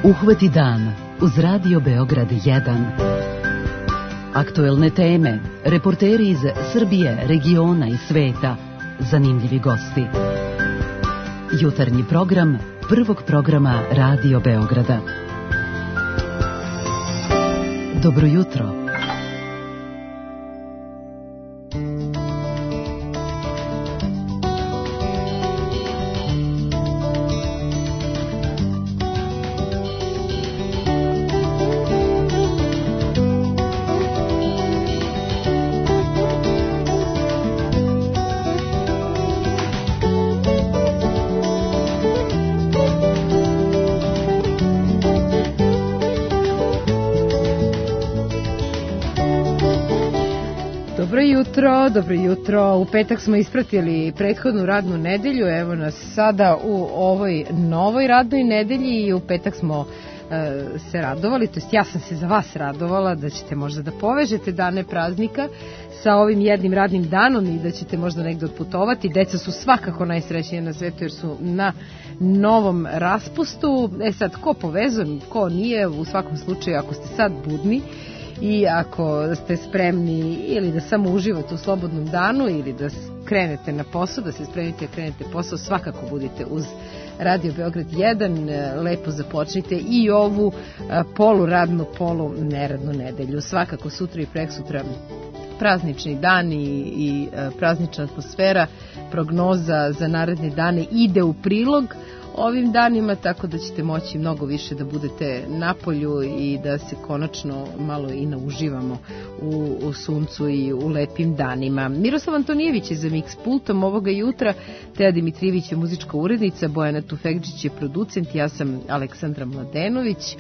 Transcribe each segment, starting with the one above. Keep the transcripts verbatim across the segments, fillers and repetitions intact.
Uhvati dan uz Radio Beograd jedan. Aktuelne teme, reporteri iz Srbije, regiona i sveta, zanimljivi gosti. Jutarnji program prvog programa Radio Beograda. Dobro jutro. Dobro, dobro jutro. U petak smo ispratili prethodnu radnu nedelju, evo nas sada u ovoj novoj radnoj nedelji i u petak smo e, se radovali, to jest ja sam se za vas radovala da ćete možda da povežete dane praznika sa ovim jednim radnim danom i da ćete možda negde otputovati. Deca su svakako najsrećnije na svetu jer su na novom raspustu. E sad, ko povezuje, ko nije, u svakom slučaju ako ste sad budni i ako ste spremni ili da samo uživate u slobodnom danu ili da krenete na posao, da se spremite da krenete posao, svakako budite uz Radio Beograd jedan, lepo započnite i ovu poluradnu, poluneradnu nedelju. Svakako sutra i preksutra praznični dan i, i praznična atmosfera, prognoza za naredne dane ide u prilog ovim danima, tako da ćete moći mnogo više da budete na polju i da se konačno malo i nauživamo u, u suncu i u lepim danima. Miroslav Antonijević je za Mix pultom ovoga jutra, Teja Dimitrijević je muzička urednica, Bojana Tufekđić je producent, ja sam Aleksandra Mladenović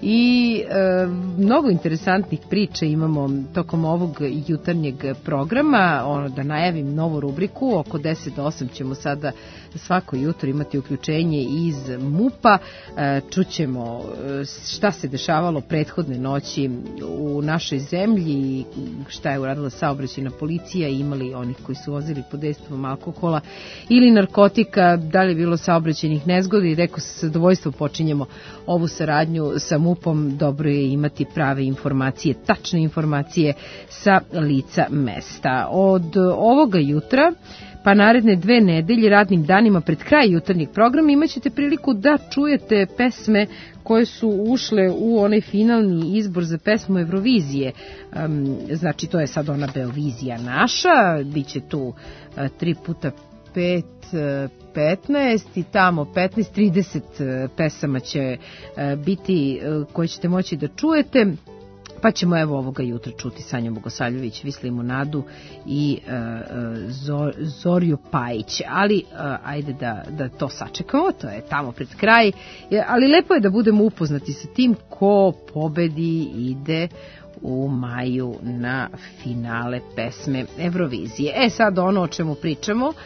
i e, mnogo interesantnih priča imamo tokom ovog jutarnjeg programa. Ono, da najavim novu rubriku, oko deset do osam ćemo sada svako jutro imati uključenje iz MUP-a. E, čućemo šta se dešavalo prethodne noći u našoj zemlji, šta je uradila saobraćajna policija, imali onih koji su vozili pod dejstvom alkohola ili narkotika, da li je bilo saobraćajnih nezgoda i reko sa zadovoljstvom počinjemo ovu saradnju sa MUP-om. Dobro je imati prave informacije, tačne informacije sa lica mesta. Od ovoga jutra pa naredne dve nedelje radnim danima pred kraj jutarnjeg programa imaćete priliku da čujete pesme koje su ušle u onaj finalni izbor za pesmu Eurovizije. Um, znači to je sad ona Beovizija naša, bit će tu uh, tri puta pet, petnaest i tamo petnaest, trideset pesama će uh, biti uh, koje ćete moći da čujete. Pa ćemo evo ovoga jutra čuti Sanju Bogosavljević, Vislimu Nadu i uh, Zor, Zorju Pajić. Ali uh, ajde da, da to sačekamo, to je tamo pred kraj. Ali lepo je da budemo upoznati sa tim ko pobedi ide u maju na finale pesme Eurovizije. E sad ono o čemu pričamo uh,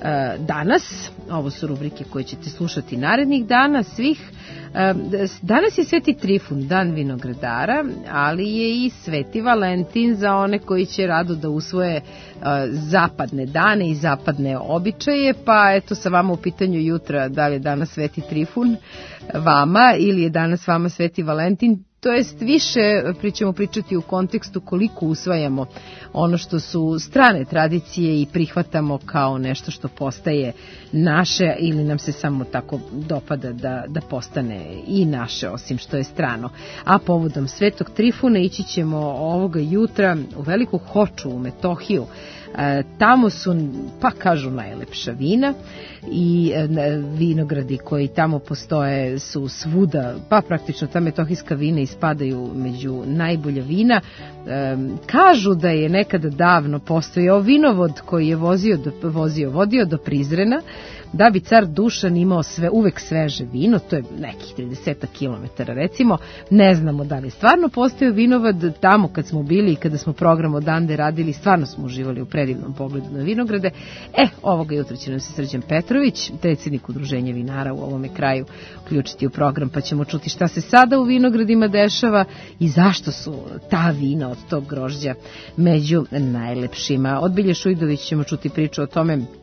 danas, ovo su rubrike koje ćete slušati narednih dana svih. Danas je Sveti Trifun, dan vinogradara, ali je i Sveti Valentin za one koji će rado da usvoje uh, zapadne dane i zapadne običaje, pa eto sa vama u pitanju jutra da li je danas Sveti Trifun vama ili je danas vama Sveti Valentin. To jest više pričamo pričati u kontekstu koliko usvajamo ono što su strane tradicije i prihvatamo kao nešto što postaje naše ili nam se samo tako dopada da, da postane i naše osim što je strano. A povodom Svetog Trifuna ići ćemo ovoga jutra u Veliku Hoču u Metohiju. E, tamo su, pa kažu, najlepša vina i e, vinogradi koji tamo postoje su svuda, pa praktično ta metohijska vina ispadaju među najbolja vina. E, kažu da je nekada davno postojao vinovod koji je vozio, do, vozio vodio do Prizrena da bi car Dušan imao sve, uvek sveže vino, to je nekih trideset kilometara recimo. Ne znamo da li stvarno postoji vinovod. Tamo kad smo bili i kada smo program odande radili, stvarno smo uživali u predivnom pogledu na vinograde. E, ovoga jutra će nam se Srđan Petrović, predsjednik udruženja vinara u ovome kraju, uključiti u program, pa ćemo čuti šta se sada u vinogradima dešava i zašto su ta vina od tog grožđa među najlepšima. Od Bilje Šujdović ćemo čuti priču o tome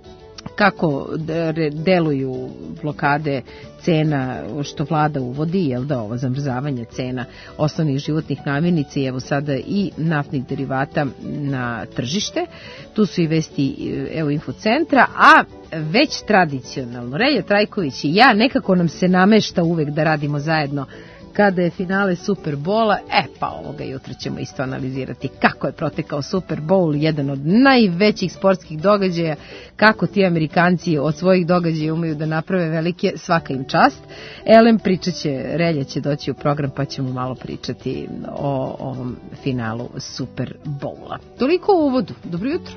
kako deluju blokade cena što vlada uvodi, jel da, ovo zamrzavanje cena osnovnih životnih namirnica i evo sada i naftnih derivata na tržište. Tu su i vesti evo Infocentra, a već tradicionalno Relja Trajković i ja, nekako nam se namešta uvek da radimo zajedno kada je finale Superbola. E pa ovoga jutra ćemo isto analizirati kako je protekao Super Bowl, jedan od najvećih sportskih događaja, kako ti Amerikanci od svojih događaja umeju da naprave velike, svaka im čast. Elem, pričat će, Relja će doći u program pa ćemo malo pričati o ovom finalu Super Bowla. Toliko u uvodu. Dobro jutro.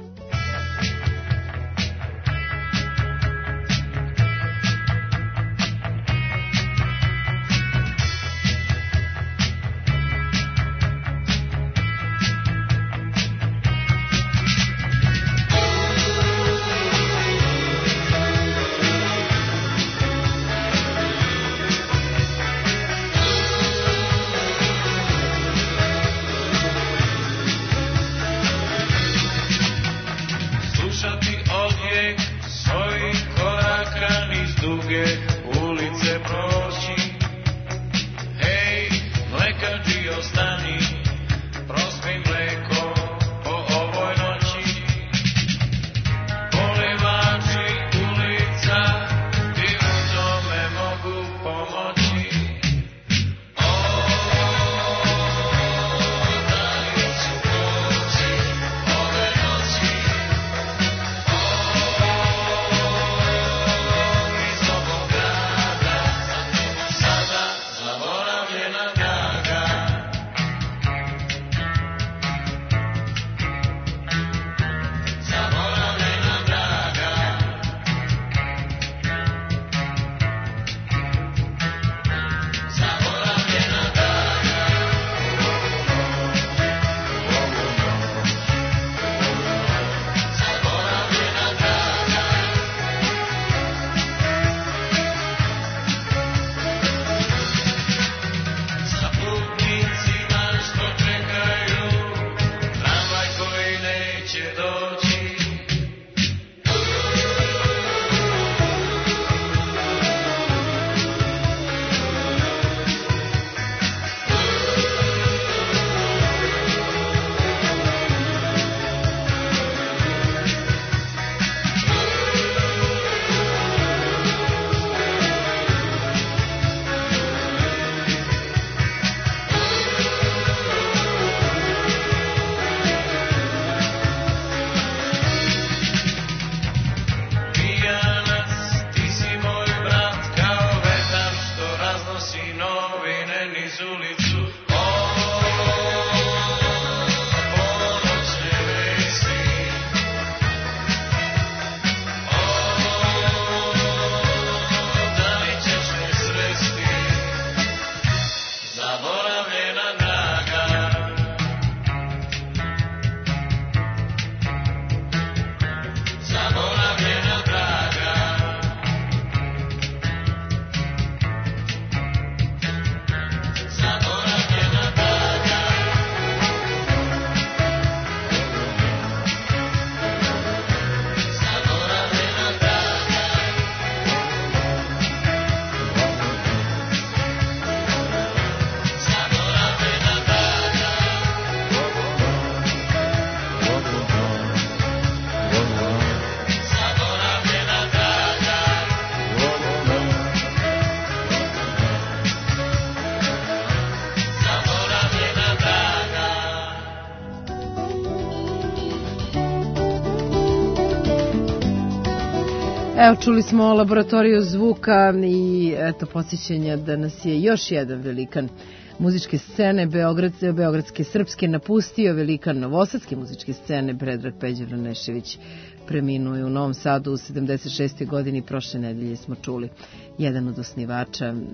Evo, čuli smo laboratoriju zvuka i eto podsjećanja da nas je još jedan velikan muzičke scene Beograd, beogradske srpske napustio, velikan novosadske muzičke scene Predrag Peđa Vranešević preminuo je u Novom Sadu u sedamdeset šestoj godini. Prošle nedelje smo čuli jedan od osnivača e,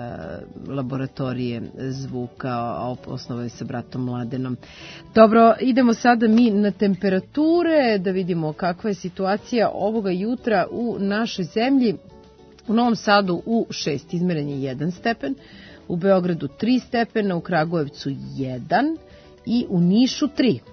laboratorije zvuka, osnovao je sa bratom Mladenom. Dobro, idemo sada mi na temperature, da vidimo kakva je situacija ovoga jutra u našoj zemlji. U Novom Sadu u šest izmeren je jedan stepen, u Beogradu tri stepena, u Kragujevcu jedan i u Nišu tri.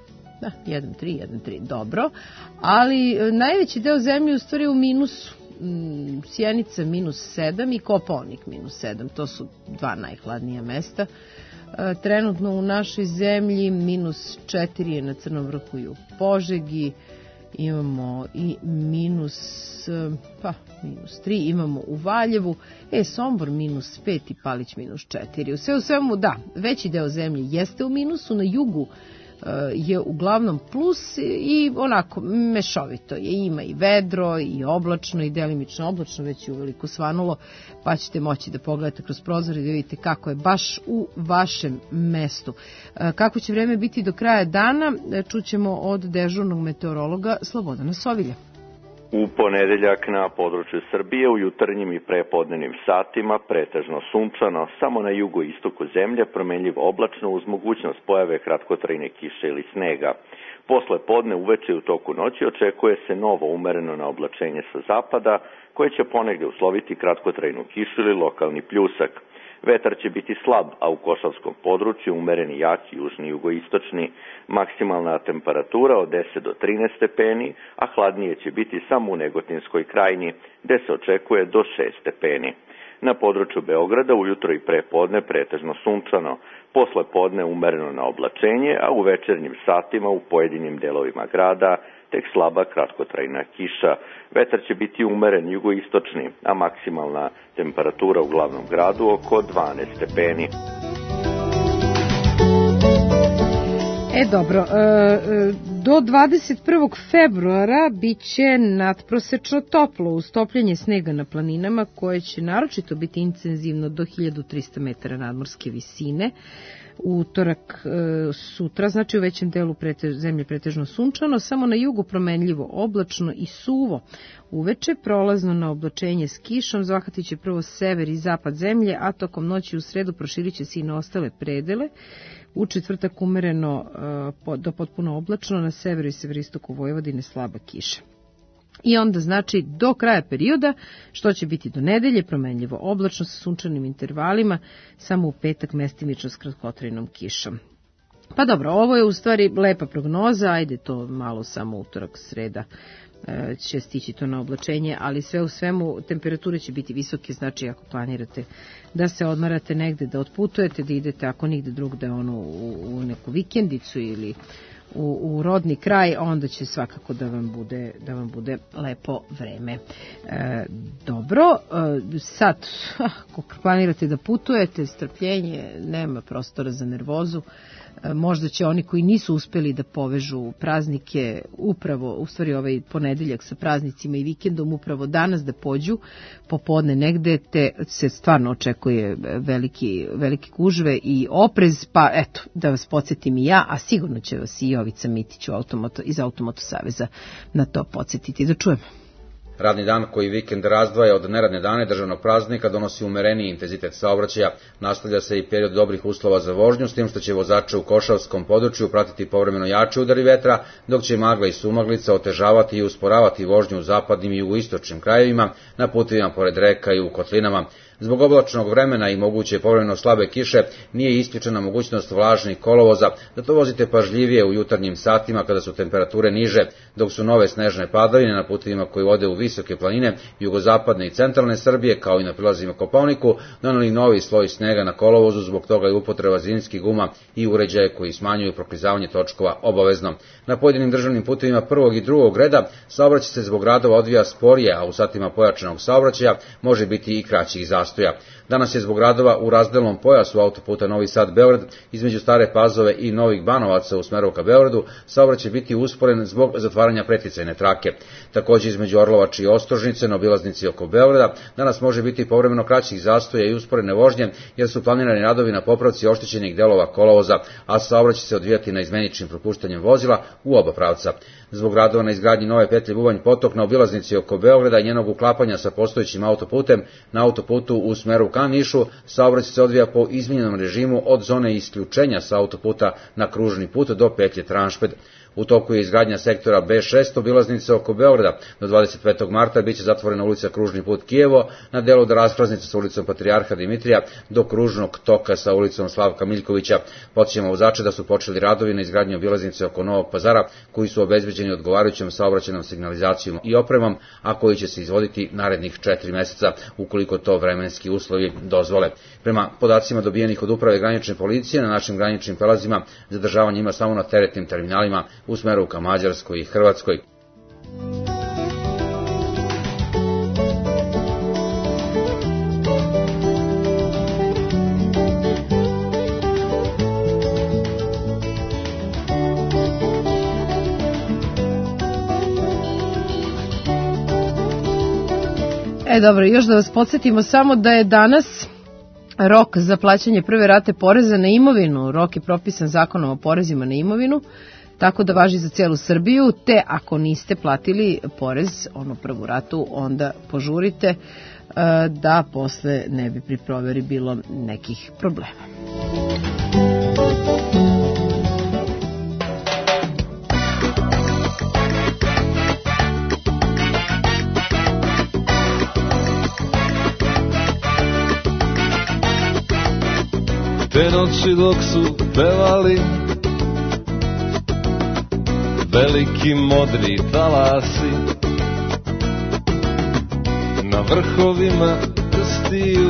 jedan tri, jedan tri, dobro, ali najveći deo zemlje u stvari u minusu. Sjenica minus sedam i Kopaonik minus sedam, to su dva najhladnija mesta. Trenutno u našoj zemlji minus četiri je na Crnom Vrhu i u Požegi, imamo i minus, pa, minus tri imamo u Valjevu, e, Sombor minus pet i Palić minus četiri. U sve u svemu, da, veći deo zemlje jeste u minusu, na jugu je uglavnom plus i onako mešovito je, ima i vedro i oblačno i delimično oblačno, već je uveliko svanulo, pa ćete moći da pogledate kroz prozor i da vidite kako je baš u vašem mestu. Kako će vreme biti do kraja dana, čućemo od dežurnog meteorologa Slobodana Sovilja. U ponedeljak na području Srbije u jutarnjim i prepodnevnim satima pretežno sunčano, samo na jugu i istoku zemlje promenljivo oblačno uz mogućnost pojave kratkotrajne kiše ili snega. Posle podne uveče i u toku noći očekuje se novo umereno naoblačenje sa zapada koje će ponegde usloviti kratkotrajnu kišu ili lokalni pljusak. Vetar će biti slab, a u Košavskom području umereni jaki južni jugoistočni. Maksimalna temperatura od deset do trinaest stepeni, a hladnije će biti samo u Negotinskoj krajini, gde se očekuje do šest stepeni. Na području Beograda ujutro i prepodne pretežno sunčano, posle podne umereno na oblačenje, a u večernjim satima u pojedinim delovima grada tek slaba kratkotrajna kiša. Vetar će biti umeren jugoistočni, a maksimalna temperatura u glavnom gradu oko dvanaest stepeni. E, dobro, do dvadeset prvog februara bit će nadprosečno toplo uz topljenje snega na planinama koje će naročito biti intenzivno do hiljadu trista metara nadmorske visine. U utorak sutra, znači u većem delu pretež, zemlje pretežno sunčano, samo na jugu promenljivo oblačno i suvo. Uveče prolazno na oblačenje s kišom, zahvatit će prvo sever i zapad zemlje, a tokom noći u sredu proširit će se i na ostale predele. U četvrtak umereno do potpuno oblačno, na severu i severistoku Vojvodine slaba kiša. I onda znači do kraja perioda, što će biti do nedelje, promenljivo oblačno sa sunčanim intervalima, samo u petak mestimično s kratkotrajnom kišom. Pa dobro, ovo je u stvari lepa prognoza, ajde to malo samo utorak, sreda će stići to na oblačenje, ali sve u svemu temperature će biti visoke, znači ako planirate da se odmarate negde, da otputujete, da idete ako nigde drugde ono, u, u neku vikendicu ili U, u rodni kraj, onda će svakako da vam bude, da vam bude lepo vreme. E, dobro, e, sad, ako planirate da putujete, strpljenje, nema prostora za nervozu. E, možda će oni koji nisu uspeli da povežu praznike, upravo, u stvari ovaj ponedeljak sa praznicima i vikendom, upravo danas da pođu popodne negde, te se stvarno očekuje veliki, veliki gužve i oprez, pa eto, da vas podsjetim i ja, a sigurno će vas i Jovica Mitić automoto, iz Automoto saveza na to podsjetiti. Da čujemo. Radni dan koji vikend razdvaja od neradne dane državnog praznika donosi umereniji intenzitet saobraćaja. Nastavlja se i period dobrih uslova za vožnju, s tim što će vozače u Košavskom području pratiti povremeno jači udari vetra, dok će magla i sumaglica otežavati i usporavati vožnju u zapadnim i jugoistočnim krajevima, na putevima pored reka i u kotlinama. Zbog oblačnog vremena i moguće povremeno slabe kiše nije isključena mogućnost vlažnih kolovoza, zato vozite pažljivije u jutarnjim satima kada su temperature niže, dok su nove snežne padavine na putevima koji vode u visoke planine jugozapadne i centralne Srbije, kao i na prilazima Kopaoniku, doneli novi sloj snega na kolovozu, zbog toga je upotreba zimskih guma i uređaje koji smanjuju proklizavanje točkova obavezno. Na pojedinim državnim putevima prvog i drugog reda saobraćaj se zbog radova odvija sporije, a u satima pojačanog saobraćaja može biti i kraćih zastoja. Danas je zbog radova u razdelnom pojasu autoputa Novi Sad-Beograd između Stare Pazove i Novih Banovaca u smeru ka Beogradu saobraćaj biti usporen zbog zatvaranja preticajne trake. Takođe između Orlovače i Ostružnice na obilaznici oko Beograda danas može biti povremeno kraćih zastoja i usporene vožnje jer su planirani radovi na popravci oštećenih delova kolovoza, a saobraćaj se odvijati na izmeničnim propuštanjem vozila u oba pravca. Zbog radova na izgradnji nove petlje Bubanj Potok na obilaznici oko Beograda i njenog uklapanja sa postojećim autoputem na autoputu u smeru ka Nišu, saobraćaj se odvija po izmenjenom režimu od zone isključenja sa autoputa na kružni put do petlje Tranšped. U toku je izgradnja sektora be šest obilaznice oko Beograda. Do dvadeset petog marta biće zatvorena ulica Kružni put Kijevo na delu od raskrsnice sa ulicom Patrijarha Dimitrija do kružnog toka sa ulicom Slavka Miljkovića. Podsjećamo vozače da su počeli radovi na izgradnji obilaznice oko Novog Pazara, koji su obezbeđeni odgovarajućom saobraćajnom signalizacijom i opremom, a koji će se izvoditi narednih četiri meseca, ukoliko to vremenski uslovi dozvole. Prema podacima dobijenih od uprave granične policije, na našim graničnim prelazima zadržavanje ima samo na teretnim terminalima u smeru ka Mađarskoj i Hrvatskoj. E dobro, još da vas podsjetimo samo da je danas rok za plaćanje prve rate poreza na imovinu. Rok je propisan zakonom o porezima na imovinu, tako da važi za cijelu Srbiju, te ako niste platili porez, onu prvu ratu, onda požurite da posle ne bi pri proveri bilo nekih problema. Te noći dok su pevali veliki modri talasi, na vrhovima prstiju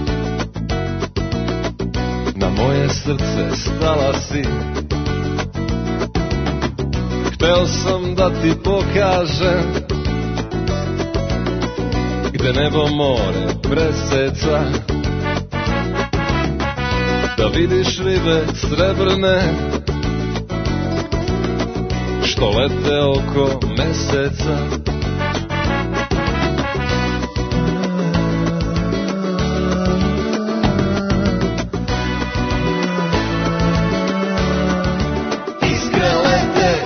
na moje srce stala si. Hteo sam da ti pokažem gde nebo more preseca, da vidiš ribe srebrne što lete oko meseca. Iskre lete,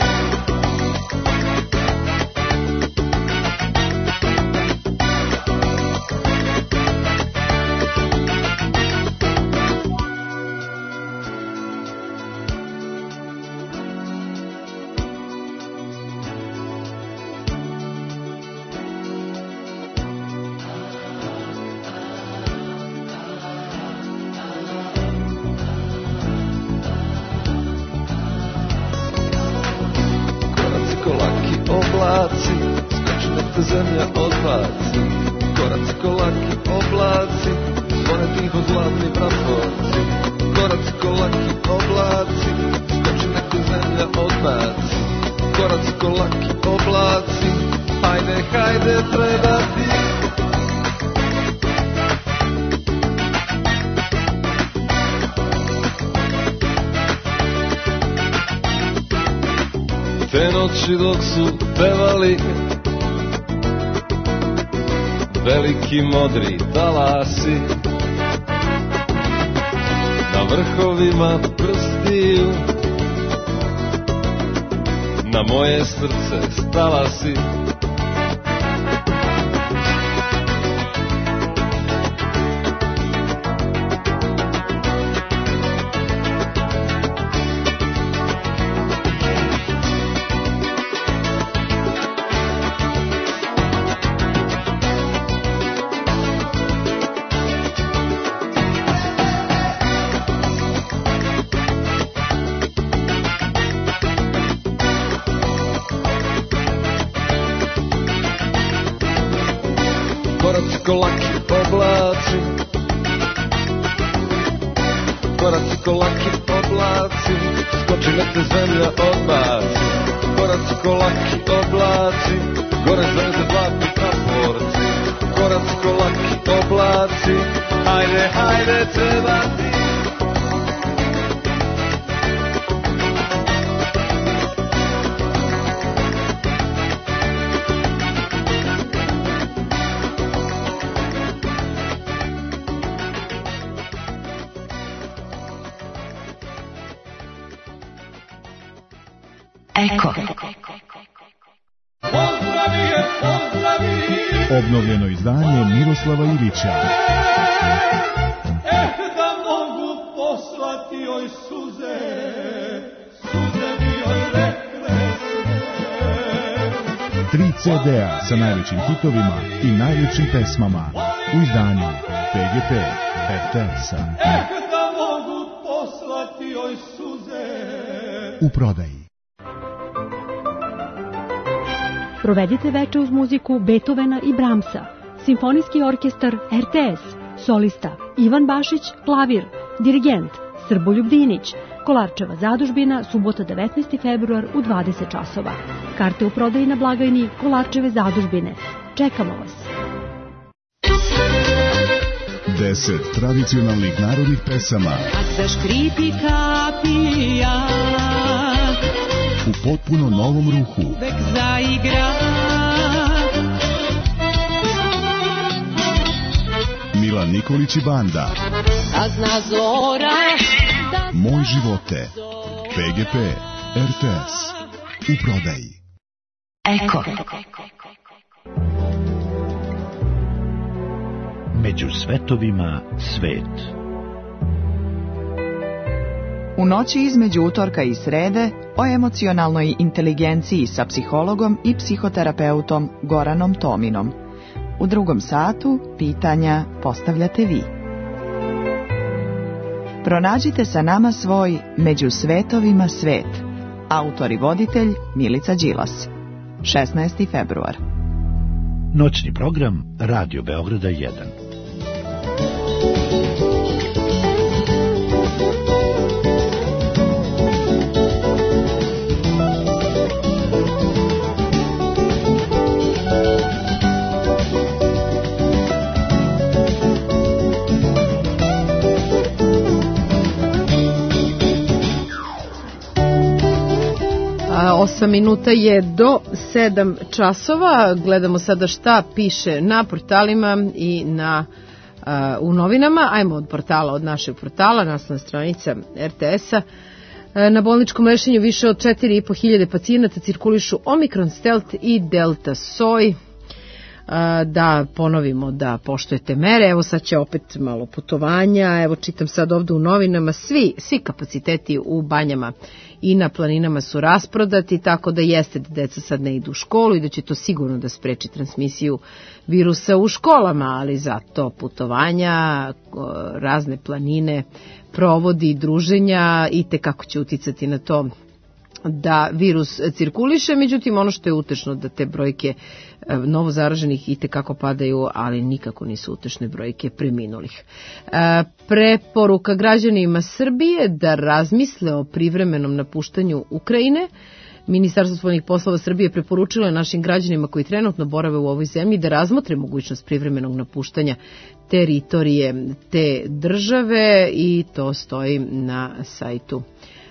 oblaci, skoči nek te zemlja odbaci. Koraci ko laki oblaci, zvone tiho zlatni praporci. Koraci ko laki oblaci, skoči nek te zemlja odbaci. Koraci ko laki oblaci, hajde, hajde, treba ti. Te noći dok su pevali veliki modri talasi, na vrhovima prstiju na moje srce stala si. Koraci ko laki oblaci, koraci ko laki oblaci, skoči nek te zemlja odbaci. Koraci ko laki oblaci, gore zvezde zlatni praporci. Koraci ko laki oblaci, hajde, hajde, treba ti. Eko. Obnovljeno izdanje Miroslava Ilića. Eh, da mogu poslati joj suze, suze bi joj rekle Tri ce de-a sa najvećim hitovima i najljepšim pesmama u izdanju P G P R T S-a. Eh, da mogu poslati oj suze. U prodaji. Provedite veče uz muziku Beethovena i Brahmsa. Simfonijski orkestar R T S. Solista Ivan Bašić, klavir. Dirigent Srboljub Dinić. Kolarčeva zadužbina, subota devetnaesti februar u dvadeset časova. Karte u prodaji na blagajni Kolarčeve zadužbine. Čekamo vas. Deset tradicionalnih narodnih pesama A zaškripi kapija u potpuno novom ruhu. Uvek zaigra Milan Nikolić i banda. A zna zora da Moj živote. P G P R T S. U prodaji. Eko. Među svetovima svet. U noći između utorka i srede o emocionalnoj inteligenciji sa psihologom i psihoterapeutom Goranom Tominom. U drugom satu pitanja postavljate vi. Pronađite sa nama svoj Među svetovima svet. Autor i voditelj Milica Đilas. šesnaesti februar. Noćni program Radio Beograda jedan. Osam minuta je do sedam časova. Gledamo sada šta piše na portalima i na, uh, u novinama. Ajmo od portala, od našeg portala, naslovna stranica R T S-a. Na bolničkom lešenju više od četiri i po hiljade pacijenata cirkulišu Omikron, Stealth i Delta Soj. Da ponovimo da poštujete mere. Evo sad će opet malo putovanja. Evo čitam sad ovde u novinama. Svi, svi kapaciteti u banjama i na planinama su rasprodati, tako da jeste da deca sad ne idu u školu i da će to sigurno da spreči transmisiju virusa u školama, ali zato putovanja, razne planine, provodi, druženja i te kako će uticati na to da virus cirkuliše. Međutim, ono što je utešno da te brojke novo zaraženih i tekako padaju, ali nikako nisu utešne brojke preminulih. E, preporuka građanima Srbije da razmisle o privremenom napuštanju Ukrajine. Ministarstvo spoljnih poslova Srbije preporučilo je našim građanima koji trenutno borave u ovoj zemlji da razmotre mogućnost privremenog napuštanja teritorije te države i to stoji na sajtu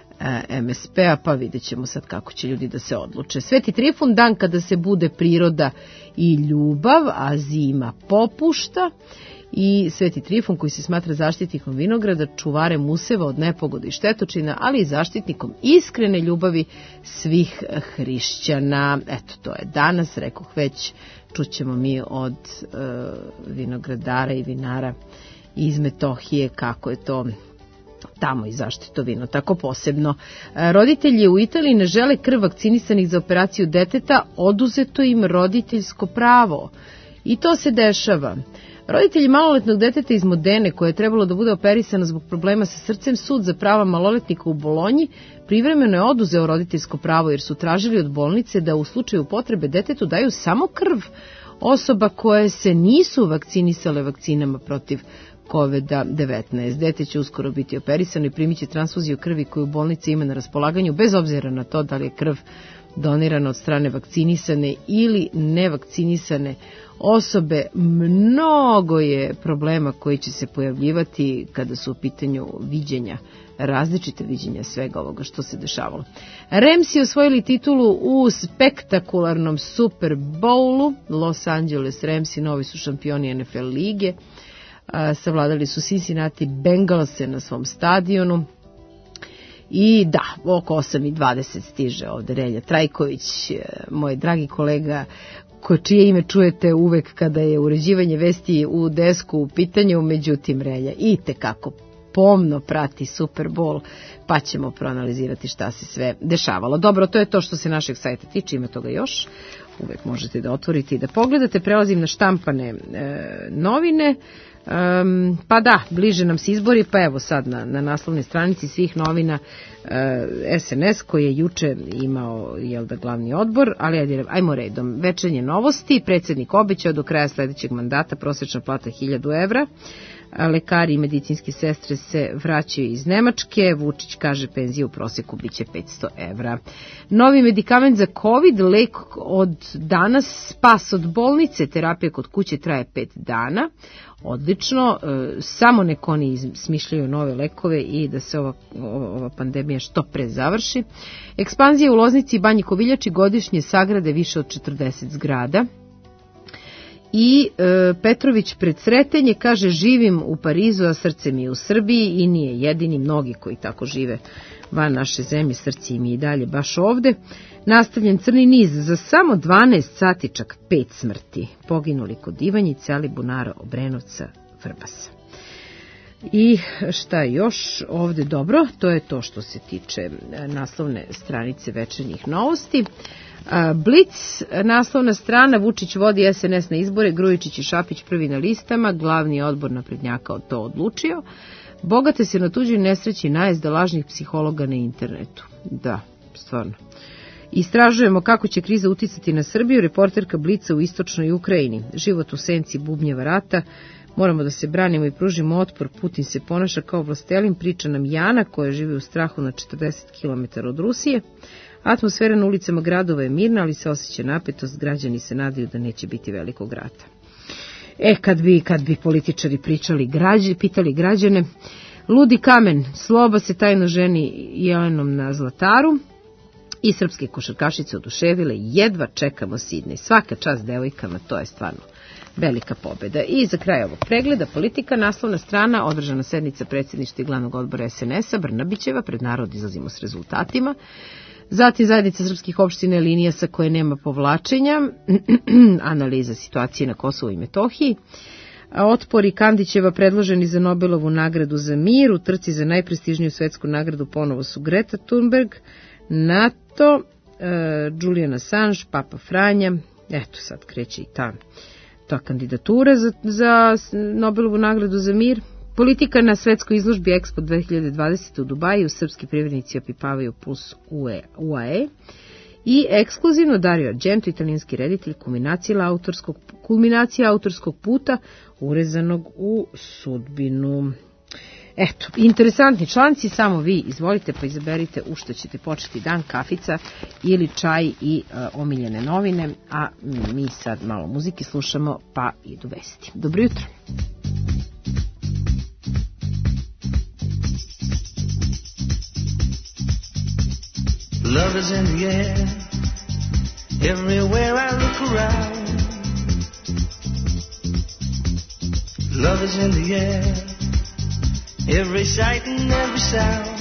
M S P-a, pa vidjet ćemo sad kako će ljudi da se odluče. Sveti Trifun, dan kada se bude priroda i ljubav, a zima popušta. I Sveti Trifun, koji se smatra zaštitnikom vinograda, čuvarem useva od nepogoda i štetočina, ali i zaštitnikom iskrene ljubavi svih hrišćana. Eto, to je danas, rekoh već, čućemo mi od uh, vinogradara i vinara iz Metohije kako je to tamo i zašto je to vino tako posebno. Roditelji u Italiji ne žele krv vakcinisanih za operaciju deteta, oduzeto im roditeljsko pravo. I to se dešava. Roditelji maloletnog deteta iz Modene, koje je trebalo da bude operisano zbog problema sa srcem, sud za prava maloletnika u Bolonji privremeno je oduzeo roditeljsko pravo jer su tražili od bolnice da u slučaju potrebe detetu daju samo krv osoba koje se nisu vakcinisale vakcinama protiv kovida devetnaest. Dete će uskoro biti operisano i primit će transfuziju krvi koju bolnica ima na raspolaganju, bez obzira na to da li je krv donirana od strane vakcinisane ili nevakcinisane osobe. Mnogo je problema koji će se pojavljivati kada su u pitanju viđenja, različite viđenja svega ovoga što se dešavalo. Ramsi osvojili titulu u spektakularnom Super Bowlu. Los Angeles Ramsi, novi su šampioni N F L lige. Savladali su Cincinnati Bengalse na svom stadionu. I da, oko osam i dvadeset stiže ovde Relja Trajković, moj dragi kolega, ko čije ime čujete uvek kada je uređivanje vesti u desku u pitanju, međutim Relja i tekako pomno prati Super Bowl, pa ćemo proanalizirati šta se sve dešavalo. Dobro, to je to što se našeg sajta tiče, ima toga još. uvek možete da otvorite i da pogledate. Prelazim na štampane e, novine. Um, pa da, bliže nam se izbori, pa evo sad na, na naslovnoj stranici svih novina e, S N S koji je juče imao, jel da, glavni odbor, ali ajde, ajmo redom. Večernje novosti, predsjednik obećao do kraja sledećeg mandata prosječna plata hiljadu evra. Lekari i medicinske sestre se vraćaju iz Nemačke. Vučić kaže penzija u prosjeku biće petsto evra. Novi medikament za COVID, lek od danas, spas od bolnice, terapija kod kuće traje pet dana. Odlično, samo nek oni smišljaju nove lekove i da se ova, ova pandemija što pre završi. Ekspanzija u Loznici i Banji Koviljači godišnje sagrade više od četrdeset zgrada. I e, Petrović pred sretenje kaže živim u Parizu, a srce mi je u Srbiji, i nije jedini, mnogi koji tako žive van naše zemlje, srce im je i dalje baš ovde. Nastavljen crni niz, za samo dvanaest sati čak pet smrti. Poginuli kod Ivanjice, Alibunara, Obrenovca, Vrbasa. I šta još ovde dobro, to je to što se tiče naslovne stranice večernjih novosti. Blic, naslovna strana, Vučić vodi S N S na izbore, Grujičić i Šapić prvi na listama, glavni odbor naprednjaka od to odlučio. Bogate se na tuđoj nesreći najezda lažnih psihologa na internetu. Da, stvarno. Istražujemo kako će kriza uticati na Srbiju, reporterka Blica u istočnoj Ukrajini. Život u senci bubnjeva rata, moramo da se branimo i pružimo otpor, Putin se ponaša kao vlastelin, priča nam Jana koja živi u strahu na četrdeset kilometara od Rusije. Atmosfera na ulicama gradova je mirna, ali se osjeća napetost, građani se nadaju da neće biti velikog rata. E, kad bi, kad bi političari pričali, građe, pitali građane, ludi kamen, Sloba se tajno ženi Jelenom na Zlataru i srpske košarkašice oduševile, jedva čekamo Sidney. Svaka čast devojkama, to je stvarno velika pobeda. I za kraj ovog pregleda politika, naslovna strana, održana sednica predsjedništva i glavnog odbora S N S-a, Brnabićeva, pred narod izlazimo s rezultatima. Zatim zajednica srpskih opština linija sa koje nema povlačenja, analiza situacije na Kosovu i Metohiji, Otpor i Kandićeva predloženi za Nobelovu nagradu za mir, u trci za najprestižniju svetsku nagradu ponovo su Greta Thunberg, NATO, uh, Julian Assange, Papa Franja, eto sad kreće i ta, ta kandidatura za, za Nobelovu nagradu za mir. Politika na svetskoj izložbi Expo dve hiljade dvadesete u Dubaju, srpski privrednici opipavaju puls U A E i ekskluzivno Dario Argento, italijanski reditelj, kulminacija autorskog, kulminacija autorskog puta urezanog u sudbinu. Eto, interesantni članci, samo vi izvolite pa izaberite u što ćete početi dan, kafica ili čaj i uh, omiljene novine, a mi sad malo muzike slušamo pa idu vesti. Dobro jutro. Love is in the air, everywhere I look around. Love is in the air, every sight and every sound.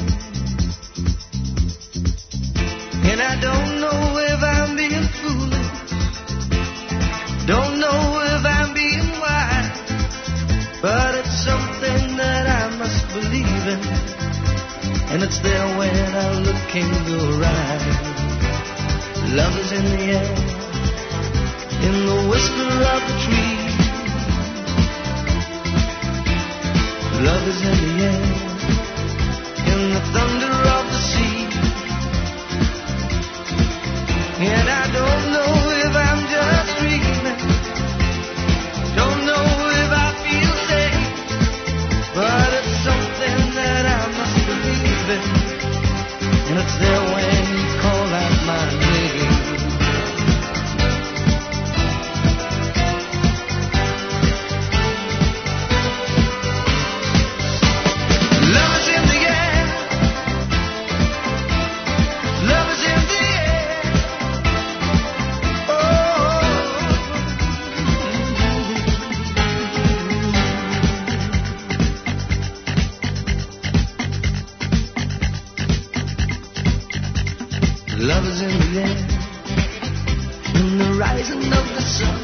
And I don't know if I'm being foolish, don't know if I'm being wise, but it's something that I must believe in. And it's there when I look in your eyes. Love is in the air, in the whisper of the tree. Love is in the air, in the thunder of the sea. And I don't know if I'm just dreaming, don't know if I feel safe, but it's something that I must believe in. And it's there when you call out my name. Love is in the air, love is in the air, oh. Love is in the air, in the rising of the sun.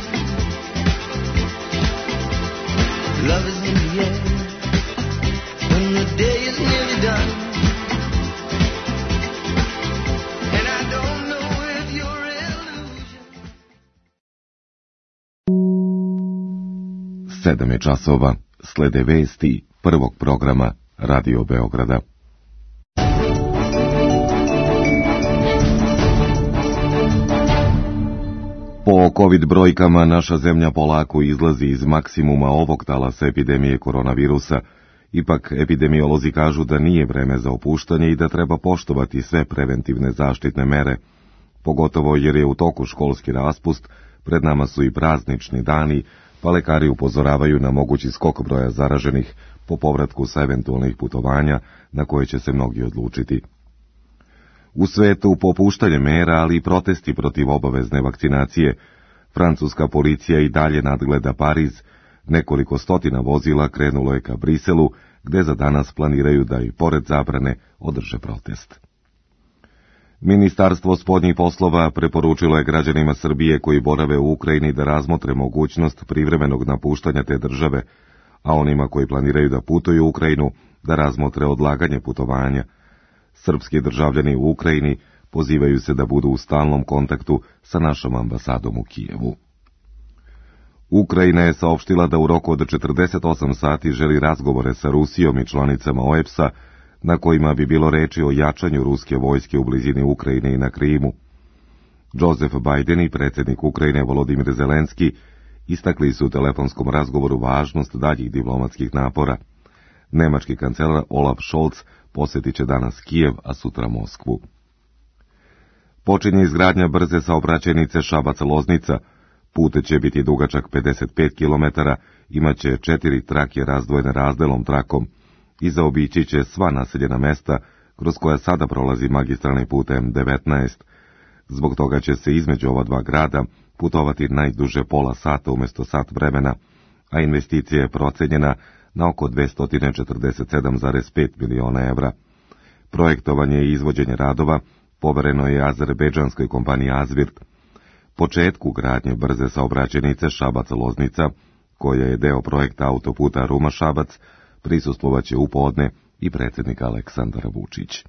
Love is in the air, when the day is nearly done. And I don't know if you're illusion. Sedam je časova, slede vesti prvog programa Radio Beograda. Po COVID brojkama naša zemlja polako izlazi iz maksimuma ovog talasa epidemije koronavirusa. Ipak epidemiolozi kažu da nije vreme za opuštanje i da treba poštovati sve preventivne zaštitne mere. Pogotovo jer je u toku školski raspust, pred nama su i praznični dani, pa lekari upozoravaju na mogući skok broja zaraženih po povratku sa eventualnih putovanja na koje će se mnogi odlučiti. U svetu popuštanje mera, ali i protesti protiv obavezne vakcinacije. Francuska policija i dalje nadgleda Pariz. Nekoliko stotina vozila krenulo je ka Briselu, gde za danas planiraju da i pored zabrane održe protest. Ministarstvo spoljnih poslova preporučilo je građanima Srbije koji borave u Ukrajini da razmotre mogućnost privremenog napuštanja te države, a onima koji planiraju da putuju u Ukrajinu da razmotre odlaganje putovanja. Srpski državljani u Ukrajini pozivaju se da budu u stalnom kontaktu sa našom ambasadom u Kijevu. Ukrajina je saopštila da u roku od četrdeset osam sati želi razgovore sa Rusijom i članicama O E B S-a, na kojima bi bilo reči o jačanju ruske vojske u blizini Ukrajine i na Krimu. Joseph Biden i predsjednik Ukrajine Volodimir Zelenski istakli su u telefonskom razgovoru važnost daljih diplomatskih napora. Nemački kancelar Olaf Scholz posjetit će danas Kijev, a sutra Moskvu. Počinje izgradnja brze saobraćajnice Šabac-Loznica. Put će biti dugačak pedeset pet kilometara, imaće četiri trake razdvojene razdelom trakom i zaobići će sva naseljena mesta kroz koja sada prolazi magistralni put M devetnaest. Zbog toga će se između ova dva grada putovati najduže pola sata umjesto sat vremena, a investicija je procenjena na oko dvesta četrdeset sedam zarez pet miliona evra. Projektovanje i izvođenje radova povereno je azerbejdžanskoj kompaniji Azvirt. Početku gradnje brze saobraćajnice Šabac-Loznica, koja je deo projekta autoputa Ruma-Šabac, prisustvovaće u podne i predsjednik Aleksandar Vučić.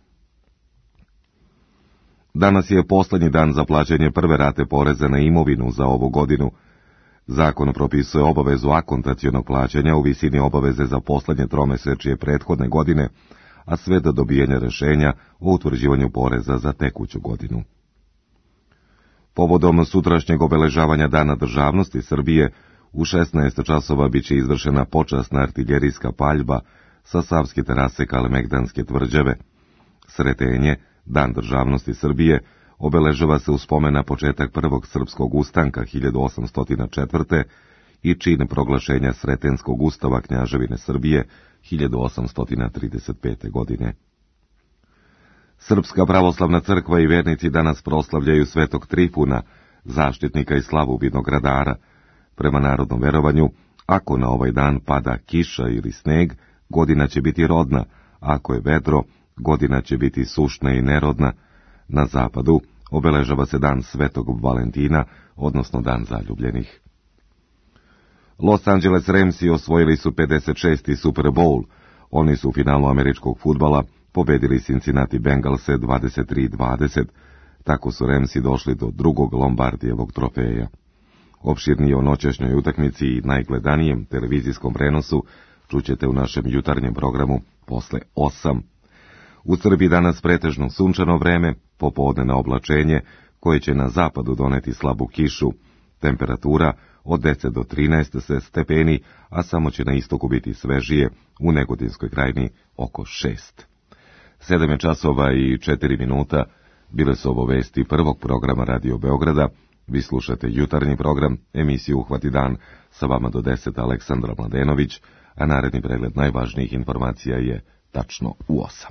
Danas je poslednji dan za plaćanje prve rate poreza na imovinu za ovu godinu. Zakon propisuje obavezu akontacionog plaćanja u visini obaveze za poslednje tromesečje prethodne godine, a sve do dobijanja rešenja o utvrđivanju poreza za tekuću godinu. Povodom sutrašnjeg obeležavanja Dana državnosti Srbije, u šesnaest časova biće izvršena počasna artiljerijska paljba sa Savske terase Kalemegdanske tvrđave. Sretenje, Dan državnosti Srbije, obeležava se u spomen na početak prvog srpskog ustanka hiljadu osamsto četvrte. i čin proglašenja Sretenskog ustava Knjaževine Srbije hiljadu osamsto trideset pete. godine. Srpska pravoslavna crkva i vernici danas proslavljaju Svetog Trifuna, zaštitnika i slavu vinogradara. Prema narodnom verovanju, ako na ovaj dan pada kiša ili sneg, godina će biti rodna, ako je vedro, godina će biti sušna i nerodna. Na zapadu obeležava se dan Svetog Valentina, odnosno dan zaljubljenih. Los Angeles Ramsi osvojili su pedeset šesti Super Bowl. Oni su u finalu američkog fudbala pobedili Cincinnati Bengalse dvadeset tri dvadeset. Tako su Ramsi došli do drugog Lombardijevog trofeja. Opširnije o noćešnjoj utakmici i najgledanijem televizijskom prenosu čućete u našem jutarnjem programu posle osam. U Srbiji danas pretežno sunčano vreme, popodne na oblačenje, koje će na zapadu doneti slabu kišu. Temperatura od deset do trinaest stepeni, a samo će na istoku biti svežije, u Negotinskoj krajini oko šest. Sedam je časova i četiri minuta, bile su ovo vesti prvog programa Radio Beograda. Vi slušate jutarnji program, emisiju Uhvati dan, sa vama do deset Aleksandra Mladenović, a naredni pregled najvažnijih informacija je tačno u osam.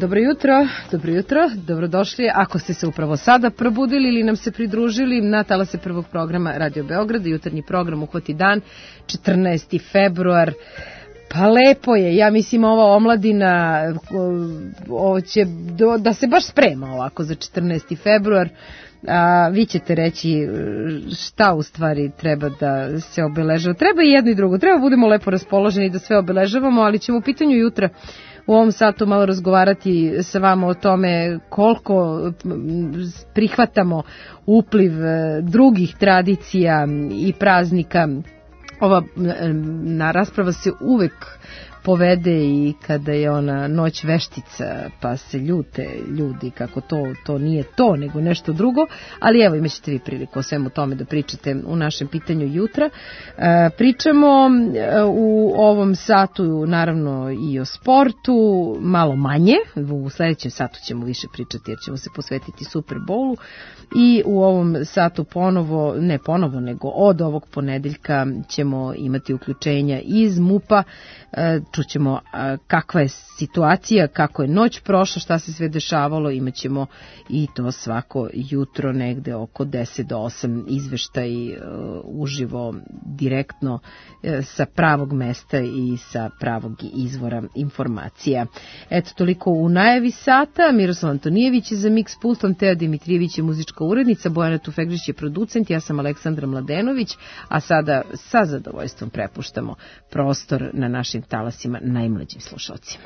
Dobro jutro, dobro jutro, dobrodošli. Ako ste se upravo sada probudili ili nam se pridružili na talase prvog programa Radio Beograda, jutarnji program Uhvati dan, četrnaesti februar. Pa lepo je, ja mislim ova omladina ovo će do, da se baš sprema ovako za četrnaesti februar. A vi ćete reći šta u stvari treba da se obeležava. Treba i jedno i drugo, treba budemo lepo raspoloženi da sve obeležavamo, ali ćemo u pitanju jutra u ovom satu malo razgovarati sa vama o tome koliko prihvatamo upliv drugih tradicija i praznika. Ova na rasprava se uvek povede i kada je ona noć veštica, pa se ljute ljudi kako to, to nije to, nego nešto drugo, ali evo imat ćete vi priliku o svemu tome da pričate u našem pitanju jutra. E, pričamo u ovom satu naravno i o sportu, malo manje, u sledećem satu ćemo više pričati jer ćemo se posvetiti Super Bowlu i u ovom satu ponovo, ne ponovo, nego od ovog ponedeljka ćemo imati uključenja iz MUP-a. Čućemo kakva je situacija, kako je noć prošla, šta se sve dešavalo, imat ćemo i to svako jutro negde oko deset do osam izveštaj uživo direktno sa pravog mesta i sa pravog izvora informacija. Eto, toliko u najavi sata. Miroslav Antonijević je za Mix pultom, Teja Dimitrijević je muzička urednica, Bojana Tufegžić je producent, ja sam Aleksandra Mladenović, a sada sa zadovoljstvom prepuštamo prostor na našim talasima najmlađim slušalcima.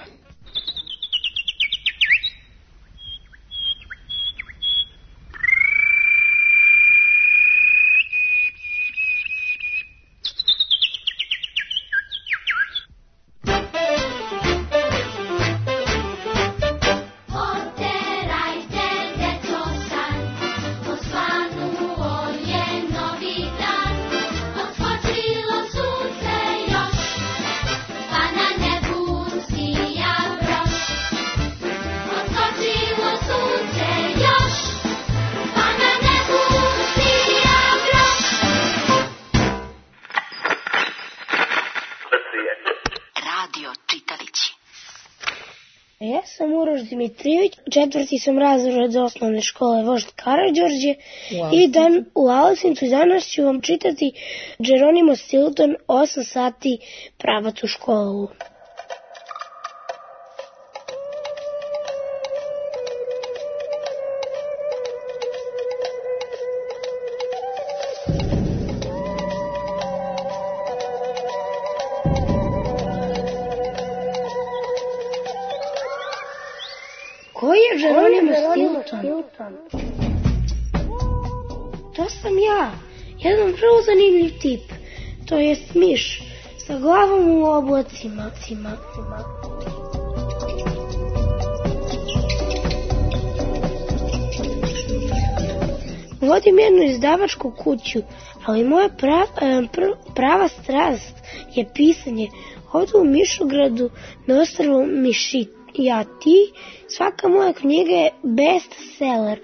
Dimitrijević, četvrti sam razred osnovne škole Vožd Karađorđe i dan u Aleksinac. Danas ću vam čitati Geronimo Stilton, osam sati pravac u školu. To sam ja, jedan vrlo zanimljiv tip, to je miš, sa glavom u oblacima. Vodim jednu izdavačku kuću, ali moja prava, prava strast je pisanje. Ovdje u Mišogradu na ostrvu Mišijati svaka moja knjiga je bestseller.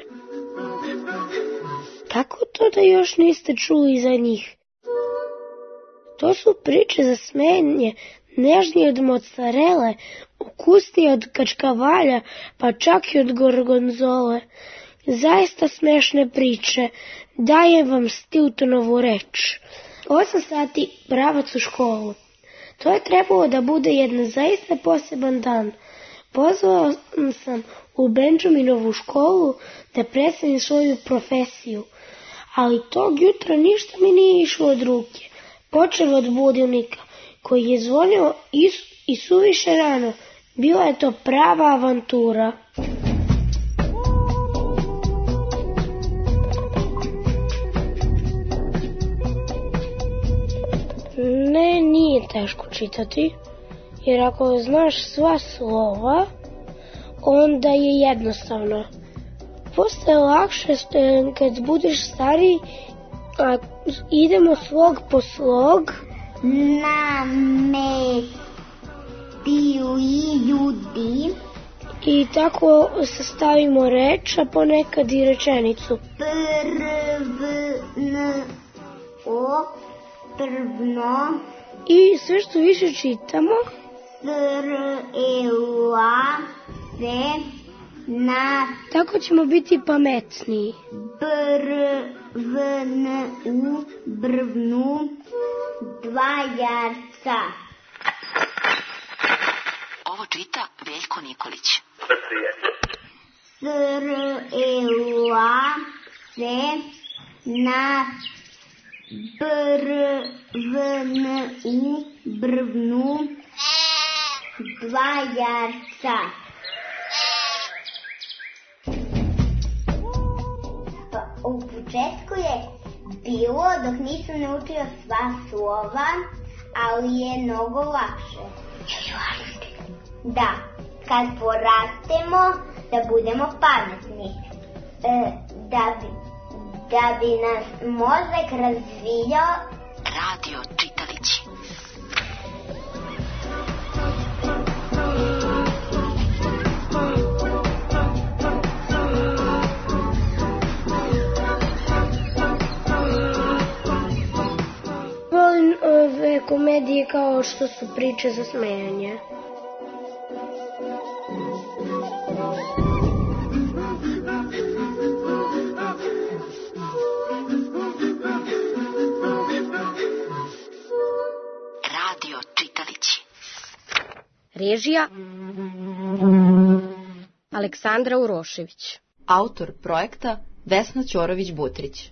Kako to da još niste čuli za njih? To su priče za smenje, nežnije od mozzarele, ukusnije od kačkavalja, pa čak i od gorgonzole. Zaista smešne priče, dajem vam Stiltonovu reč. Osam sati pravac u školu. To je trebalo da bude jedan zaista poseban dan. Pozvao sam u Benjaminovu školu da predstavim svoju profesiju, ali tog jutra ništa mi nije išlo od ruke. Počeo od budilnika, koji je zvonio i, i suviše rano. Bila je to prava avantura. Ne, nije teško čitati, jer ako znaš sva slova, onda je jednostavno. Postaje lakše kad budeš stariji, a idemo slog po slog. Nametiju i ljudi. I tako sastavimo reč, a ponekad i rečenicu. Prvno, prvno. I sve što više čitamo, Srela, se na... Tako ćemo biti pametniji. Brvnu, brvnu, dva jarca. Ovo čita Veljko Nikolić. Srela se na brvnu, brvnu, dva jarca. U početku je bilo dok nisam naučio sva slova, ali je mnogo lakše. Da, kad porastemo, da budemo pametni. E, da, bi, da bi nas mozak razvijao. Radio čitalići. Volim ove komedije kao što su priče za smejanje. Radio čitalići. Režija Aleksandra Urošević. Autor projekta Vesna Ćorović-Butrić.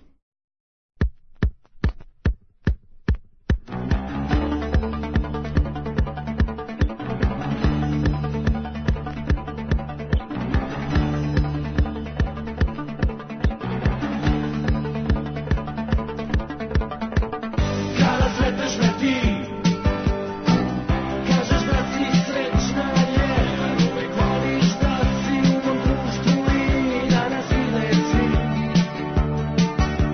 Thank you.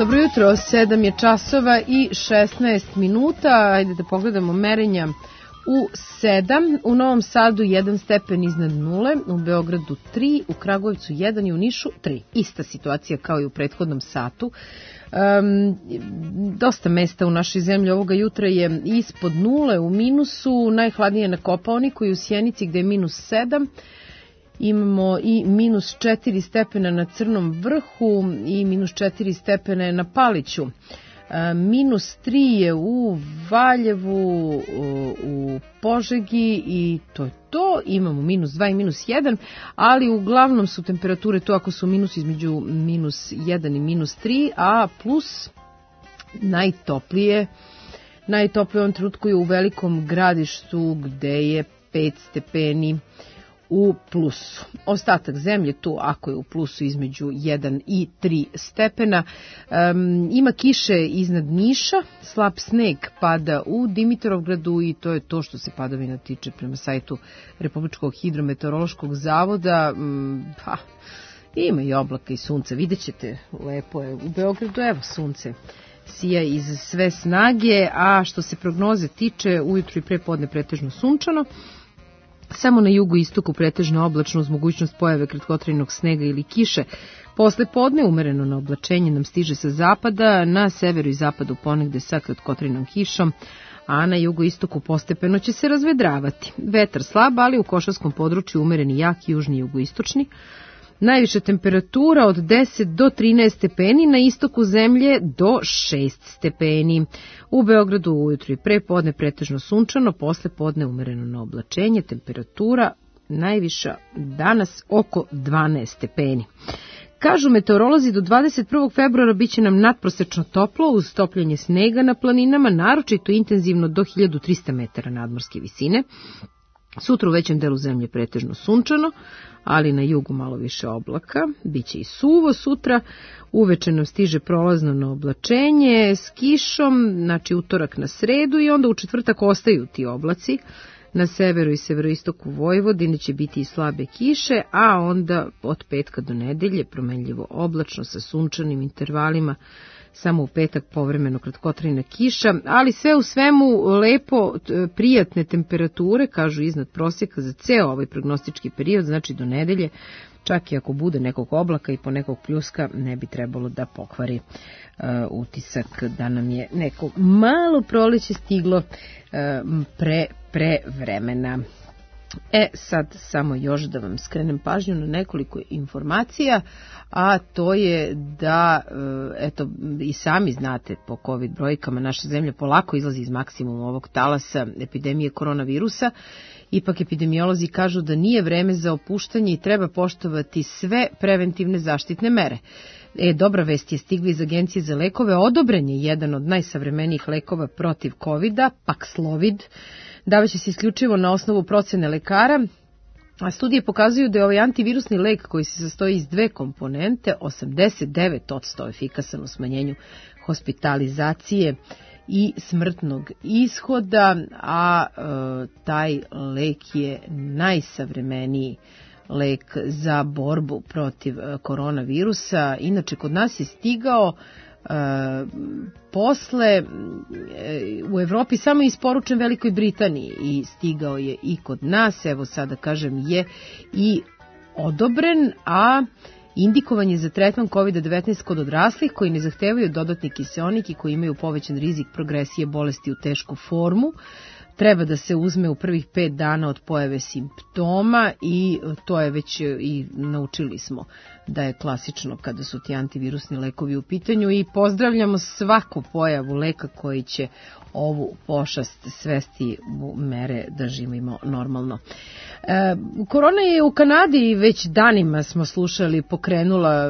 Dobro jutro, sedam je časova i šesnaest minuta. Ajde da pogledamo merenja u sedam. U Novom Sadu jedan stepen iznad nule, u Beogradu tri, u Kragujevcu jedan i u Nišu tri. Ista situacija kao i u prethodnom satu. Um, dosta mesta u našoj zemlji ovoga jutra je ispod nule, u minusu, najhladnije na Kopaoniku i u Sjenici gde je minus sedam. Imamo i minus četiri stepena na Crnom Vrhu i minus četiri stepena je na Paliću. E, minus tri je u Valjevu, u Požegi i to je to. Imamo minus dva i minus jedan, ali uglavnom su temperature tu ako su minus između minus jedan i minus tri, a plus najtoplije, najtoplije u ovom trenutku je u Velikom Gradištu gde je pet stepeni u plusu. Ostatak zemlje tu, ako je u plusu između jedan i tri stepena. Um, ima kiše iznad Niša, slab sneg pada u Dimitrovgradu i to je to što se padavina tiče prema sajtu Republičkog hidrometeorološkog zavoda. Um, pa, ima i oblaka i sunca, vidjet ćete, lepo je u Beogradu, evo sunce sija iz sve snage, a što se prognoze tiče, ujutru i prepodne pretežno sunčano. Samo na jugu i istoku pretežno oblačno uz mogućnost pojave kratkotrajnog snega ili kiše. Posle podne umereno na oblačenje nam stiže sa zapada, na severu i zapadu ponegde sa kratkotrajnom kišom, a na jugu i istoku postepeno će se razvedravati. Vetar slab, ali u košarskom području umereni jak južni i jugoistočni. Najviša temperatura od deset do trinaest stepeni, na istoku zemlje do šest stepeni. U Beogradu ujutru i prepodne pretežno sunčano, posle podne umereno na oblačenje, temperatura najviša danas oko dvanaest stepeni. Kažu meteorolozi do dvadeset prvog februara biće nam nadprosečno toplo uz topljenje snega na planinama, naročito intenzivno do hiljadu trista metara nadmorske visine. Sutra u većem delu zemlje pretežno sunčano, ali na jugu malo više oblaka. Biće i suvo sutra, uveče nam stiže prolazno na oblačenje s kišom, znači utorak na sredu i onda u četvrtak ostaju ti oblaci. Na severu i severoistoku Vojvodine će biti i slabe kiše, a onda od petka do nedelje promenljivo oblačno sa sunčanim intervalima. Samo u petak povremeno kratkotrajna kiša, ali sve u svemu lepo prijatne temperature, kažu iznad prosjeka za ceo ovaj prognostički period, znači do nedelje, čak i ako bude nekog oblaka i po nekog pljuska, ne bi trebalo da pokvari uh, utisak da nam je nekog malo proleće stiglo uh, pre, pre vremena. E, sad samo još da vam skrenem pažnju na nekoliko informacija, a to je da, eto, i sami znate po COVID brojkama, naša zemlja polako izlazi iz maksimuma ovog talasa epidemije koronavirusa. Ipak epidemiolozi kažu da nije vreme za opuštanje i treba poštovati sve preventivne zaštitne mere. E, dobra vest je stigla iz Agencije za lekove, odobren je jedan od najsavremenijih lekova protiv kovida, Paxlovid. Davaće se isključivo na osnovu procene lekara, a studije pokazuju da je ovaj antivirusni lek koji se sastoji iz dve komponente osamdeset devet posto efikasan u smanjenju hospitalizacije i smrtnog ishoda, a e, taj lek je najsavremeniji lek za borbu protiv koronavirusa. Inače, kod nas je stigao Uh, posle uh, u Evropi samo je isporučen Velikoj Britaniji i stigao je i kod nas, evo sada kažem je i odobren, a indikovan je za tretman kovid devetnaest kod odraslih koji ne zahtevaju dodatni kiseonik i koji imaju povećan rizik progresije bolesti u tešku formu. Treba da se uzme u prvih pet dana od pojave simptoma i to je već i naučili smo da je klasično kada su ti antivirusni lekovi u pitanju i pozdravljamo svaku pojavu leka koji će ovu pošast svesti u mere da živimo normalno. E, korona je u Kanadi već danima smo slušali pokrenula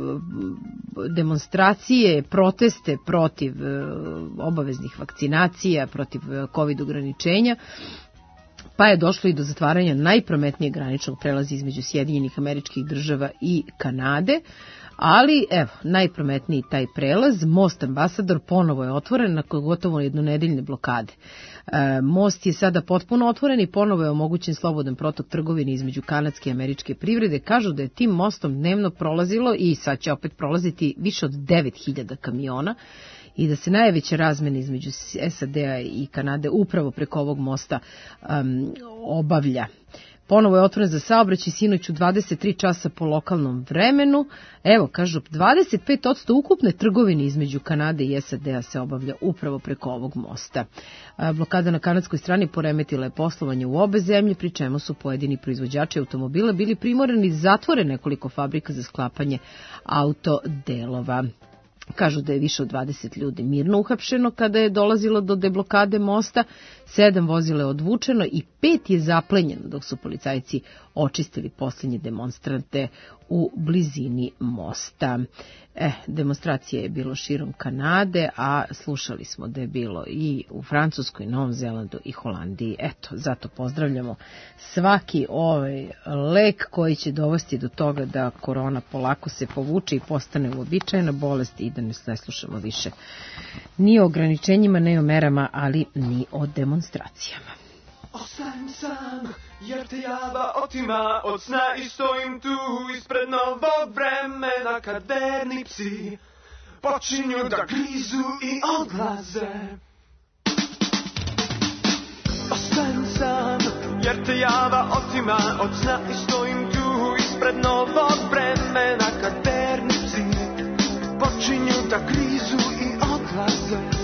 demonstracije, proteste protiv obaveznih vakcinacija, protiv COVID ograničenja, pa je došlo i do zatvaranja najprometnijeg graničnog prelaza između Sjedinjenih Američkih Država i Kanade, Ali, evo, najprometniji taj prelaz, most Ambasador ponovo je otvoren nakon gotovo jednonedeljne blokade. E, most je sada potpuno otvoren i ponovo je omogućen slobodan protok trgovine između kanadske i američke privrede. Kažu da je tim mostom dnevno prolazilo i sad će opet prolaziti više od devet hiljada kamiona i da se najveća razmena između S A D-a i Kanade upravo preko ovog mosta um, obavlja. Ponovo je otvoren za saobraćaj sinoć u dvadeset tri časa po lokalnom vremenu. Evo, kažu, dvadeset pet posto ukupne trgovine između Kanade i S A D-a se obavlja upravo preko ovog mosta. Blokada na kanadskoj strani poremetila je poslovanje u obe zemlje, pri čemu su pojedini proizvođači automobila bili primorani zatvore nekoliko fabrika za sklapanje autodelova. Kažu da je više od dvadeset ljudi mirno uhapšeno kada je dolazilo do deblokade mosta, sedam vozila je odvučeno i pet je zaplenjeno dok su policajci očistili posljednje demonstrante u blizini mosta. Eh, demonstracije je bilo širom Kanade, a slušali smo da je bilo i u Francuskoj, Novom Zelandu i Holandiji. Eto, zato pozdravljamo svaki ovaj lek koji će dovesti do toga da korona polako se povuče i postane uobičajena bolest i da ne slušamo više ni o ograničenjima, ni o merama, ali ni o demonstracijama. Ostajem sam, jer te java otima od sna i stojim tu ispred novog vremena kad verni psi počinju da grizu i odlaze. Ostajem sam, jer te java otima od sna i stojim tu ispred novog vremena kad verni psi počinju da grizu i odlaze.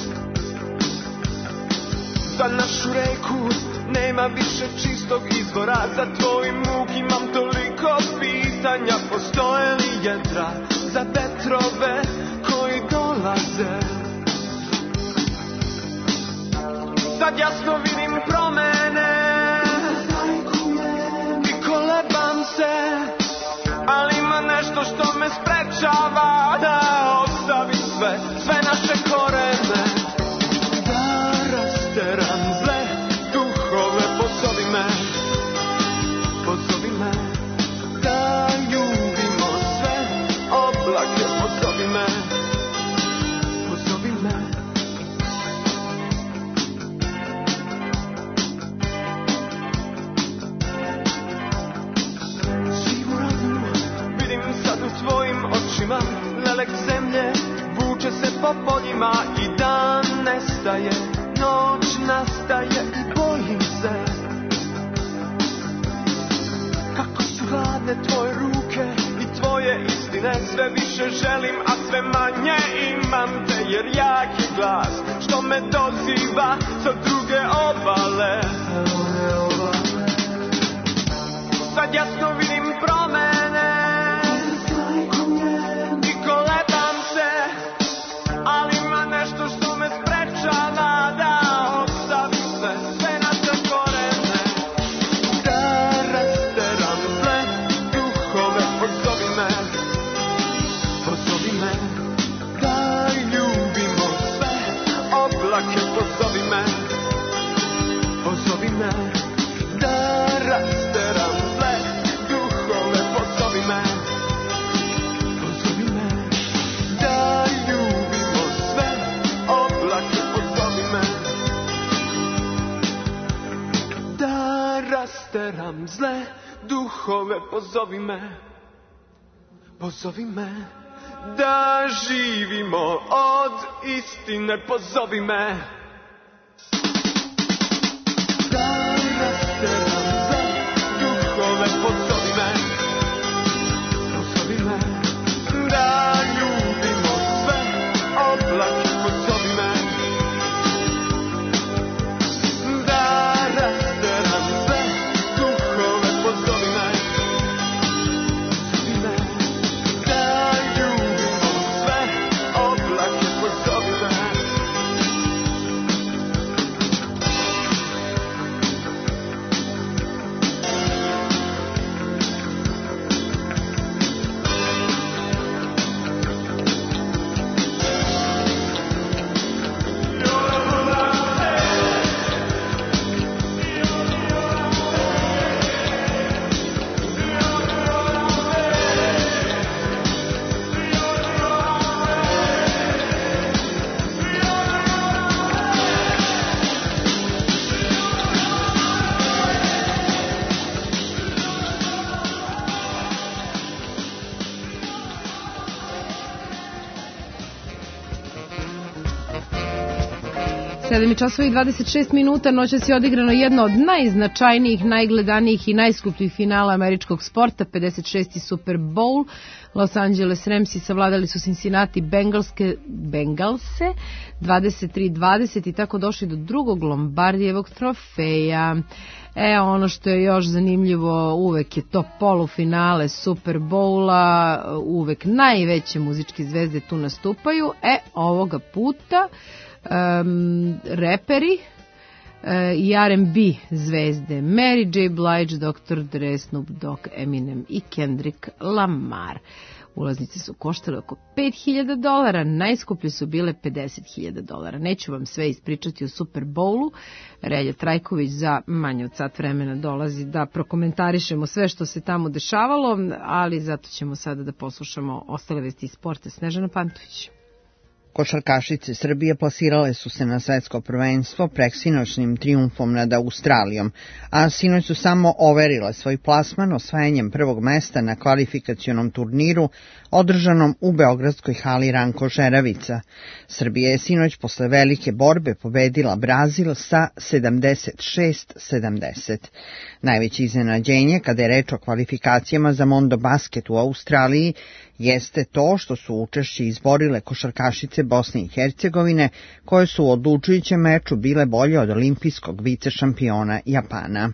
Za našu reku nema više čistog izvora, za tvoj muk imam toliko pitanja, postoje li jedra za vetrove koji dolaze? Sad jasno vidim promene i kolebam se, ali ima nešto što me sprečava da ostavim sve, sve naše korene. Teram zle duhove, pozovi me, pozovi me, da ljubimo sve oblake, pozovi me, pozovi me. Sivu radnu vidim sad u tvojim očima, lelek zemlje vuče se po poljima i dan nestaje. Noć nastaje i bojim se kako su hladne tvoje ruke i tvoje istine. Sve više želim, a sve manje imam te, jer jak je glas što me doziva sa druge obale. Sad jasno vidim promene i kolebam se, ali ima nešto što me sprečava da ostavim sve, sve naše korene. Da rasteram zle duhove, pozovi me, pozovi me, da ljubimo sve oblake, pozovi me, pozovi me, da rasteram zle duhove, pozovi me, pozovi me, da ljubimo sve oblake, pozovi me, da rasteram zle duhove, pozovi me, pozovi me, da živimo od istine, pozovi me, da rasteram zle duhove, pozovi me, pozovi me, da ljubimo sve oblake, pozovi me, da rasteram sve duhove, pozovi me, pozovi me, da ljubimo sve oblake, pozovi me, sedam časova i dvadeset šest minuta, noćas je odigrano jedno od najznačajnijih, najgledanijih i najskupljih finala američkog sporta, pedeset šesti Super Bowl. Los Angeles Ramsi savladali su Cincinnati Bengalske, Bengalse dvadeset tri dvadeset i tako došli do drugog Lombardijevog trofeja. E, ono što je još zanimljivo, uvek je to polufinale Super Bowla, uvek najveće muzičke zvezde tu nastupaju. E, ovoga puta um, reperi uh, i R and B zvezde Mary J. Blige, doktor Dre, Snoop Dogg, Eminem i Kendrick Lamar. Ulaznice su koštale oko pet hiljada dolara, najskuplje su bile pedeset hiljada dolara. Neću vam sve ispričati o Super Bowlu. Relja Trajković za manje od sat vremena dolazi da prokomentarišemo sve što se tamo dešavalo, ali zato ćemo sada da poslušamo ostale vesti iz sporta. Snežana Pantović. Košarkašice Srbije plasirale su se na svetsko prvenstvo preksinoćnim trijumfom nad Australijom, a sinoć su samo overile svoj plasman osvajanjem prvog mesta na kvalifikacionom turniru održanom u beogradskoj hali Ranko Žeravica. Srbija je sinoć posle velike borbe pobedila Brazil sa sedamdeset šest sedamdeset. Najveće iznenađenje kada je reč o kvalifikacijama za Mondo Basket u Australiji jeste to što su učešće izborile košarkašice Bosne i Hercegovine, koje su u odlučujućem meču bile bolje od olimpijskog vicešampiona Japana.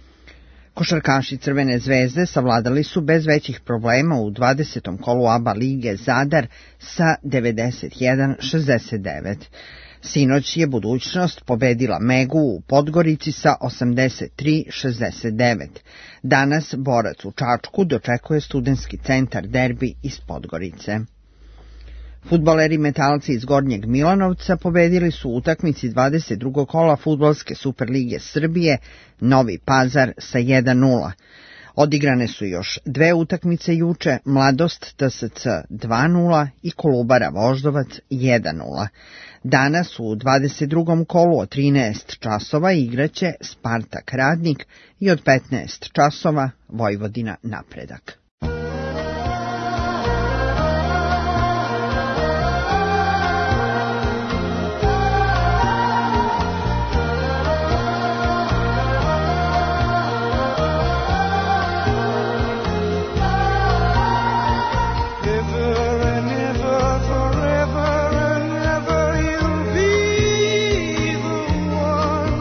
Košarkaši Crvene zvezde savladali su bez većih problema u dvadesetom kolu A B A lige Zadar sa devedeset jedan šezdeset devet. Sinoć je Budućnost pobedila Megu u Podgorici sa osamdeset tri šezdeset devet. Danas Borac u Čačku dočekuje Studentski centar derbi iz Podgorice. Fudbaleri Metalci iz Gornjeg Milanovca pobedili su u utakmici dvadeset drugog kola Fudbalske Superlige Srbije Novi Pazar sa jedan nula. Odigrane su još dve utakmice juče, Mladost T S C dva nula i Kolubara Voždovac jedan nula. Danas u dvadeset drugom kolu od trinaest časova igraće Spartak Radnik i od petnaest časova Vojvodina Napredak.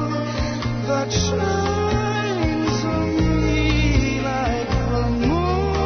Shines on me like the moon.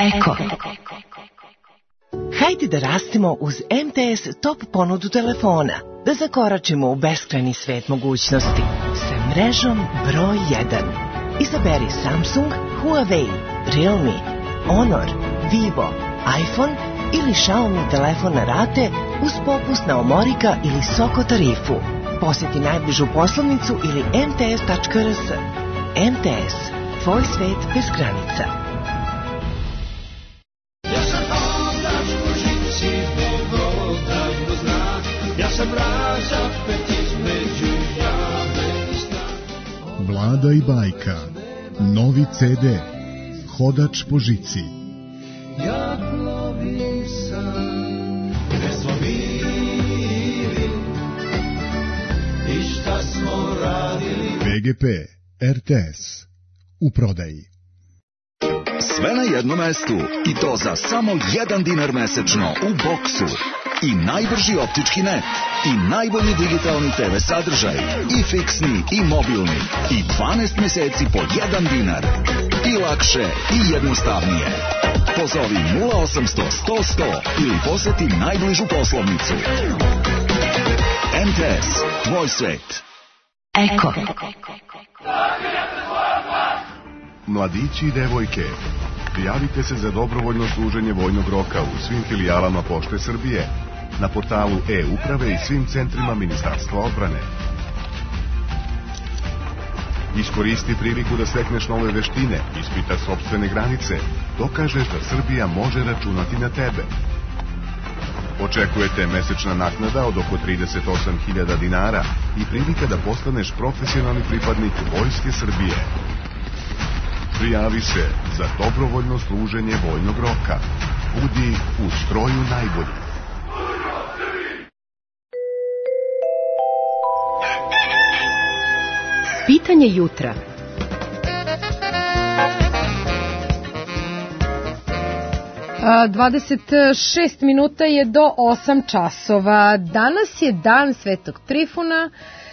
Eko. Hajde da rastemo uz M T S top ponudu telefona, da zakoračimo u beskrajni svet mogućnosti sa mrežom broj jedan. Izaberi Samsung, Huawei, Realme, Honor, Vivo, iPhone ili Xiaomi telefon na rate uz popust na Omorika ili Soko tarifu. Posjeti najbližu poslovnicu ili m t s tačka r s. M T S, tvoj svet bez granica. Ja sam hodač po žici, Bogo davno zna. Ja sam razapet između jave i sna. Vlada i bajka. Novi C D. Hodač po žici. Ja plovim sam, gde smo bili i šta smo radili. P G P, R T S, u prodaji. Sve na jednom mestu i to za samo jedan dinar mesečno u boksu. I najbrži optički net, i najbolji digitalni te ve sadržaj, i fiksni, i mobilni, i dvanaest mjeseci po jedan dinar. I lakše, i jednostavnije. Pozovi nula osamsto sto sto ili posjeti najbližu poslovnicu. M T S, tvoj svet. Eko. Mladići i devojke, prijavite se za dobrovoljno služenje vojnog roka u svim filijalama Pošte Srbije, na portalu e-uprave i svim centrima Ministarstva odbrane. Iskoristi priliku da stekneš nove veštine, ispitaš sopstvene granice, dokažeš da Srbija može računati na tebe. Očekujete mesečna naknada od oko trideset osam hiljada dinara i prilika da postaneš profesionalni pripadnik Vojske Srbije. Prijavi se za dobrovoljno služenje vojnog roka. Budi u stroju najbolji. Pitanje jutra. dvadeset šest minuta je do osam časova. Danas je dan Svetog Trifuna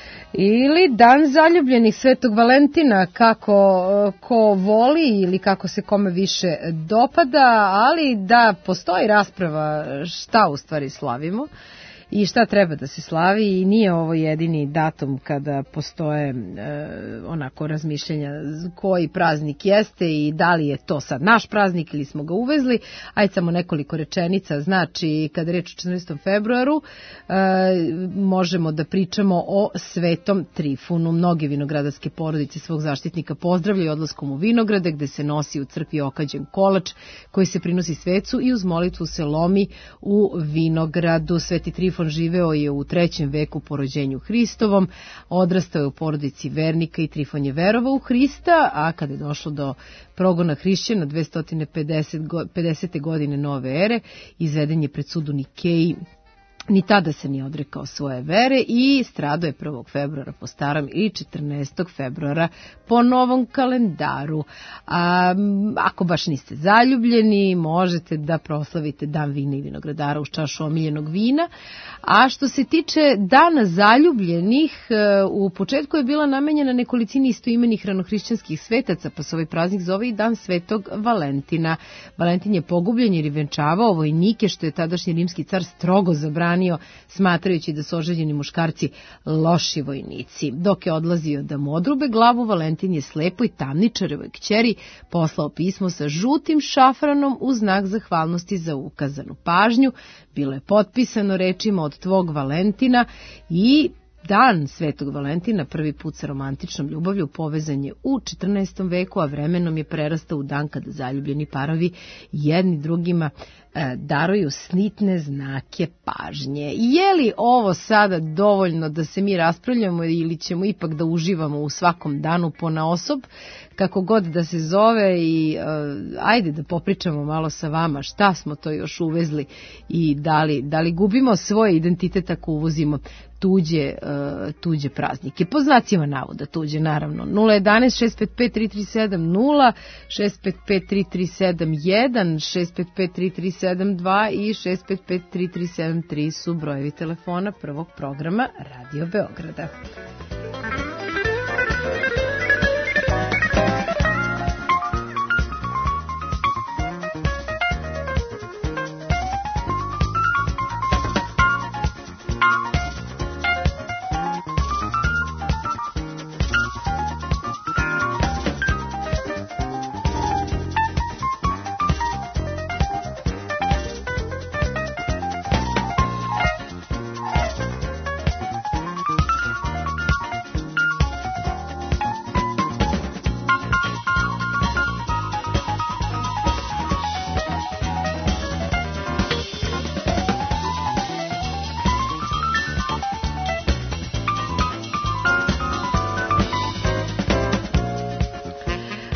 ili dan zaljubljenih Svetog Valentina, kako ko voli ili kako se kome više dopada, ali da postoji rasprava šta u stvari slavimo i šta treba da se slavi, i nije ovo jedini datum kada postoje e, onako razmišljenja koji praznik jeste i da li je to sad naš praznik ili smo ga uvezli. Ajde samo nekoliko rečenica. Znači, kada reč o četrnaestom februaru e, možemo da pričamo o Svetom Trifunu. Mnoge vinogradarske porodice svog zaštitnika pozdravljaju odlaskom u vinograde, gde se nosi u crkvi okađen kolač koji se prinosi svecu i uz molitvu se lomi u vinogradu. Sveti Trifun živeo je u trećem veku po rođenju Hristovom, odrastao je u porodici vernika i Trifon je verovao u Hrista, a kada je došlo do progona hrišćana dvesta pedesete godine nove ere, izveden je pred sud u Nikeji. Ni tada se nije odrekao svoje vere i stradao je prvog februara po starom i četrnaestog februara po novom kalendaru. A, ako baš niste zaljubljeni, možete da proslavite dan vina i vinogradara uz čašu omiljenog vina. A što se tiče dana zaljubljenih, u početku je bila namenjena nekolicini istoimenih ranohrišćanskih svetaca, pa se ovaj praznik zove i dan Svetog Valentina. Valentin je pogubljen jer je venčavao vojnike, što je tadašnji rimski car strogo zabranio, smatrajući da su oženjeni muškarci loši vojnici. Dok je odlazio da mu odrube glavu, Valentin je slepoj tamničarevoj kćeri poslao pismo sa žutim šafranom u znak zahvalnosti za ukazanu pažnju. Bilo je potpisano rečima od tvog Valentina i dan Svetog Valentina prvi put sa romantičnom ljubavlju povezan je u četrnaestom veku, a vremenom je prerastao u dan kada zaljubljeni parovi jedni drugima e, daruju snitne znake pažnje. Je li ovo sada dovoljno da se mi raspravljamo ili ćemo ipak da uživamo u svakom danu ponaosob, kako god da se zove, i e, ajde da popričamo malo sa vama šta smo to još uvezli i da li, da li gubimo svoj identitet ako uvozimo tuđe, uh, tuđe praznike. Po znacima navoda tuđe, naravno. nula jedanaest šest pet pet tri tri sedam nula, šest pet pet tri tri sedam jedan, šest pet pet tri tri sedam dva i šest pet pet tri tri sedam tri su brojevi telefona prvog programa Radio Beograda.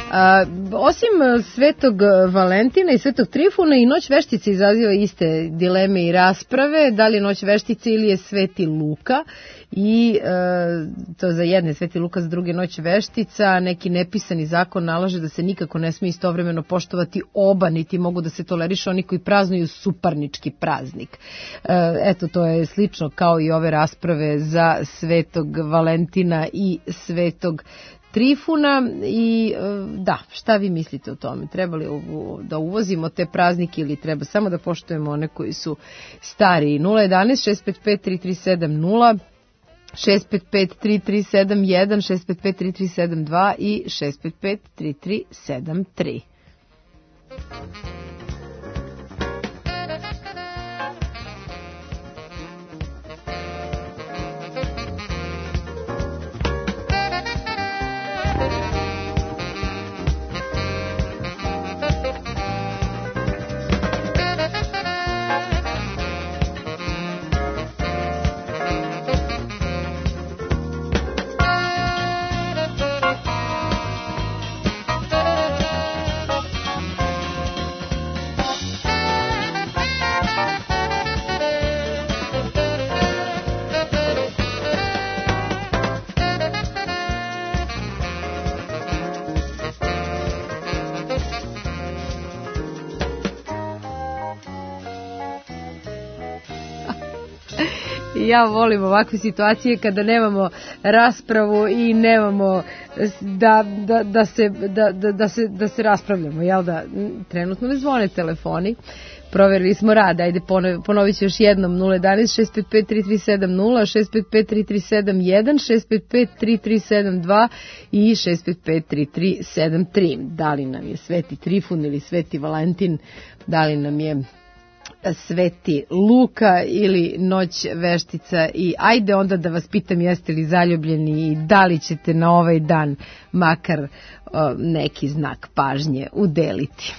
A, osim Svetog Valentina i Svetog Trifuna i Noć veštice izaziva iste dileme i rasprave, da li je Noć veštice ili je Sveti Luka, i e, to za jedne Sveti Luka, za druge Noć veštica. Neki nepisani zakon nalaže da se nikako ne smije istovremeno poštovati oba, niti mogu da se tolerišu oni koji praznuju suparnički praznik. E, eto, to je slično kao i ove rasprave za Svetog Valentina i Svetog Trifuna. I da, šta vi mislite o tome? Treba li da uvozimo te praznike ili treba samo da poštujemo one koji su stariji? nula jedanaest šest pet pet tri tri sedam nula, šest pet pet tri tri sedam jedan, šest pet pet tri tri sedam dva i šest pet pet tri tri sedam tri. Ja volim ovakve situacije kada nemamo raspravu i nemamo da, da, da, se, da, da, da, se, da se raspravljamo, jel da? Trenutno ne zvone telefoni, proverili smo rad, ajde ponovit ću još jednom: nula jedanaest šest pet pet tri tri sedam nula, šest pet pet tri tri sedam jedan, šest pet pet tri tri sedam dva i šest pet pet tri tri sedam tri. Da li nam je Sveti Trifun ili Sveti Valentin, da li nam je Sveti Luka ili Noć veštica? I ajde onda da vas pitam, jeste li zaljubljeni i da li ćete na ovaj dan makar o, neki znak pažnje udeliti.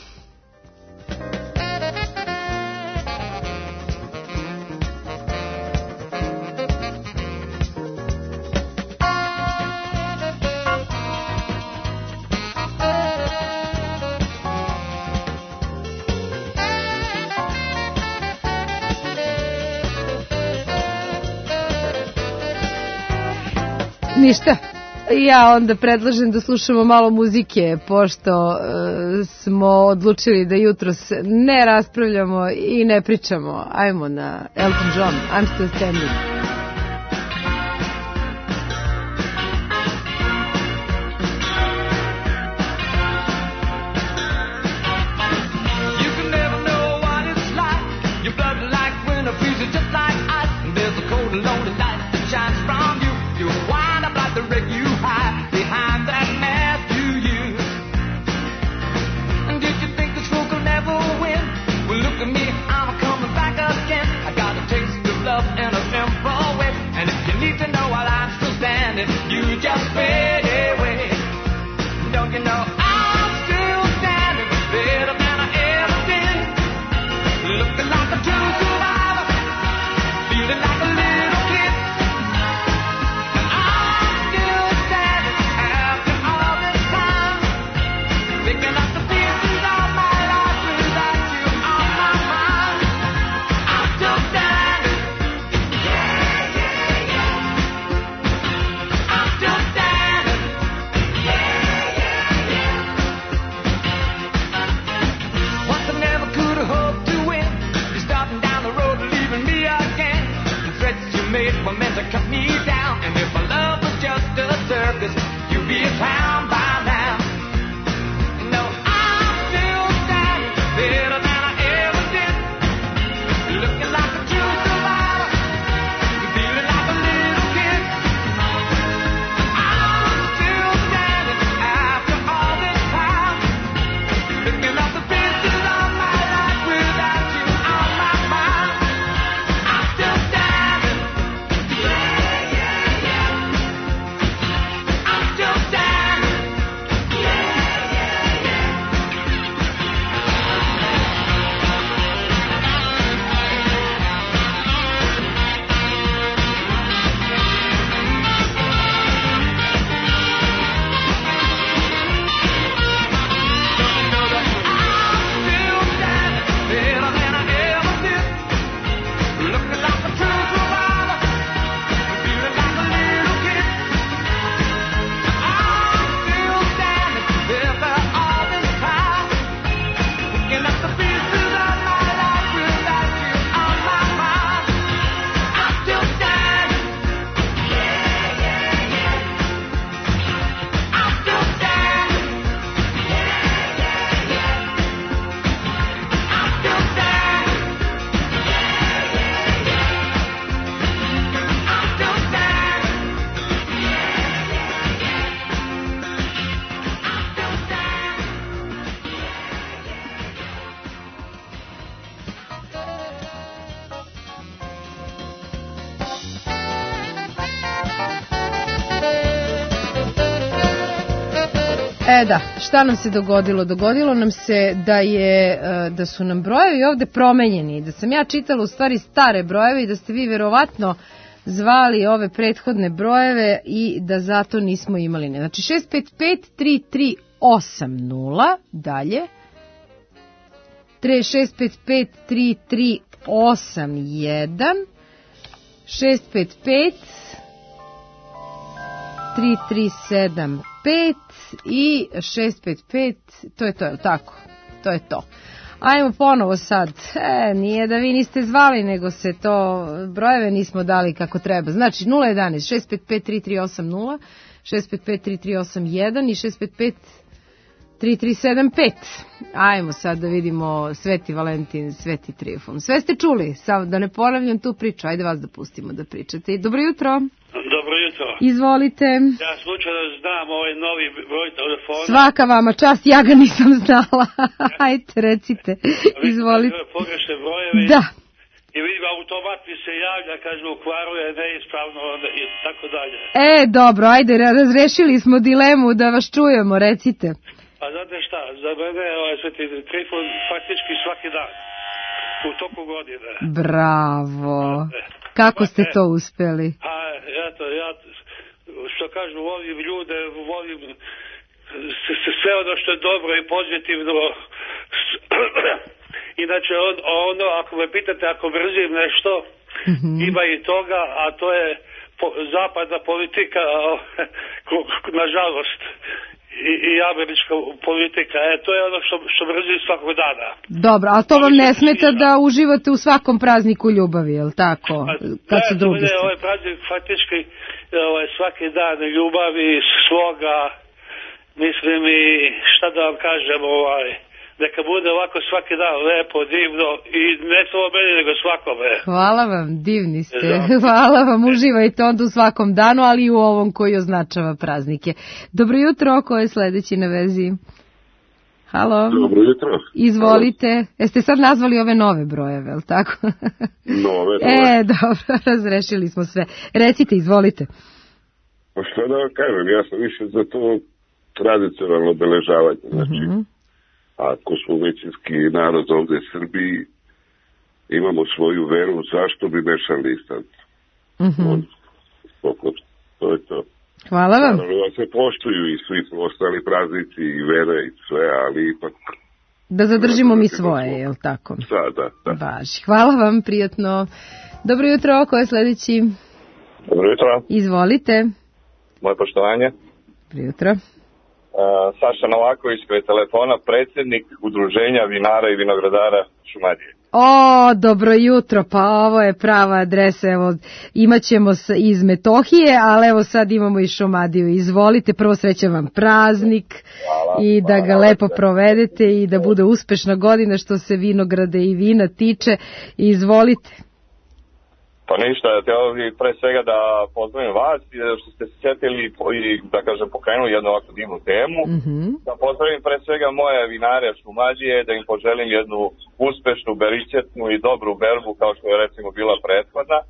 Ništa, ja onda predlažem da slušamo malo muzike, pošto e, smo odlučili da jutros ne raspravljamo i ne pričamo. Ajmo na Elton John, I'm Still Standing. Still stand. E da, šta nam se dogodilo? Dogodilo nam se da je da su nam brojevi ovde promenjeni, da sam ja čitala u stvari stare brojeve i da ste vi verovatno zvali ove prethodne brojeve i da zato nismo imali ne. Znači šest pet pet tri tri osam nula, dalje šest pet pet tri tri osam jedan, šest pet pet tri tri sedam pet i šest pet pet, to je to, je tako? To je to. Ajmo ponovo sad. E, nije da vi niste zvali, nego se to, brojeve nismo dali kako treba. Znači nula jedan šest pet pet tri tri osam nula, šest pet pet tri tri osam jedan i šest pet pet tri tri sedam pet. Ajmo sad da vidimo Sveti Valentin, Sveti Trifun. Sve ste čuli, sad da ne ponavljam tu priču, ajde vas da pustimo da pričate. Dobro jutro. Dobro jutro. Izvolite. Ja slučajno znam ovaj novi broj telefona. Svaka vama čast, ja ga nisam znala. Ajde, recite. Izvolite. Pogrešne brojeve. Da. I vidim, automat mi se javlja, kaže, ukvaruje neispravno i tako dalje. E, dobro, ajde, razrešili smo dilemu da vas čujemo, recite. Pa znate šta, za mene je ovaj Sveti Trifun faktički svaki dan, u toku godine. Bravo. Kako ste to uspeli? A, eto, ja, što kažu, volim ljude, volim sve ono što je dobro i pozitivno. Inače, on, ono, ako me pitate, ako mrzim nešto, mm-hmm. ima i toga, a to je po, zapadna politika, nažalost. I, i američka politika, e, to je ono što, što mrzim svakog dana. Dobro, a to vam ne smeta da uživate u svakom prazniku ljubavi, je li tako? Kad su drugi stvari. Ovaj praznik faktički ovaj, svaki dan ljubavi, sloga, mislim i šta da vam kažem, ovaj, neka bude ovako svaki dan lepo, divno i ne samo meni nego svakome. Hvala vam, divni ste. Hvala vam, uživajte onda u svakom danu, ali i u ovom koji označava praznike. Dobro jutro, ko je sledeći na vezi? Halo? Dobro jutro. Izvolite. Halo. Jeste sad nazvali ove nove brojeve, je li tako? Nove, nove. E, dobro, razrešili smo sve. Recite, izvolite. Pa što da vam kažem, ja sam više za to tradicionalno obeležavanje, znači... Mm-hmm. Ako smo većinski narod ovde u Srbiji, imamo svoju veru, zašto bi mešali instant? Mm-hmm. To je to. Hvala vam. Naravno da se poštuju i svi ostali praznici i vere i sve, ali ipak... Da zadržimo mi svoje, je li tako? Da, da, da. Baš. Hvala vam, prijatno. Dobro jutro, ko je sledeći? Dobro jutro. Izvolite. Moje poštovanje. Dobro jutro. Uh, Saša Novaković, koji je telefona, predsjednik Udruženja vinara i vinogradara Šumadije. O, dobro jutro, pa ovo je prava adresa, evo, imat ćemo iz Metohije, ali evo sad imamo i Šumadiju. Izvolite, prvo srećan vam praznik. Hvala, i da ga hvala, lepo hvala. provedete i da bude uspešna godina što se vinograde i vina tiče. Izvolite. Pa ništa, htio bih pre svega da pozdravim vas što ste se sjetili i da kažem pokrenuli jednu ovakvu divnu temu. Mm-hmm. Da pozdravim pre svega moje vinare Šumadije, da im poželim jednu uspešnu, beričetnu i dobru berbu kao što je recimo bila prethodna.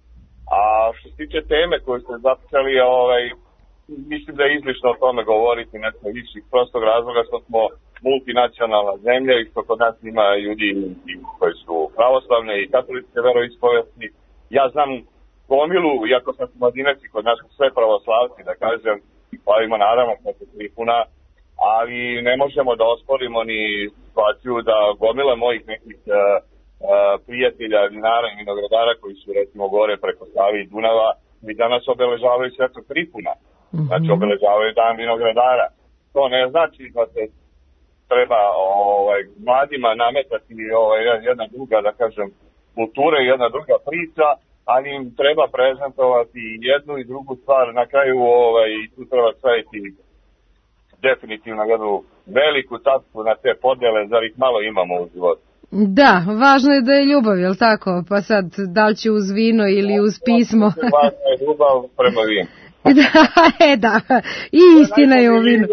A što se tiče teme koju ste započeli, ovaj, mislim da je izlišno o tome govoriti nešto više iz prostog razloga što smo multinacionalna zemlja i što kod nas ima ljudi koji su pravoslavne i katoličke veroispovesti. Ja znam gomilu, iako sam Šumadinac i kod nas sve pravoslavci, da kažem, pa ima naravno kako Trifuna, ali ne možemo da osporimo ni situaciju da gomila mojih nekih uh, uh, prijatelja, vinara i vinogradara koji su recimo gore preko Save i Dunava, mi danas obeležavaju Svetog Trifuna, mm-hmm. znači obeležavaju dan vinogradara. To ne znači da se treba ovaj, mladima nametati ovaj, jedna druga, da kažem, kulture i jedna druga priča, ali im treba prezentovati jednu i drugu stvar. Na kraju ovaj, tu treba staviti definitivno jednu veliku tapku na te podjele, zar ih malo imamo u životu. Da, važno je da je ljubav, je li tako? Pa sad, da li će uz vino ili uz pismo? Važno je ljubav prema vinu. Da, e, da, i istina je u vinu.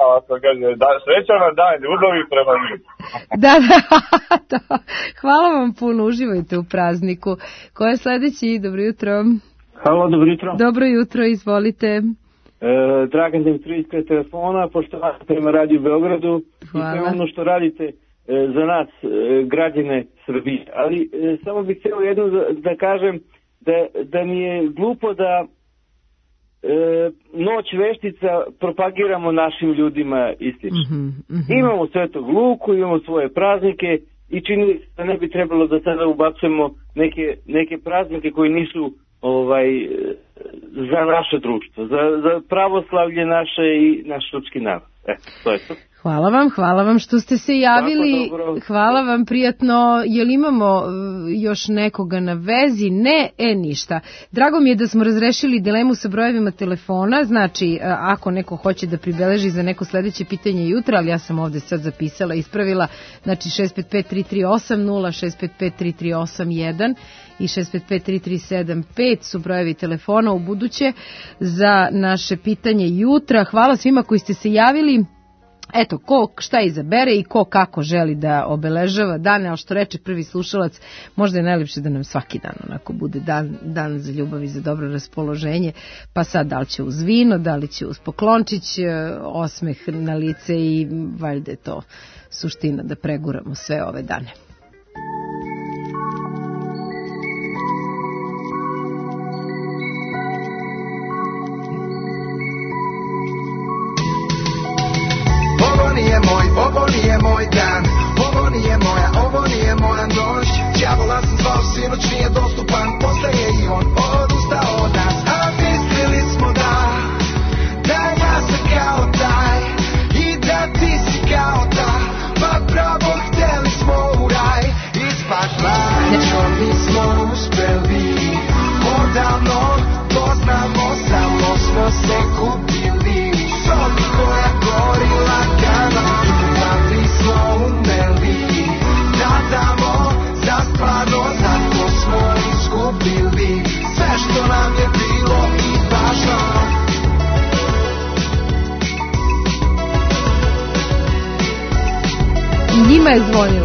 Srećan vam dan, ljubavi prema vinu. Da, da, to. Hvala vam puno, uživajte u prazniku. Ko je sledeći? Dobro jutro. Halo, dobro jutro. Dobro jutro, izvolite. Dragan Dimitrijević ispred telefona, poštovanje prema Radio Beogradu. Hvala. I sve ono što radite e, za nas, e, građane Srbije. Ali e, samo bih htio jedno da, da kažem da, da mi je glupo da e, noć veštica propagiramo našim ljudima ističe. Mm-hmm, mm-hmm. Imamo Svetog Luku, imamo svoje praznike i čini da ne bi trebalo da sada ubacujemo neke, neke praznike koji nisu ovaj za naše društvo, za, za pravoslavlje naše i naš srpski narod. E, to je to. Hvala vam, hvala vam što ste se javili. Hvala vam, prijatno. Jel imamo još nekoga na vezi? Ne, e ništa. Drago mi je da smo razrešili dilemu sa brojevima telefona, znači ako neko hoće da pribeleži za neko sledeće pitanje jutra, ali ja sam ovde sad zapisala, ispravila, znači šest pet pet tri tri osam nula, šest pet pet tri tri osam jedan i šest pet pet tri tri sedam pet su brojevi telefona u buduće za naše pitanje jutra. Hvala svima koji ste se javili. Eto, ko šta izabere i ko kako želi da obeležava dane, ali što reče prvi slušalac, možda je najlepše da nam svaki dan onako bude dan, dan za ljubav i za dobro raspoloženje, pa sad da li će uz vino, da li će uz poklončić, osmeh na lice i valjda je to suština da preguramo sve ove dane. Nije moj, ovo nije moj dan, ovo nije moja, ovo nije moja noć. Đavola sam zvao, sinoć nije dostupan, postaje i on odustao od nas. A mislili smo da, da ja sam kao taj i da ti si kao ta, pa pravo hteli smo u raj, ispašla. Što nismo uspeli, odavno poznamo, samo smo se kupili. Sobi koja gori lagano, ljubavni smo umeli da damo za stvarno, zato smo izgubili sve što nam je bilo i važno. I njima je zvonio.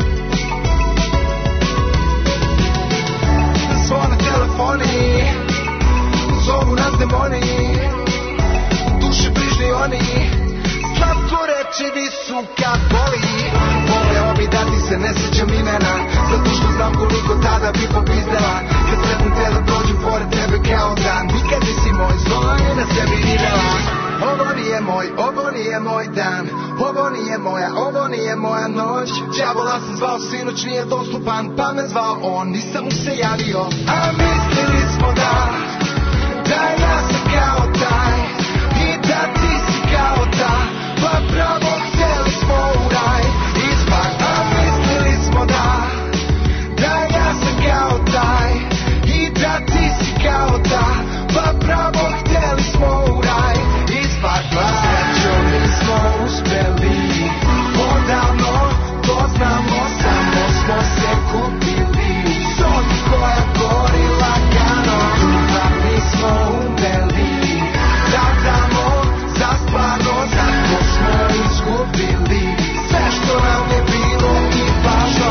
Zvone telefoni, zovu nas demoni, duše bližni oni, slatko rečevi su kad boli. Voleo bi da ti se ne sjećam imena, zato što znam koliko tada bi popizdela. Kad sretnem te da prođem pored tebe kao dan, nikad nisi moj zvoj na sebi videla. Ovo nije moj, ovo nije moj dan, ovo nije moja, ovo nije moja noć. Đavola sam zvao, sinoć nije dostupan, pa me zvao on, nisam mu se javio. A mislili smo da, da ja sam kao taj i da ti si kao ta, pa pravo hteli smo u raj, ispak. A mislili smo da, da ja sam kao taj i da ti si kao ta, pa pravo hteli smo u raj, ispak. Srećom nismo uspeli, odavno to znamo, samo smo se kupili. Sobi koja gori lagano, ljubavni smo umeli da damo za stvarno, zato smo izgubili sve što nam je bilo i važno.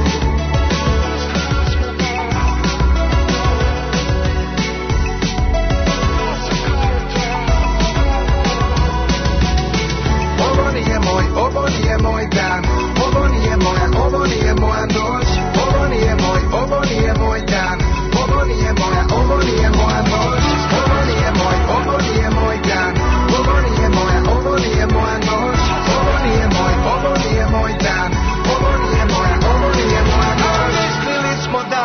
Ovo nije moj, ovo nije moj dan, ovo nije moja, ovo nije moja noć. Ovo nije moj, ovo nije moj dan, ovo nije moja, ovo nije moja noć. Ovo nije moj, ovo nije moj dan, ovo nije moja, ovo nije moja noć. Ovo nije moj, ovo nije moj dan, ovo nije moja, ovo nije moja noć. Mislili smo da.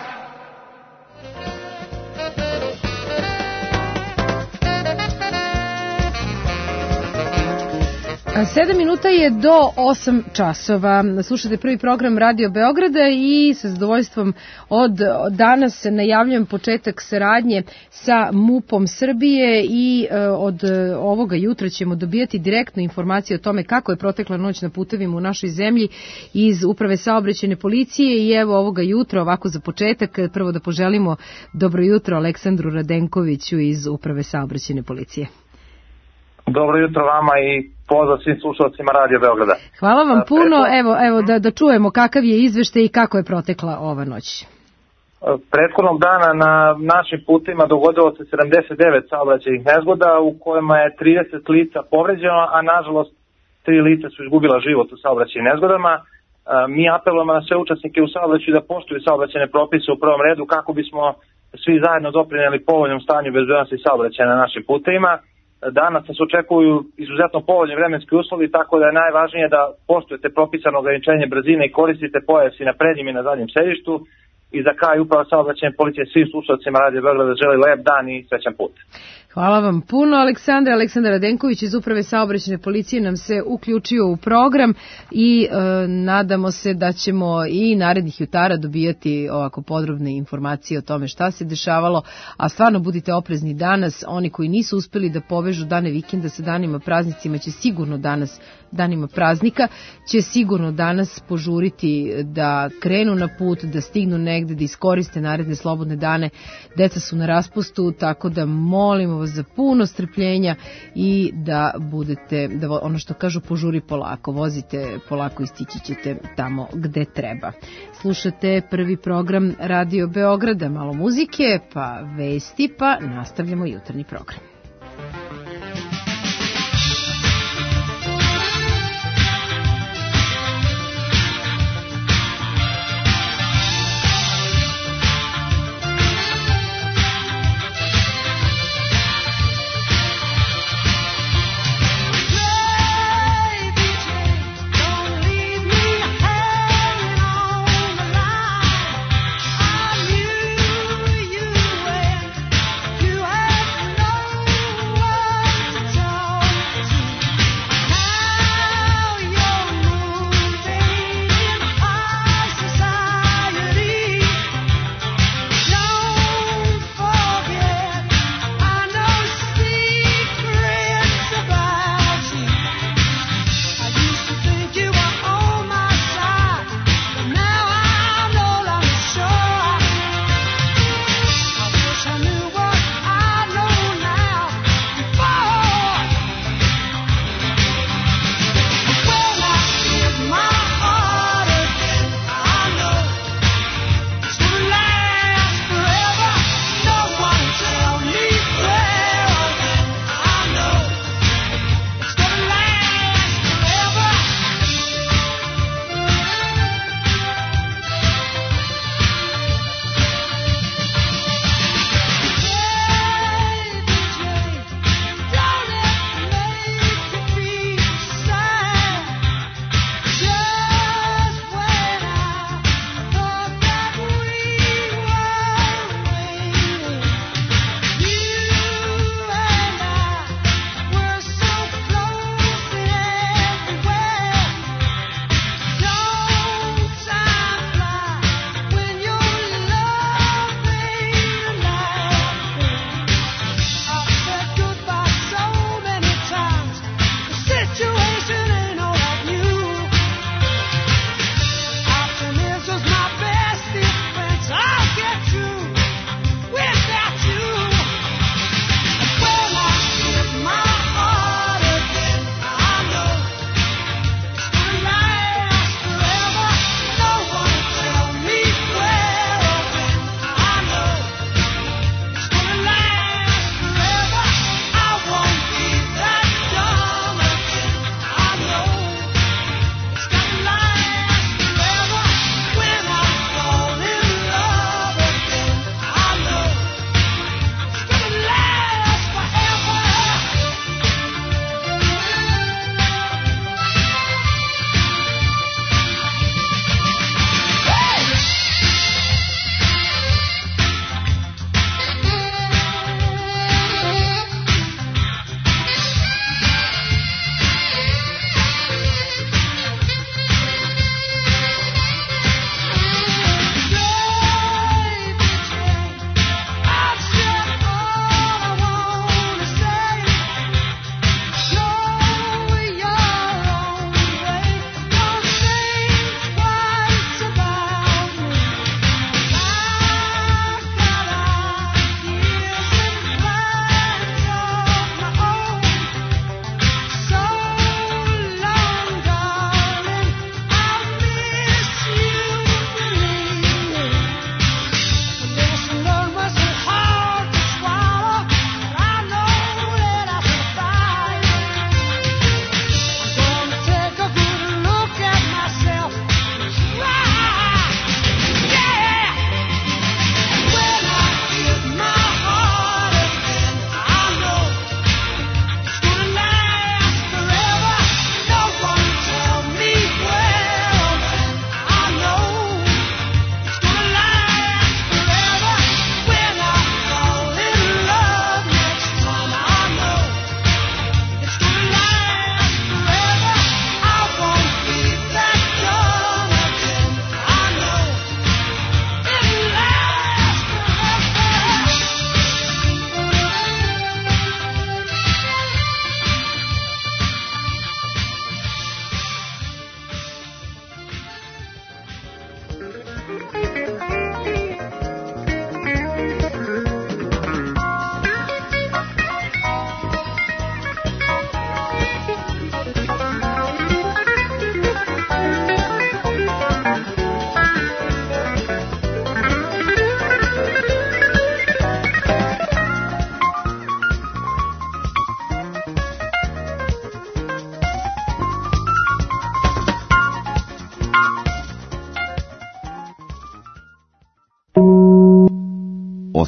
Sedam minuta je do osam časova. Slušate prvi program Radio Beograda i sa zadovoljstvom od danas najavljujem početak saradnje sa MUP-om Srbije i od ovoga jutra ćemo dobijati direktnu informaciju o tome kako je protekla noć na putevima u našoj zemlji iz Uprave saobraćajne policije. I evo ovoga jutra, ovako za početak, prvo da poželimo dobro jutro Aleksandru Radenkoviću iz Uprave saobraćajne policije. Dobro jutro vama i pozdrav svim slušalcima Radio Beograda. Hvala vam puno. Evo, evo da, da čujemo kakav je izveštaj i kako je protekla ova noć. Prethodnog dana na našim putima dogodilo se sedamdeset devet saobraćajnih nezgoda u kojima je trideset lica povređeno, a nažalost tri lica su izgubila život u saobraćajnim nezgodama. Mi apelujemo na sve učesnike u saobraćaju da poštuju saobraćajne propise u prvom redu kako bismo svi zajedno doprinijeli povoljnom stanju bezbednosti saobraćaja na našim putevima. Danas nas očekuju izuzetno povoljni vremenski uslovi, tako da je najvažnije da poštujete propisano ograničenje brzine i koristite pojas i na prednjem i na zadnjem sedištu. I za kraj uprava saobraćajne policije svim slušalcima Radio Beograda želi lep dan i srećan put. Hvala vam puno, Aleksandar. Aleksandar Radenković iz Uprave saobraćajne policije nam se uključio u program i e, nadamo se da ćemo i narednih jutara dobijati ovako podrobne informacije o tome šta se dešavalo, a stvarno budite oprezni danas. Oni koji nisu uspeli da povežu dane vikenda sa danima praznicima će sigurno danas, danima praznika, će sigurno danas požuriti da krenu na put, da stignu negde, da iskoriste naredne slobodne dane. Deca su na raspustu, tako da molimo vas za puno strpljenja i da budete, da ono što kažu, požuri polako, vozite polako i stići ćete tamo gde treba. Slušate prvi program Radio Beograda, malo muzike, pa vesti, pa nastavljamo jutarnji program. You have no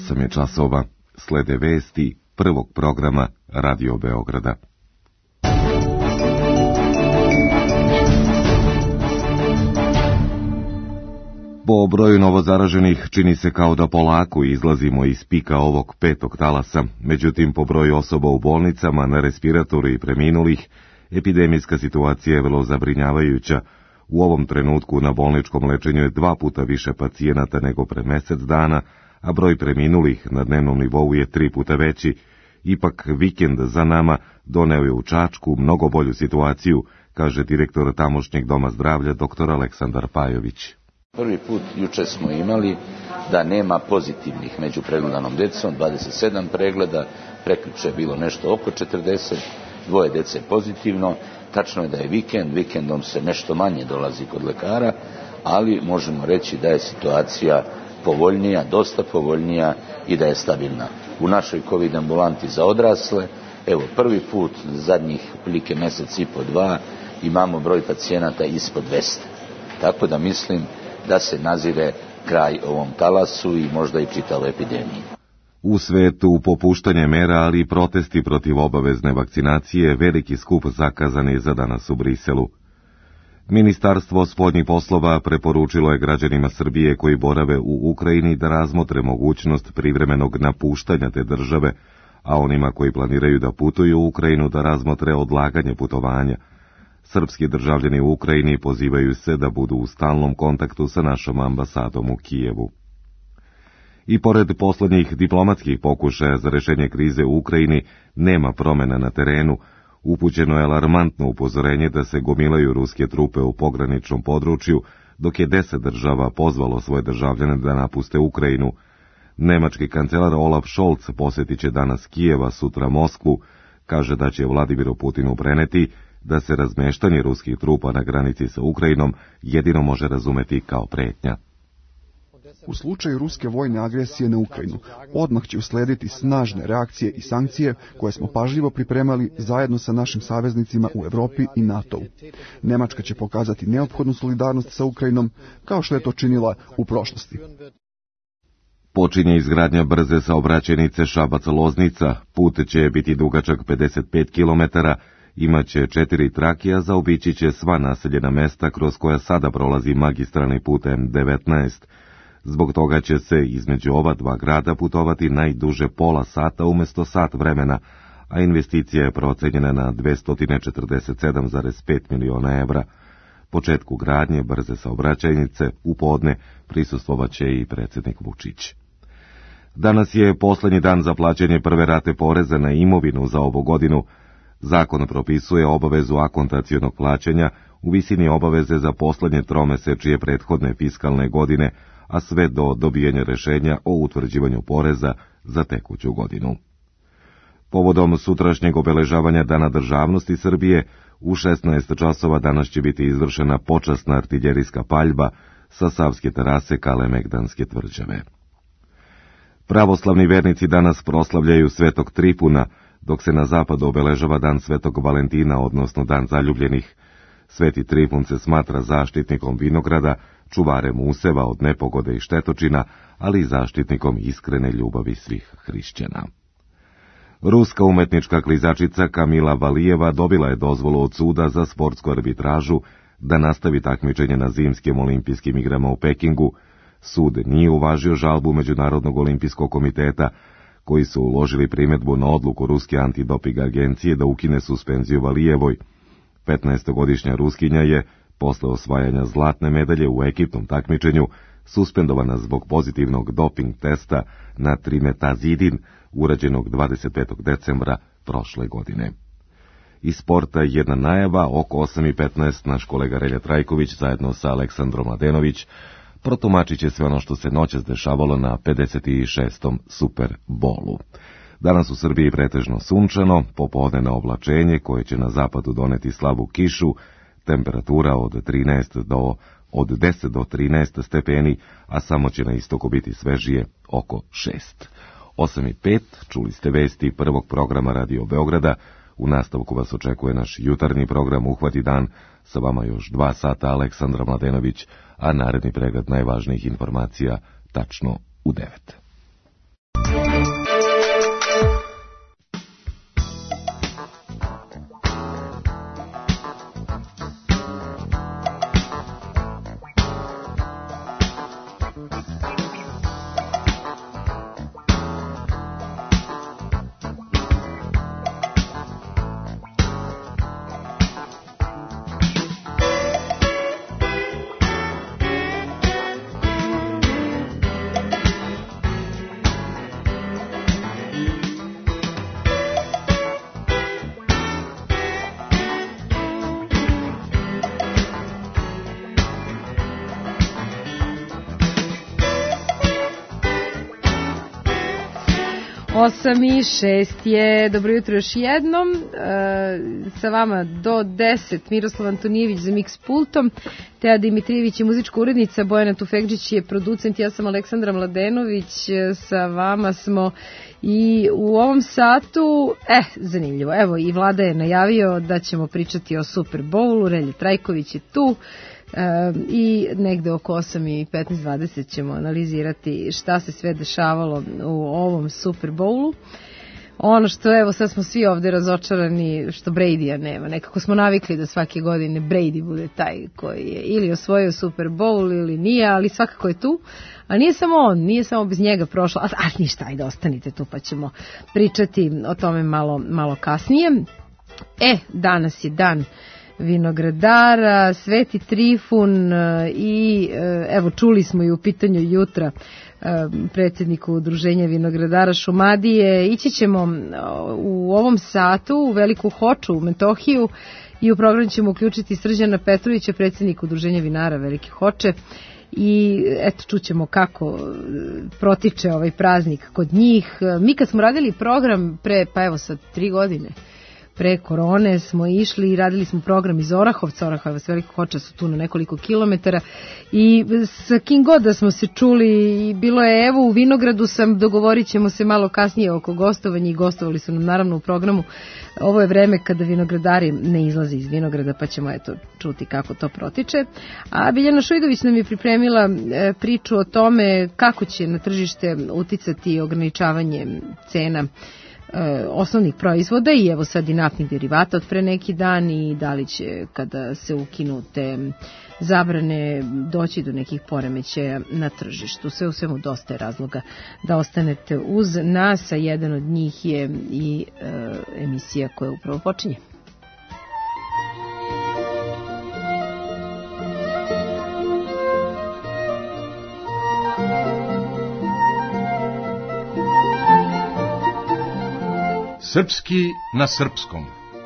osam je časova. Slede vesti prvog programa Radio Beograda. Po broju novozaraženih čini se kao da polako izlazimo iz pika ovog petog talasa, međutim po broju osoba u bolnicama, na respiratoru i preminulih, epidemijska situacija je vrlo zabrinjavajuća. U ovom trenutku na bolničkom lečenju je dva puta više pacijenata nego pre mesec dana, a broj preminulih na dnevnom nivou je tri puta veći. Ipak vikend za nama doneo je u Čačku mnogo bolju situaciju, kaže direktor tamošnjeg doma zdravlja dr. Aleksandar Pajović. Prvi put juče smo imali da nema pozitivnih među pregledanom decom, dvadeset sedam pregleda, prekjuče je bilo nešto oko četrdeset, dvoje dece pozitivno. Tačno je da je vikend, vikendom se nešto manje dolazi kod lekara, ali možemo reći da je situacija povoljnija, dosta povoljnija i da je stabilna. U našoj COVID ambulanti za odrasle, evo prvi put zadnjih prilike mesec i po dva imamo broj pacijenata ispod dvesta. Tako da mislim da se nazire kraj ovom talasu i možda i čitavoj epidemiji. U svetu popuštanje mera, ali i protesti protiv obavezne vakcinacije, veliki skup zakazan je za danas u Briselu. Ministarstvo spoljnih poslova preporučilo je građanima Srbije koji borave u Ukrajini da razmotre mogućnost privremenog napuštanja te države, a onima koji planiraju da putuju u Ukrajinu da razmotre odlaganje putovanja. Srpski državljani u Ukrajini pozivaju se da budu u stalnom kontaktu sa našom ambasadom u Kijevu. I pored poslednjih diplomatskih pokušaja za rešenje krize u Ukrajini, nema promena na terenu. Upućeno je alarmantno upozorenje da se gomilaju ruske trupe u pograničnom području, dok je deset država pozvalo svoje državljane da napuste Ukrajinu. Nemački kancelar Olaf Scholz posjetit će danas Kijeva, sutra Moskvu, kaže da će Vladimiru Putinu preneti da se razmeštanje ruskih trupa na granici sa Ukrajinom jedino može razumeti kao pretnja. U slučaju ruske vojne agresije na Ukrajinu, odmah će uslediti snažne reakcije i sankcije koje smo pažljivo pripremali zajedno sa našim saveznicima u Evropi i NATO-u. Nemačka će pokazati neophodnu solidarnost sa Ukrajinom, kao što je to činila u prošlosti. Počinje izgradnja brze saobraćajnice Šabac-Loznica. Put će biti dugačak pedeset pet kilometara, imaće četiri trake, a zaobići će sva naseljena mesta kroz koja sada prolazi magistralni put M devetnaest. Zbog toga će se između ova dva grada putovati najduže pola sata umjesto sat vremena, a investicija je procenjena na dvesta četrdeset sedam zarez pet miliona evra. Početku gradnje brze saobraćajnice u podne prisustvovaće i predsjednik Vučić. Danas je poslednji dan za plaćanje prve rate poreza na imovinu za ovu godinu. Zakon propisuje obavezu akontacionog plaćanja u visini obaveze za poslednje tromesečje prethodne fiskalne godine, a sve do dobijanja rešenja o utvrđivanju poreza za tekuću godinu. Povodom sutrašnjeg obeležavanja Dana državnosti Srbije, u šesnaest časova danas će biti izvršena počasna artiljerijska paljba sa Savske terase Kalemegdanske tvrđave. Pravoslavni vernici danas proslavljaju Svetog Trifuna, dok se na zapadu obeležava Dan Svetog Valentina, odnosno Dan zaljubljenih. Sveti Trifun se smatra zaštitnikom vinograda, čuvarem useva od nepogode i štetočina, ali i zaštitnikom iskrene ljubavi svih hrišćana. Ruska umetnička klizačica Kamila Valijeva dobila je dozvolu od suda za sportsku arbitražu da nastavi takmičenje na zimskim olimpijskim igrama u Pekingu. Sud nije uvažio žalbu Međunarodnog olimpijskog komiteta, koji su uložili primedbu na odluku Ruske antidoping agencije da ukine suspenziju Valijevoj. petnaestogodišnja Ruskinja je, posle osvajanja zlatne medalje u ekipnom takmičenju, suspendovana zbog pozitivnog doping testa na trimetazidin, urađenog dvadeset petog decembra prošle godine. Iz sporta jedna najava, oko osam i petnaest naš kolega Relja Trajković zajedno sa Aleksandrom Mladenović protumačit će sve ono što se noćas dešavalo na pedeset šestom Super Bowlu. Danas u Srbiji pretežno sunčano, popodne na oblačenje koje će na zapadu doneti slabu kišu, temperatura od trinaest do od deset do trinaest stepeni, a samo će na istoku biti svežije oko šest. osam i pet, čuli ste vesti prvog programa Radio Beograda. U nastavku vas očekuje naš jutarnji program Uhvati dan, sa vama još dva sata Aleksandra Mladenović, a naredni pregled najvažnijih informacija tačno u devet. osam i šest je, dobro jutro još jednom, e, sa vama do deset, Miroslav Antonijević za Mix pultom, Teja Dimitrijević je muzička urednica, Bojana Tufekđić je producent, ja sam Aleksandra Mladenović, sa vama smo i u ovom satu, eh, zanimljivo, evo i Vlada je najavio da ćemo pričati o Super Bowlu, Relja Trajković je tu, E, i negde oko osam i petnaest dvadeset ćemo analizirati šta se sve dešavalo u ovom Super Bowlu. Ono što, evo, sad smo svi ovde razočarani što Bradya nema. Nekako smo navikli da svake godine Brady bude taj koji je ili osvojio Super Bowl ili nije, ali svakako je tu. A nije samo on, nije samo bez njega prošlo. A, a ništa, ajde, ostanite tu pa ćemo pričati o tome malo, malo kasnije. E, danas je dan vinogradara, Sveti Trifun i evo čuli smo i u pitanju jutra predsjedniku Udruženja vinogradara Šumadije. Ići ćemo u ovom satu u Veliku Hoču u Metohiju i u program ćemo uključiti Srđana Petrovića, predsjednika Udruženja vinara Velike Hoče, i eto čućemo kako protiče ovaj praznik kod njih. Mi kad smo radili program pre, pa evo sad tri godine, pre korone smo išli i radili smo program iz Orahovca, Orahovac Velika Hoča su tu na nekoliko kilometara i sa kim god da smo se čuli i bilo je evo u Vinogradu sam, dogovorit ćemo se malo kasnije oko gostovanja i gostovali su nam naravno u programu. Ovo je vreme kada vinogradari ne izlaze iz vinograda pa ćemo eto čuti kako to protiče. A Biljana Šujdović nam je pripremila priču o tome kako će na tržište uticati ograničavanje cena osnovnih proizvoda i evo sad i naftnih derivata od pre neki dan i da li će kada se ukinu te zabrane doći do nekih poremećaja na tržištu. Sve u svemu dosta je razloga da ostanete uz nas, a jedan od njih je i e, emisija koja upravo počinje. Srpski na srpskom.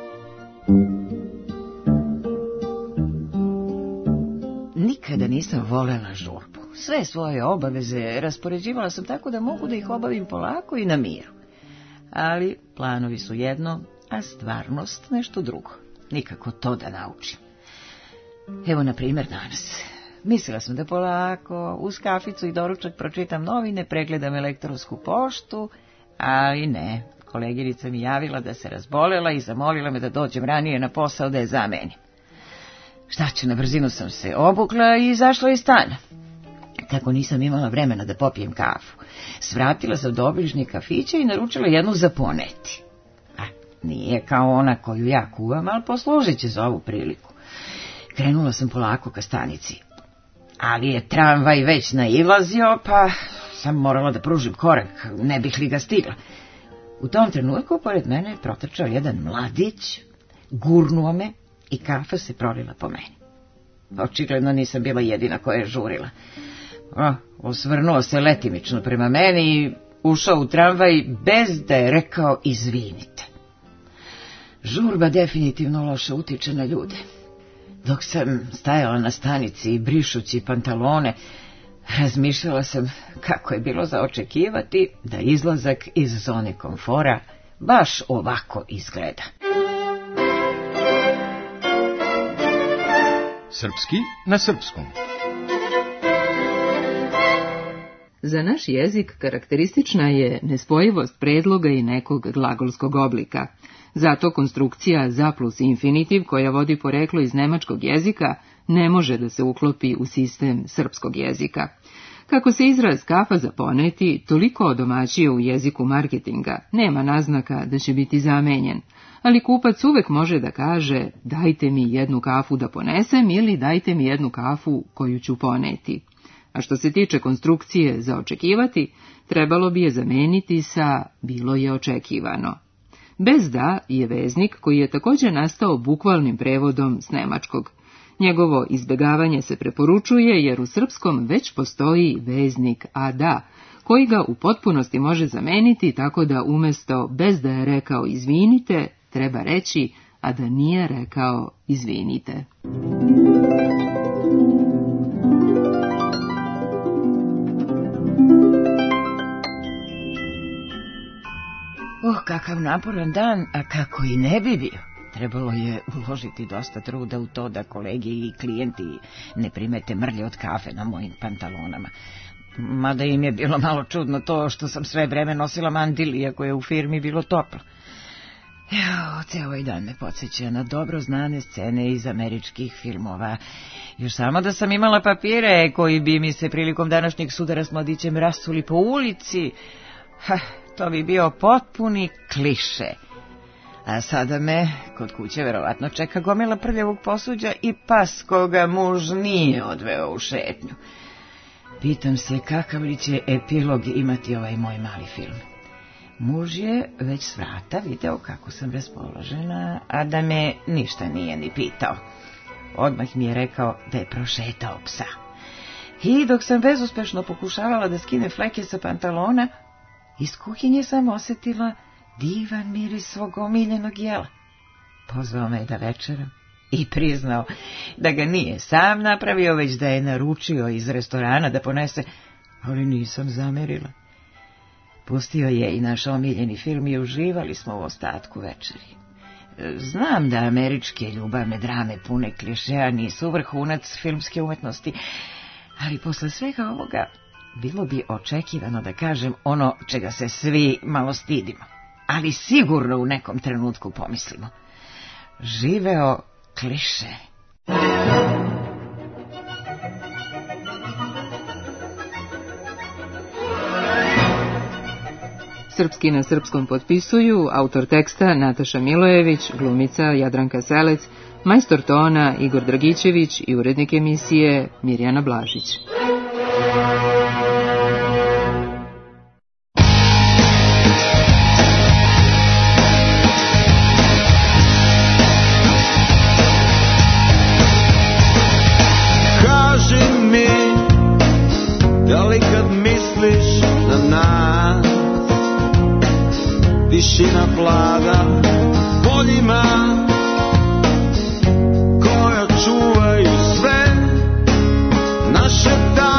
Nikada nisam volela žurbu. Sve svoje obaveze raspoređivala sam tako da mogu da ih obavim polako i na miru. Ali planovi su jedno, a stvarnost nešto drugo. Nikako to da naučim. Evo, na primjer, danas. Mislila sam da polako, uz kaficu i doručak pročitam novine, pregledam elektronsku poštu, ali ne. Koleginica mi javila da se razbolela i zamolila me da dođem ranije na posao da je zamenim. Šta ću, na brzinu sam se obukla i izašla iz stana. Kako nisam imala vremena da popijem kafu, svratila sam do obližnjeg kafića i naručila jednu za poneti. A, nije kao ona koju ja kuvam, ali poslužit će za ovu priliku. Krenula sam polako ka stanici, ali je tramvaj već nailazio, pa sam morala da pružim korak, ne bih li ga stigla. U tom trenutku pored mene je protrčao jedan mladić, gurnuo me i kafa se prolila po meni. Očigledno nisam bila jedina koja je žurila. O, osvrnuo se letimično prema meni i ušao u tramvaj bez da je rekao izvinite. Žurba definitivno loše utiče na ljude. Dok sam stajala na stanici brišući pantalone, razmišljala sam kako je bilo za očekivati da izlazak iz zone komfora baš ovako izgleda. Srpski na srpskom. Za naš jezik karakteristična je nespojivost predloga i nekog glagolskog oblika. Zato konstrukcija za plus infinitiv, koja vodi poreklo iz nemačkog jezika, ne može da se uklopi u sistem srpskog jezika. Kako se izraz kafa za poneti toliko odomaćio u jeziku marketinga, nema naznaka da će biti zamenjen, ali kupac uvek može da kaže dajte mi jednu kafu da ponesem ili dajte mi jednu kafu koju ću poneti. A što se tiče konstrukcije za očekivati, trebalo bi je zameniti sa bilo je očekivano. Bez da je veznik koji je također nastao bukvalnim prevodom s nemačkog. Njegovo izbegavanje se preporučuje jer u srpskom već postoji veznik a da, koji ga u potpunosti može zameniti tako da umjesto bez da je rekao izvinite, treba reći a da nije rekao izvinite. Oh, kakav naporan dan, a kako i ne bi bio. Trebalo je uložiti dosta truda u to da kolege i klijenti ne primete mrlje od kafe na mojim pantalonama. Mada im je bilo malo čudno to što sam sve vreme nosila mandil, iako je u firmi bilo toplo. Jao, cijel ovaj dan me podsjeća na dobro znane scene iz američkih filmova. Još samo da sam imala papire koji bi mi se prilikom današnjeg sudara s mladićem rasuli po ulici, ha, to bi bio potpuni kliše. A sada me kod kuće verovatno čeka gomila prljavog posuđa i pas koga muž nije odveo u šetnju. Pitam se kakav li će epilog imati ovaj moj mali film. Muž je već s vrata video kako sam raspoložena, a da me ništa nije ni pitao. Odmah mi je rekao da je prošetao psa. I dok sam bezuspešno pokušavala da skine fleke sa pantalona, iz kuhinje sam osjetila divan miris svog omiljenog jela. Pozvao me da večeram i priznao da ga nije sam napravio, već da je naručio iz restorana da ponese, ali nisam zamerila. Pustio je i naš omiljeni film i uživali smo u ostatku večeri. Znam da američke ljubavne drame pune klišeja nisu vrhunac filmske umetnosti, ali posle svega ovoga bilo bi očekivano da kažem ono čega se svi malo stidimo, ali sigurno u nekom trenutku pomislimo. Živeo kliše. Srpski na srpskom potpisuju autor teksta Nataša Milojević, glumica Jadranka Selec, majstor tona Igor Dragićević i urednik emisije Mirjana Blažić. Kaži mi, da li kad misliš na nas, tišina vlada poljima koja čuvaju sve naše dane.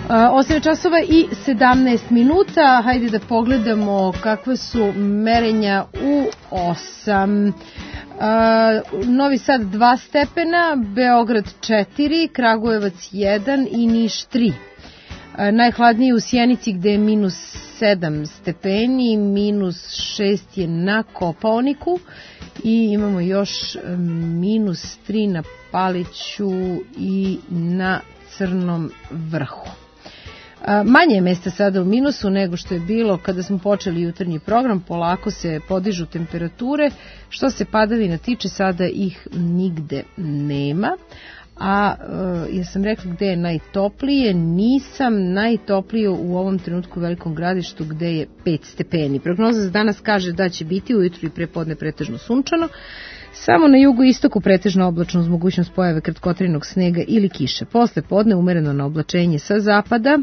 osam časova i sedamnaest minuta. Hajde da pogledamo kakve su merenja u osam. Novi Sad dva stepena, Beograd četiri, Kragujevac jedan i Niš tri. Najhladnije u Sjenici gde je minus sedam stepeni, minus šest je na Kopaoniku i imamo još minus tri na Paliću i na Crnom Vrhu. Manje je mesta sada u minusu nego što je bilo kada smo počeli jutarnji program, polako se podižu temperature, što se padavina tiče sada ih nigde nema. A e, ja sam rekla gde je najtoplije, nisam, najtoplije u ovom trenutku u Velikom Gradištu gde je pet stepeni. Prognoza za danas kaže da će biti ujutru i prepodne pretežno sunčano, samo na jugu i istoku pretežno oblačno uz mogućnost pojave kratkotrajnog snega ili kiše. Posle podne umereno na oblačenje sa zapada,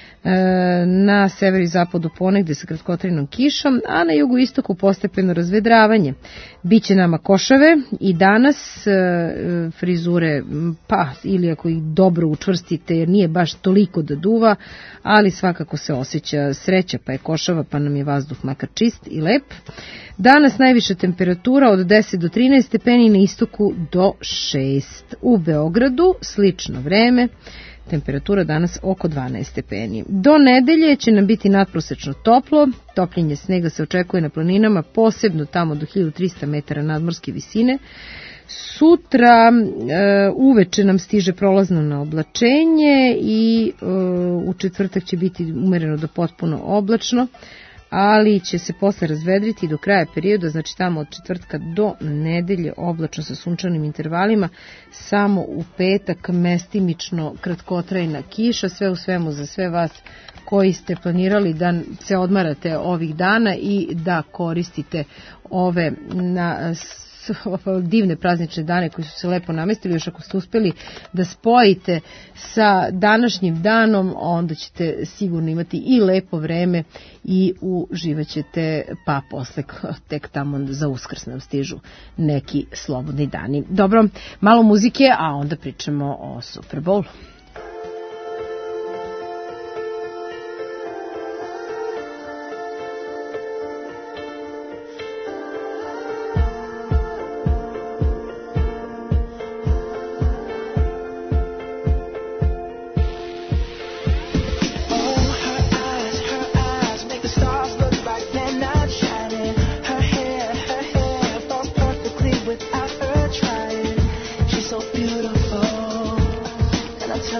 na severu i zapadu ponegde sa kratkotrajnom kišom, a na jugu i istoku postepeno razvedravanje. Biće nama košave i danas, frizure, pa ili ako ih dobro učvrstite jer nije baš toliko da duva, ali svakako se osjeća sreća, pa je košava, pa nam je vazduh makar čist i lep. Danas najviša temperatura od deset do trinaest stepeni, na istoku do šest. U Beogradu slično vreme, temperatura danas oko dvanaest stepeni. Do nedelje će nam biti nadprosečno toplo, topljenje snega se očekuje na planinama, posebno tamo do hiljadu trista metara nadmorske visine. Sutra e, uveče nam stiže prolazno na oblačenje i e, u četvrtak će biti umereno do potpuno oblačno, ali će se posle razvedriti do kraja perioda, znači tamo od četvrtka do nedelje oblačno sa sunčanim intervalima, samo u petak mestimično kratkotrajna kiša, sve u svemu za sve vas koji ste planirali da se odmarate ovih dana i da koristite ove na divne praznične dane koji su se lepo namestili. Još ako ste uspeli da spojite sa današnjim danom, onda ćete sigurno imati i lepo vreme i uživaćete, pa posle tek tamo za Uskrs nam stižu neki slobodni dani. Dobro, malo muzike, a onda pričamo o Super Bowlu. Without her trying, she's so beautiful, and I tell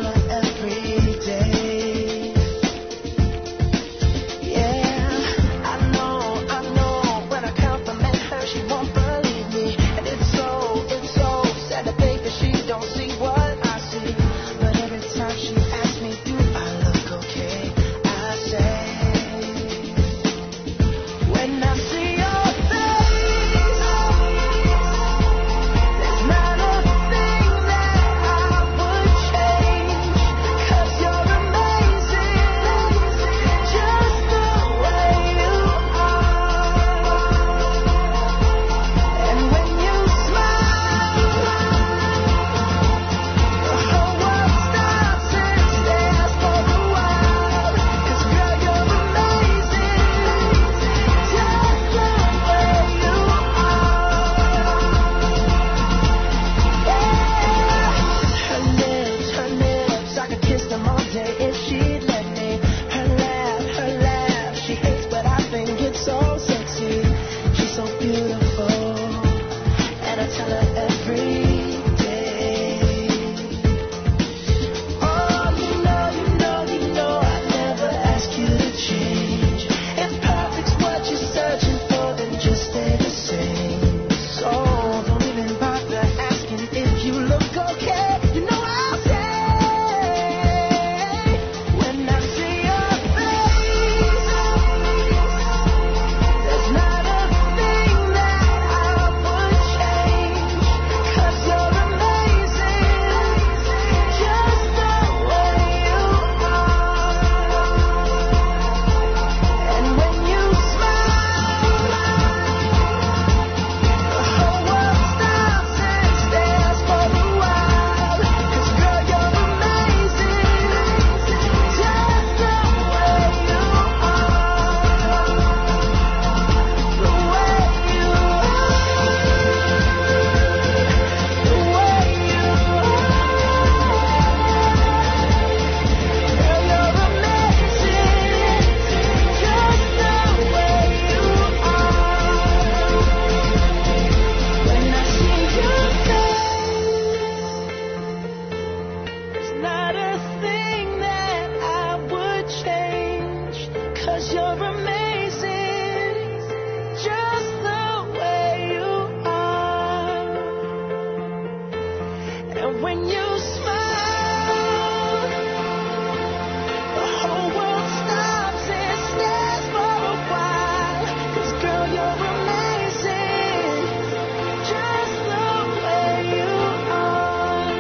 And when you smile, the whole world stops and stares for a while. 'Cause girl, you're amazing, just the way you are.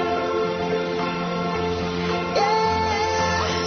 Yeah.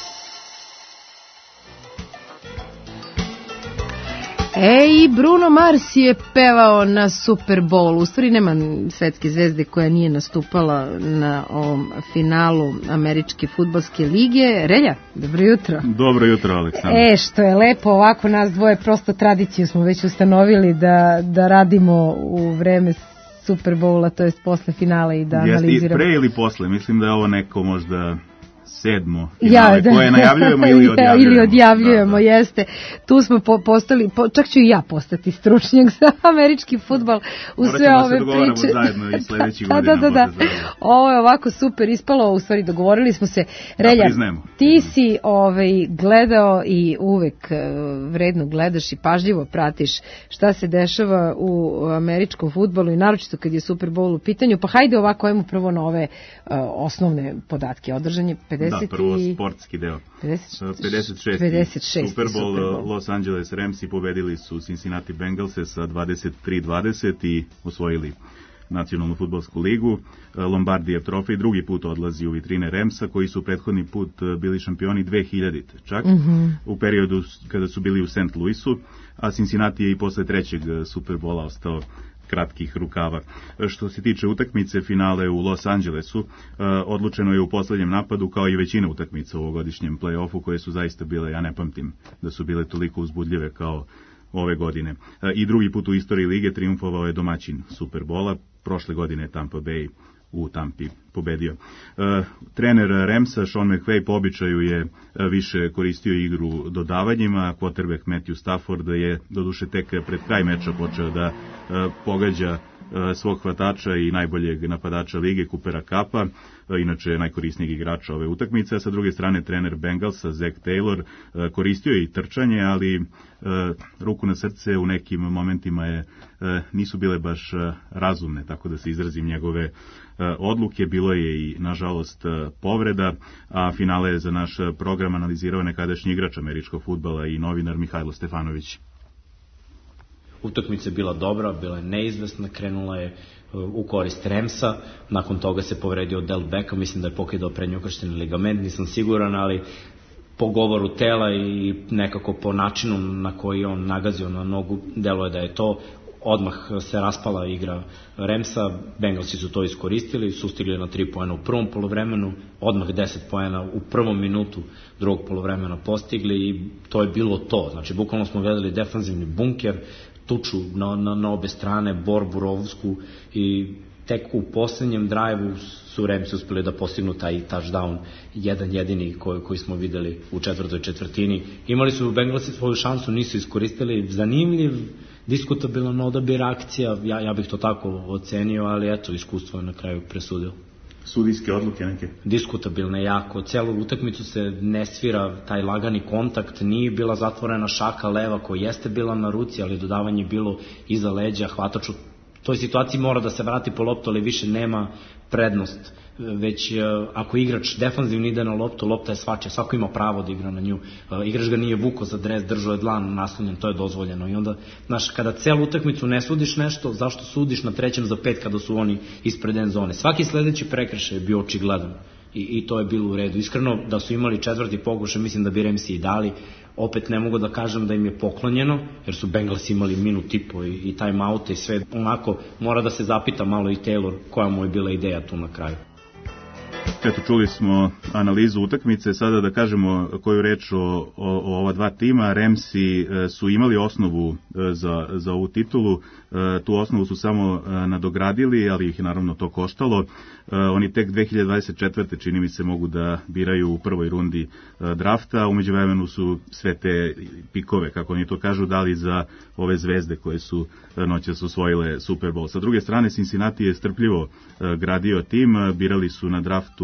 Ej, Bruno Mars je pevao na Super Bowl. U stvari nema svetske zvezde koja nije nastupala na ovom finalu Američke fudbalske lige. Relja, dobro jutro. Dobro jutro, Aleksandar. E, što je lepo, ovako nas dvoje, prosto tradiciju smo već ustanovili da, da radimo u vreme Super Bowla, to jest posle finala i da Jeste analiziramo. pre ili posle? Mislim da je ovo neko možda sedmo finale Ja, da. koje najavljujemo ili odjavljujemo. Ili odjavljujemo, da, da. Jeste. Tu smo po, postali, po, čak ću i ja postati stručnjak za američki fudbal u Morat sve ćemo ove se dogovaramo priče. zajedno i sledećih da, godina. Da, da, da. Ovo je ovako super ispalo, u stvari dogovorili smo se. Relja, da, ti si ovaj, gledao i uvek vredno gledaš i pažljivo pratiš šta se dešava u američkom fudbalu i naročito kad je Super Bowl u pitanju. Pa hajde ovako, ajmo prvo na ove uh, osnovne podatke. Održan je pedeset Da, prvo sportski deo. pedeset šesti Super Bowl, Los Angeles Ramsi pobedili su Cincinnati Bengalse sa dvadeset tri dvadeset i osvojili nacionalnu fudbalsku ligu. Lombardijev trofej drugi put odlazi u vitrine Ramsa, koji su prethodni put bili šampioni dve hiljadite čak, mm-hmm. u periodu kada su bili u Saint Louisu, a Cincinnati je i posle trećeg Super Bowla ostao kratkih rukava. Što se tiče utakmice finale u Los Angelesu, odlučeno je u poslednjem napadu, kao i većina utakmica u ovogodišnjem play-offu, koje su zaista bile, ja ne pamtim da su bile toliko uzbudljive kao ove godine. I drugi put u istoriji lige triumfovao je domaćin Super Bola, prošle godine Tampa Bay u Tampi pobedio. E, trener Ramsa, Sean McVay, po običaju je više koristio igru dodavanjima, a quarterback Matthew Stafford je doduše tek pred kraj meča počeo da e, pogađa e, svog hvatača i najboljeg napadača lige, Coopera Kuppa, e, inače najkorisnijeg igrača ove utakmice, a sa druge strane trener Bengalsa, Zach Taylor, e, koristio je i trčanje, ali e, ruku na srce u nekim momentima je, e, nisu bile baš e, razumne, tako da se izrazim njegove odluke. Bilo je i, nažalost, povreda, a finale je za naš program analizirao nekadašnji igrač američkog fudbala i novinar Mihajlo Stefanović. Utakmica je bila dobra, bila je neizvesna, krenula je u korist Ramsa, nakon toga se povredio Del Beckham, mislim da je pokidao prednji ukršteni ligament, nisam siguran, ali po govoru tela i nekako po načinu na koji on nagazio na nogu, delo je da je to. Odmah se raspala igra Ramsa, Bengalsi su to iskoristili, sustigli na tri poena u prvom poluvremenu, odmah deset poena u prvom minutu drugog poluvremena postigli i to je bilo to. Znači, bukvalno smo gledali defanzivni bunker, tuču na, na, na obe strane, borbu rovsku i tek u poslednjem drive-u su Ramsi uspeli da postignu taj touchdown, jedan jedini koji, koji smo videli u četvrtoj četvrtini. Imali su Bengalsi svoju šansu, nisu iskoristili, zanimljiv, diskutabilan odabir akcija, ja, ja bih to tako ocenio, ali eto, iskustvo je na kraju presudilo. Sudijske odluke neke? Diskutabilne jako. Celu utakmicu se ne svira taj lagani kontakt, nije bila zatvorena šaka leva koja jeste bila na ruci, ali dodavanje je bilo iza leđa, hvatač u toj situaciji mora da se vrati po loptu, ali više nema prednost. Već ako igrač defanzivni ide na loptu, lopta je svačija, svako ima pravo da igra na nju. Igrač ga nije vuko za dres, držao je dlan naslonjen, to je dozvoljeno. I onda, znaš, kada celu utakmicu ne sudiš nešto, zašto sudiš na trećem za pet kada su oni ispred end zone? Svaki sledeći prekršaj je bio očigledan i, i to je bilo u redu. Iskreno, da su imali četvrti pokušaj, mislim da bi Ramsi i dali. Opet ne mogu da kažem da im je poklonjeno, jer su Bengalsi imali minut i po i, i time out i sve. Onako, mora da se zapita malo i Taylor koja mu je bila ideja tu na kraju. Eto, čuli smo analizu utakmice, sada da kažemo koju reč o, o, o ova dva tima. Ramsi e, su imali osnovu e, za, za ovu titulu, e, tu osnovu su samo e, nadogradili, ali ih je naravno to koštalo. E, oni tek dve hiljade dvadeset četvrte čini mi se mogu da biraju u prvoj rundi e, drafta, u međuvremenu su sve te pikove, kako oni to kažu, dali za ove zvezde koje su e, noćas osvojile Super Bowl. Sa druge strane, Cincinnati je strpljivo e, gradio tim, birali su na draftu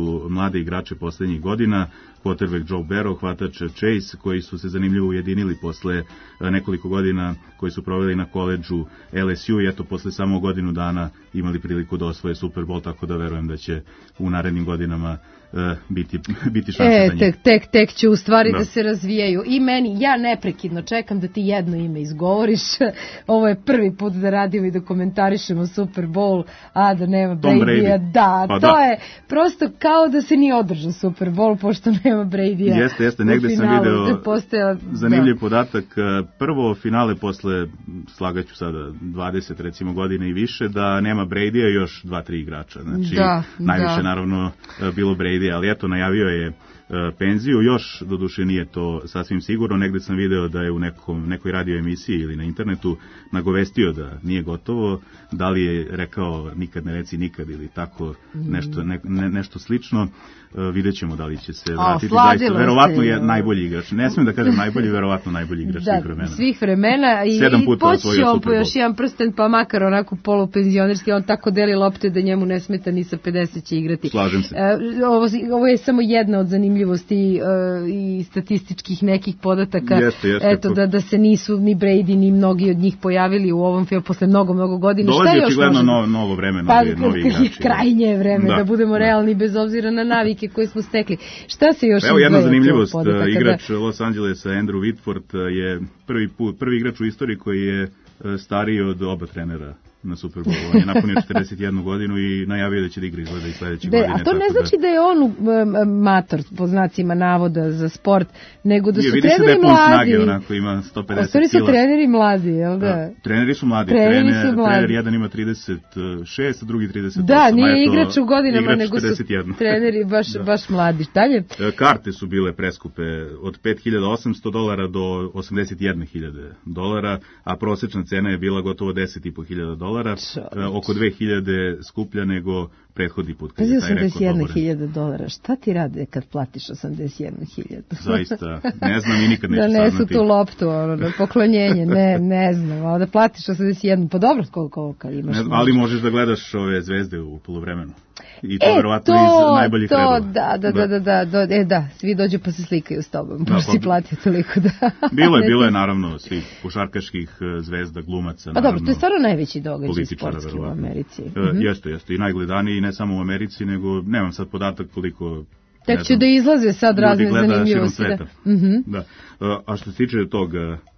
su mlade igrače poslednjih godina, quarterback Joe Burrow, hvatač Chase, koji su se zanimljivo ujedinili posle nekoliko godina koji su proveli na koledžu L S U i eto posle samo godinu dana imali priliku da osvoje Super Bowl, tako da verujem da će u narednim godinama uh, biti, biti šansa e, za njih. Tek, tek, tek će u stvari da. da se razvijaju. I meni, ja neprekidno čekam da ti jedno ime izgovoriš. Ovo je prvi put da radimo i da komentarišemo Super Bowl, a da nema Brady-a. Da, pa to da. je prosto kao da se nije održao Super Bowl, pošto nema Brady-a. Jeste, jeste, negde sam video postojao, zanimljiv da. podatak. Prvo finale posle, slagaću sada, dvadeset recimo godine i više, da nema Brady-a još dva, tri igrača. Znači, da, najviše da. naravno bilo Brady, ali eto, najavio je penziju, još doduše nije to sasvim sigurno, negde sam video da je u nekom, nekoj radio emisiji ili na internetu nagovestio da nije gotovo, da li je rekao nikad ne reci nikad ili tako nešto, ne, ne, nešto slično, vidjet ćemo da li će se vratiti, o, zaista, verovatno je najbolji igrač, ne smijem da kažem najbolji, verovatno najbolji igrač da, svih vremena. svih vremena i, i počeo on po još jedan prsten, pa makar onako polupenzionerski, on tako deli lopte da njemu ne smeta ni sa pedeset će igrati. Slažem se. E, ovo, ovo je samo jedna od zanimljivih zanimljivosti uh, i statističkih nekih podataka, jeste, jeste, eto da, da se nisu ni Brady ni mnogi od njih pojavili u ovom filmu posle mnogo, mnogo godina. Dolazi šta još očigledno može? novo, novo vreme, pa, novi, novi igrači. Krajnje je vreme, da, da budemo da. realni bez obzira na navike koje smo stekli. Šta se još Evo jedna zanimljivost, podataka, igrač da... Los Angelesa Andrew Whitford je prvi, put, prvi igrač u istoriji koji je stariji od oba trenera na Super Bowlu. On je napunio četrdeset jednu godinu i najavio da će da igra izgleda i sledeće de, godine. A to ne znači da, da je on mator, po znacima navoda, za sport, nego da su je, treneri da je pun mladi. Snage, onako, ima sto pedeset kila. Ostali su treneri mladi, jel da? A, treneri su mladi. Treneri trener, su mladi. trener jedan ima trideset šest, a drugi trideset osam. Da, nije igrač u godinama, igrač nego četrdeset jedna. Su treneri baš, da. baš mladi. Dalje? Karte su bile preskupe od pet hiljada osamsto dolara do osamdeset jedne hiljade dolara, a prosečna cena je bila gotovo deset i po hiljada dolara. Čo? Oko dve hiljade skuplja nego prethodni put kad je taj rekord osamdeset jedna hiljada dolara, šta ti rade kad platiš osamdeset jednu hiljadu? Zaista, ne znam i nikad neću saznati. Da nesu tu loptu, ono, na poklonjenje, ne, ne znam, ali da platiš osamdeset jednu, pa dobro koliko kad imaš. Ne, ali možeš da gledaš ove zvezde u poluvremenu. I to e, verovatno to, iz najboljih redova. Da, da, da, da, da, da, e da, svi dođu pa se slikaju s tobom, pa si platio toliko da... Bilo je, bilo je naravno svih košarkaških zvezda, glumaca, naravno. A dobro, to je stvarno najveći događaj sportski u Americi. E, mm-hmm. Jeste, jeste, i najgledaniji, ne samo u Americi, nego, nemam sad podatak koliko... Tek će da izlaze sad razne zanimljivosti. Da. Mm-hmm. Da. A što se tiče tog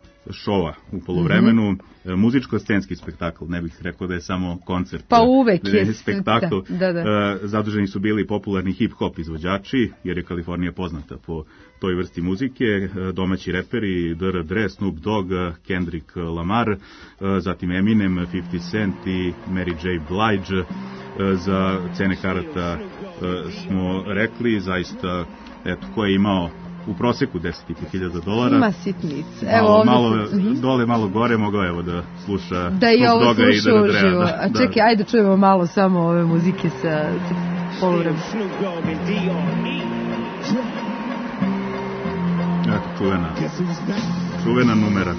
šova u poluvremenu, mm-hmm. muzičko-scenski spektakl, ne bih rekao da je samo koncert. Pa uvek je spektakl. Da, da, da. Zaduženi su bili popularni hip-hop izvođači, jer je Kalifornija poznata po toj vrsti muzike, domaći reperi, D R Dre, Snoop Dogg, Kendrick Lamar, zatim Eminem, pedeset Cent i Mary J. Blige. Za cene karata smo rekli, zaista, eto, ko je imao u proseku deset i po hiljada dolara. Ima sitnice. Evo, malo, malo se... dole, malo gore, mogao evo da sluša da i ovo sluša uživo. Da, a čekaj, da. ajde čujemo malo samo ove muzike sa, sa poluvremena. Eto, čuvena. Čuvena numera.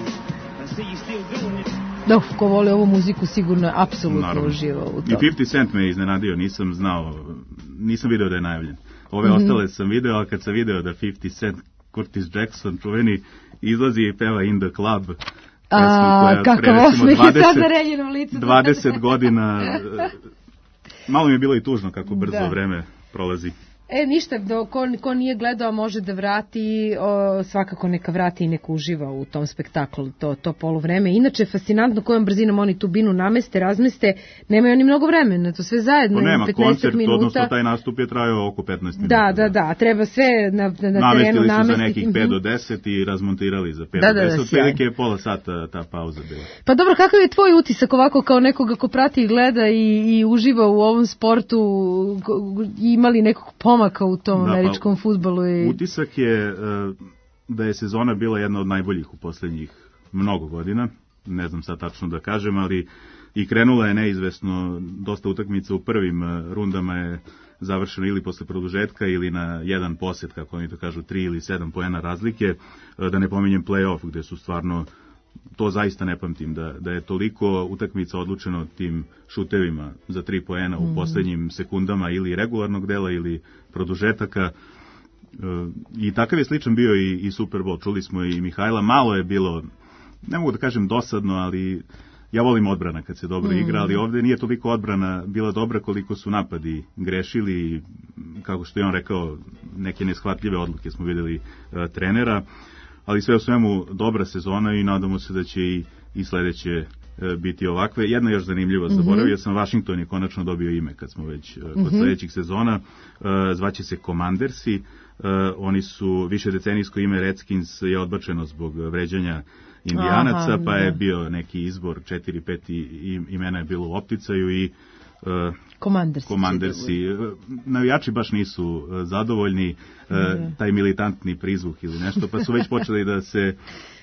Da, ko voli ovu muziku sigurno je apsolutno uživao u to. I pedeset Cent me iznenadio, nisam znao, nisam video da je najavljen. Ove mm-hmm. ostale sam video, a kad sam video da pedeset Cent, Curtis Jackson, čuveni, izlazi i peva In the Club. A, kakav osmeh je sad nareljeno u licu. dvadeset godina, malo mi je bilo i tužno kako brzo da. vreme prolazi. E, ništa, do, ko, ko nije gledao može da vrati, o, svakako neka vrati i neka uživa u tom spektaklu, to, to poluvreme. Inače, fascinantno kojom brzinom oni tu binu nameste, razmeste, nemaju oni mnogo vremena, to sve zajedno. To nema, koncert, minuta. Odnosno taj nastup je trajao oko petnaest minuta. Da, da, da, treba sve na, na terenu namestiti. Namestili su za nekih pet do deset i razmontirali za pet do deset, otprilike je pola sata ta pauza bila. Pa dobro, kakav je tvoj utisak ovako kao nekoga ko prati i gleda i, i uživa u ovom sportu, imali nekog pomaka u tom da, američkom pa, fudbalu? I... Utisak je uh, da je sezona bila jedna od najboljih u poslednjih mnogo godina, ne znam sad tačno da kažem, ali i krenula je neizvesno, dosta utakmica u prvim uh, rundama je završeno ili posle produžetka ili na jedan posjed, kako oni to kažu, tri ili sedam poena razlike, uh, da ne pominjem play-off gde su stvarno to zaista ne pamtim, da, da je toliko utakmica odlučeno tim šutevima za tri poena u poslednjim sekundama ili regularnog dela ili produžetaka. I takav je sličan bio i, i Super Bowl. Čuli smo i Mihajla, malo je bilo, ne mogu da kažem dosadno, ali ja volim odbrana kad se dobro igra, ali ovde nije toliko odbrana bila dobra koliko su napadi grešili, kako što je on rekao, neke neshvatljive odluke smo videli uh, trenera, ali sve u svemu dobra sezona i nadamo se da će i, i sledeće uh, biti ovakve. Jedna još zanimljiva, mm-hmm. zaboravio sam, Washington je konačno dobio ime kad smo već uh, kod mm-hmm. sledećih sezona, uh, zvaće se Commandersi, uh, oni su više decenijsko ime Redskins je odbačeno zbog vređanja Indijanaca, aha, pa je bio neki izbor, četiri, pet imena je bilo u opticaju i uh, Commandersi. Commandersi. Navijači baš nisu uh, zadovoljni, uh, mm. taj militantni prizvuk ili nešto, pa su već počeli da se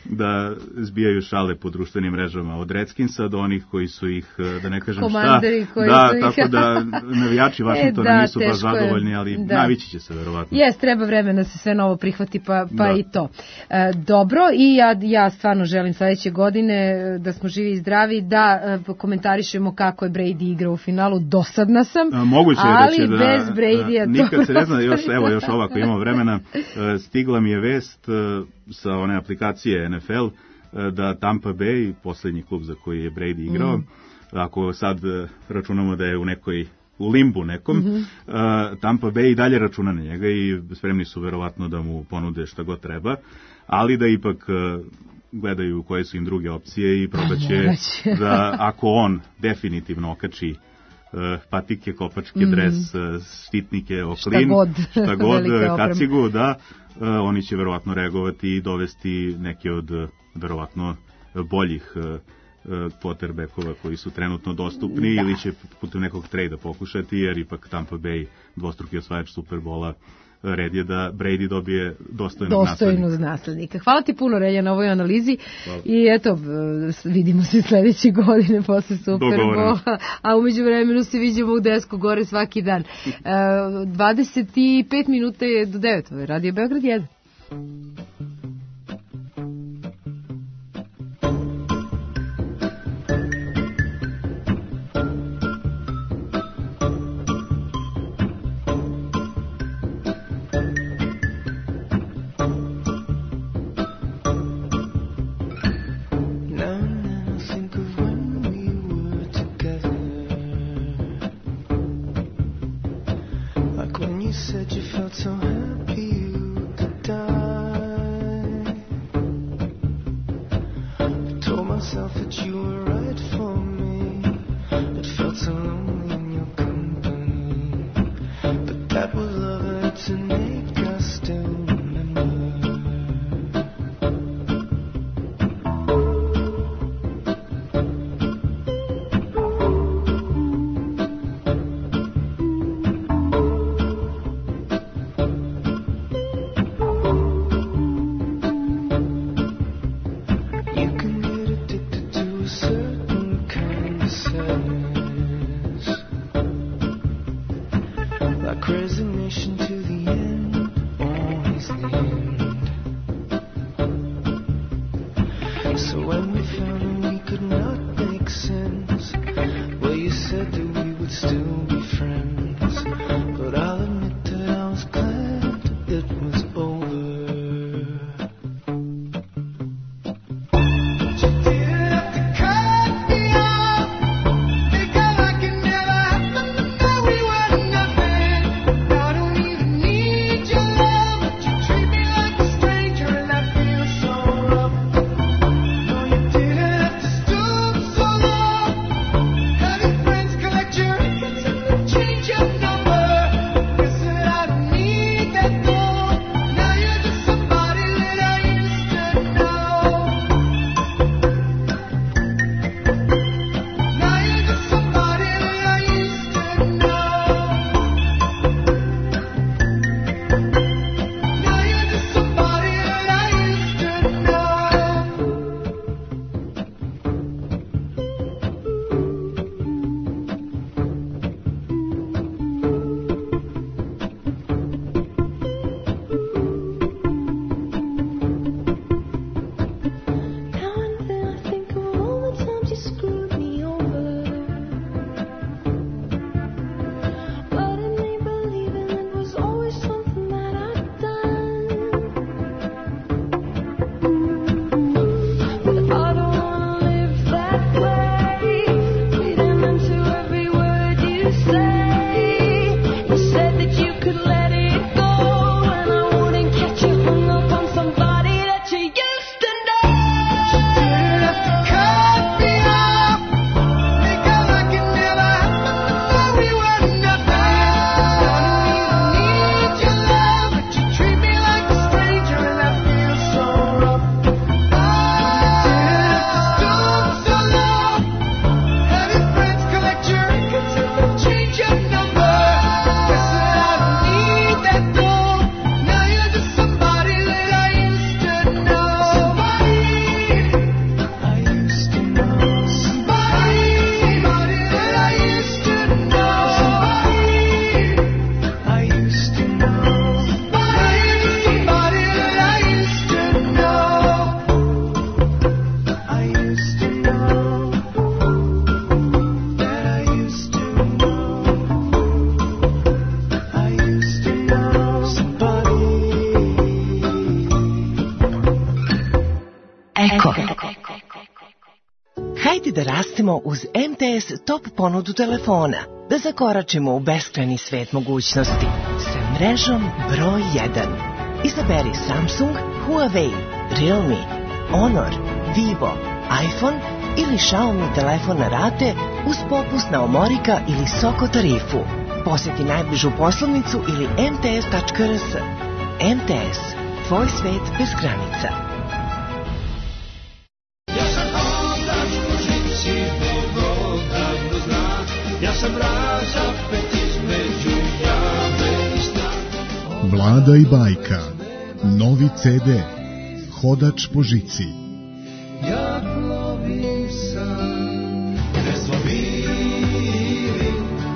da zbijaju šale po društvenim mrežama od Redskinsa do onih koji su ih, da ne kažem šta, da, tako ih... da navijači Washingtona e, da, nisu baš zadovoljni, ali da. navići će se verovatno. Jes, treba vremena da se sve novo prihvati, pa, pa i to. E, dobro, i ja, ja stvarno želim sledeće godine da smo živi i zdravi, da e, komentarišemo kako je Brady igrao u finalu, dosadna sam, A, moguće ali da će bez da, Brady-a to nikad se ne zna, još, evo još ovako imamo vremena, stigla mi je vest sa one aplikacije N F L da Tampa Bay, poslednji klub za koji je Brady igrao, mm. ako sad računamo da je u nekoj u limbu nekom, mm-hmm. uh, Tampa Bay i dalje računa na njega i spremni su verovatno da mu ponude šta god treba, ali da ipak uh, gledaju koje su im druge opcije i probaće da ako on definitivno okači uh, patike, kopačke, mm. dres, uh, štitnike, oklin, šta god, šta god kacigu, da, uh, oni će verovatno reagovati i dovesti neke od uh, verovatno boljih uh, quarterbackova koji su trenutno dostupni da. ili će putem nekog trejda pokušati, jer ipak Tampa Bay, dvostruki osvajač Superbola, red je da Brady dobije dostojnog, dostojnog naslednika. naslednika. Hvala ti puno, Relja, na ovoj analizi. Hvala. I eto, vidimo se sledeće godine posle Superbola, a umeđu vremenu se vidimo u Desko gore svaki dan. dvadeset pet minuta je do devet, Radio Beograd jedan. da rastemo uz M T S top ponudu telefona, da zakoračimo u beskrajni svet mogućnosti sa mrežom broj jedan. Izaberi Samsung, Huawei, Realme, Honor, Vivo, iPhone ili Xiaomi telefon na rate uz popust na Omorika ili Soko tarifu. Posjeti najbližu poslovnicu ili em te es tačka er es. M T S, tvoj svet bez granica. Ja sam hodač po žici, Bogo davno zna. Ja sam razapet između jame i sna. Vlada i bajka, novi ce de, Hodač po žici. Ja plovim sam, gde smo bili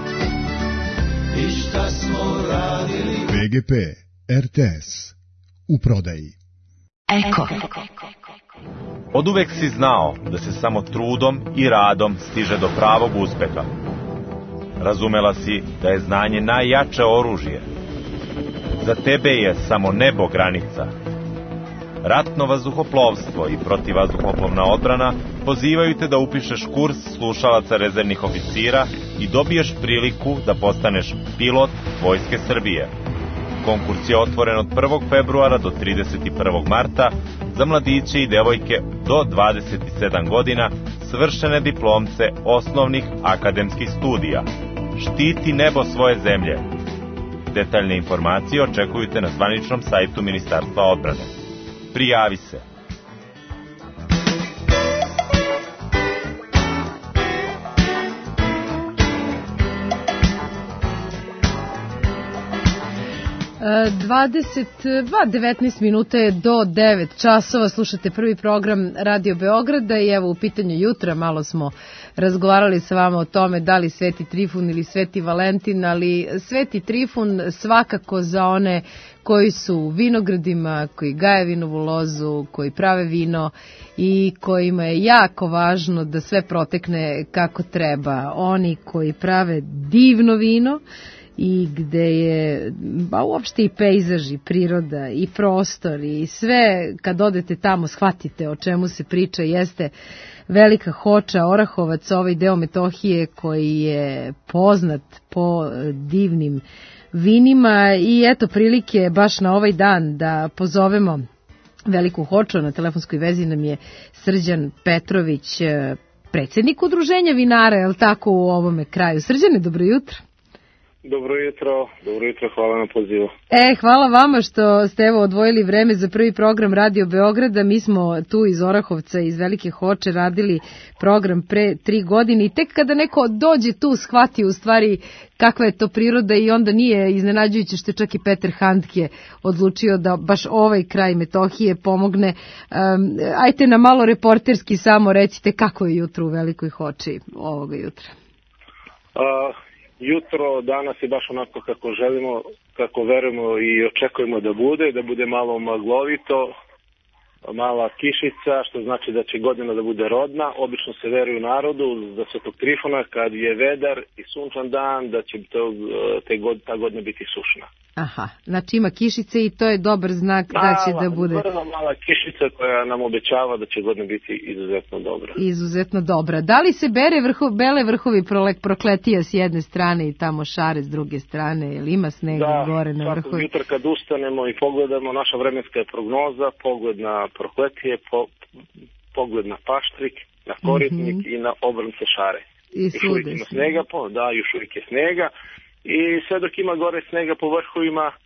i šta smo radili. be ge pe, er te es, u prodaji. Eko. Oduvek si znao da se samo trudom i radom stiže do pravog uspeha. Razumela si da je znanje najjače oružje. Za tebe je samo nebo granica. Ratno vazduhoplovstvo i protivvazduhoplovna odbrana pozivaju te da upišeš kurs slušalaca rezervnih oficira i dobiješ priliku da postaneš pilot Vojske Srbije. Konkurs je otvoren od prvog februara do trideset prvog marta za mladiće i devojke do dvadeset sedam godina, svršene diplomce osnovnih akademskih studija. Štiti nebo svoje zemlje. Detaljne informacije očekujte na zvaničnom sajtu Ministarstva odbrane. Prijavi se. dvadeset dva, devetnaest minuta je do devet časova, slušate prvi program Radio Beograda i evo u pitanju jutra malo smo razgovarali sa vama o tome da li Sveti Trifun ili Sveti Valentin, ali Sveti Trifun svakako za one koji su u vinogradima, koji gaje vinovu lozu, koji prave vino i kojima je jako važno da sve protekne kako treba. Oni koji prave divno vino i gde je ba, uopšte i pejzaž i priroda i prostor i sve kad odete tamo shvatite o čemu se priča, jeste Velika Hoča, Orahovac, ovaj deo Metohije koji je poznat po divnim vinima i eto prilike baš na ovaj dan da pozovemo Veliku Hoču. Na telefonskoj vezi nam je Srđan Petrović, predsjednik udruženja vinara, je li tako, u ovome kraju. Srđane, dobro jutro. Dobro jutro, dobro jutro, hvala na pozivu. E, hvala vama što ste evo odvojili vreme za prvi program Radio Beograda. Mi smo tu iz Orahovca, iz Velike Hoče radili program pre tri godine i tek kada neko dođe tu shvati u stvari kakva je to priroda i onda nije iznenađujuće što je čak i Peter Handke odlučio da baš ovaj kraj Metohije pomogne. Um, ajte na malo reporterski samo recite kako je jutro u Velikoj Hoči ovoga jutra. Uh... Jutro danas je baš onako kako želimo, kako verujemo i očekujemo da bude, da bude malo maglovito, mala kišica, što znači da će godina da bude rodna. Obično se veruje u narodu za Svetog Trifuna kad je vedar i sunčan dan, da će to, te god, ta godina biti sušna. Aha, znači ima kišice i to je dobar znak mala, da će da bude... Vrlo mala kišica koja nam obećava da će godina biti izuzetno dobra. Izuzetno dobra. Da li se bere vrho, bele vrhovi prokletija s jedne strane i tamo šare s druge strane, ili ima snega da, gore na vrhovi? Da, jutro kad ustanemo i pogledamo, naša vremenska je prognoza, pogled na prokletije, po, pogled na paštrik, na koritnik mm-hmm. i na obrnce šare. I još uvijek ima snega, po, da, još uvijek je snega. I sve dok ima gore snega po vrhovima, e,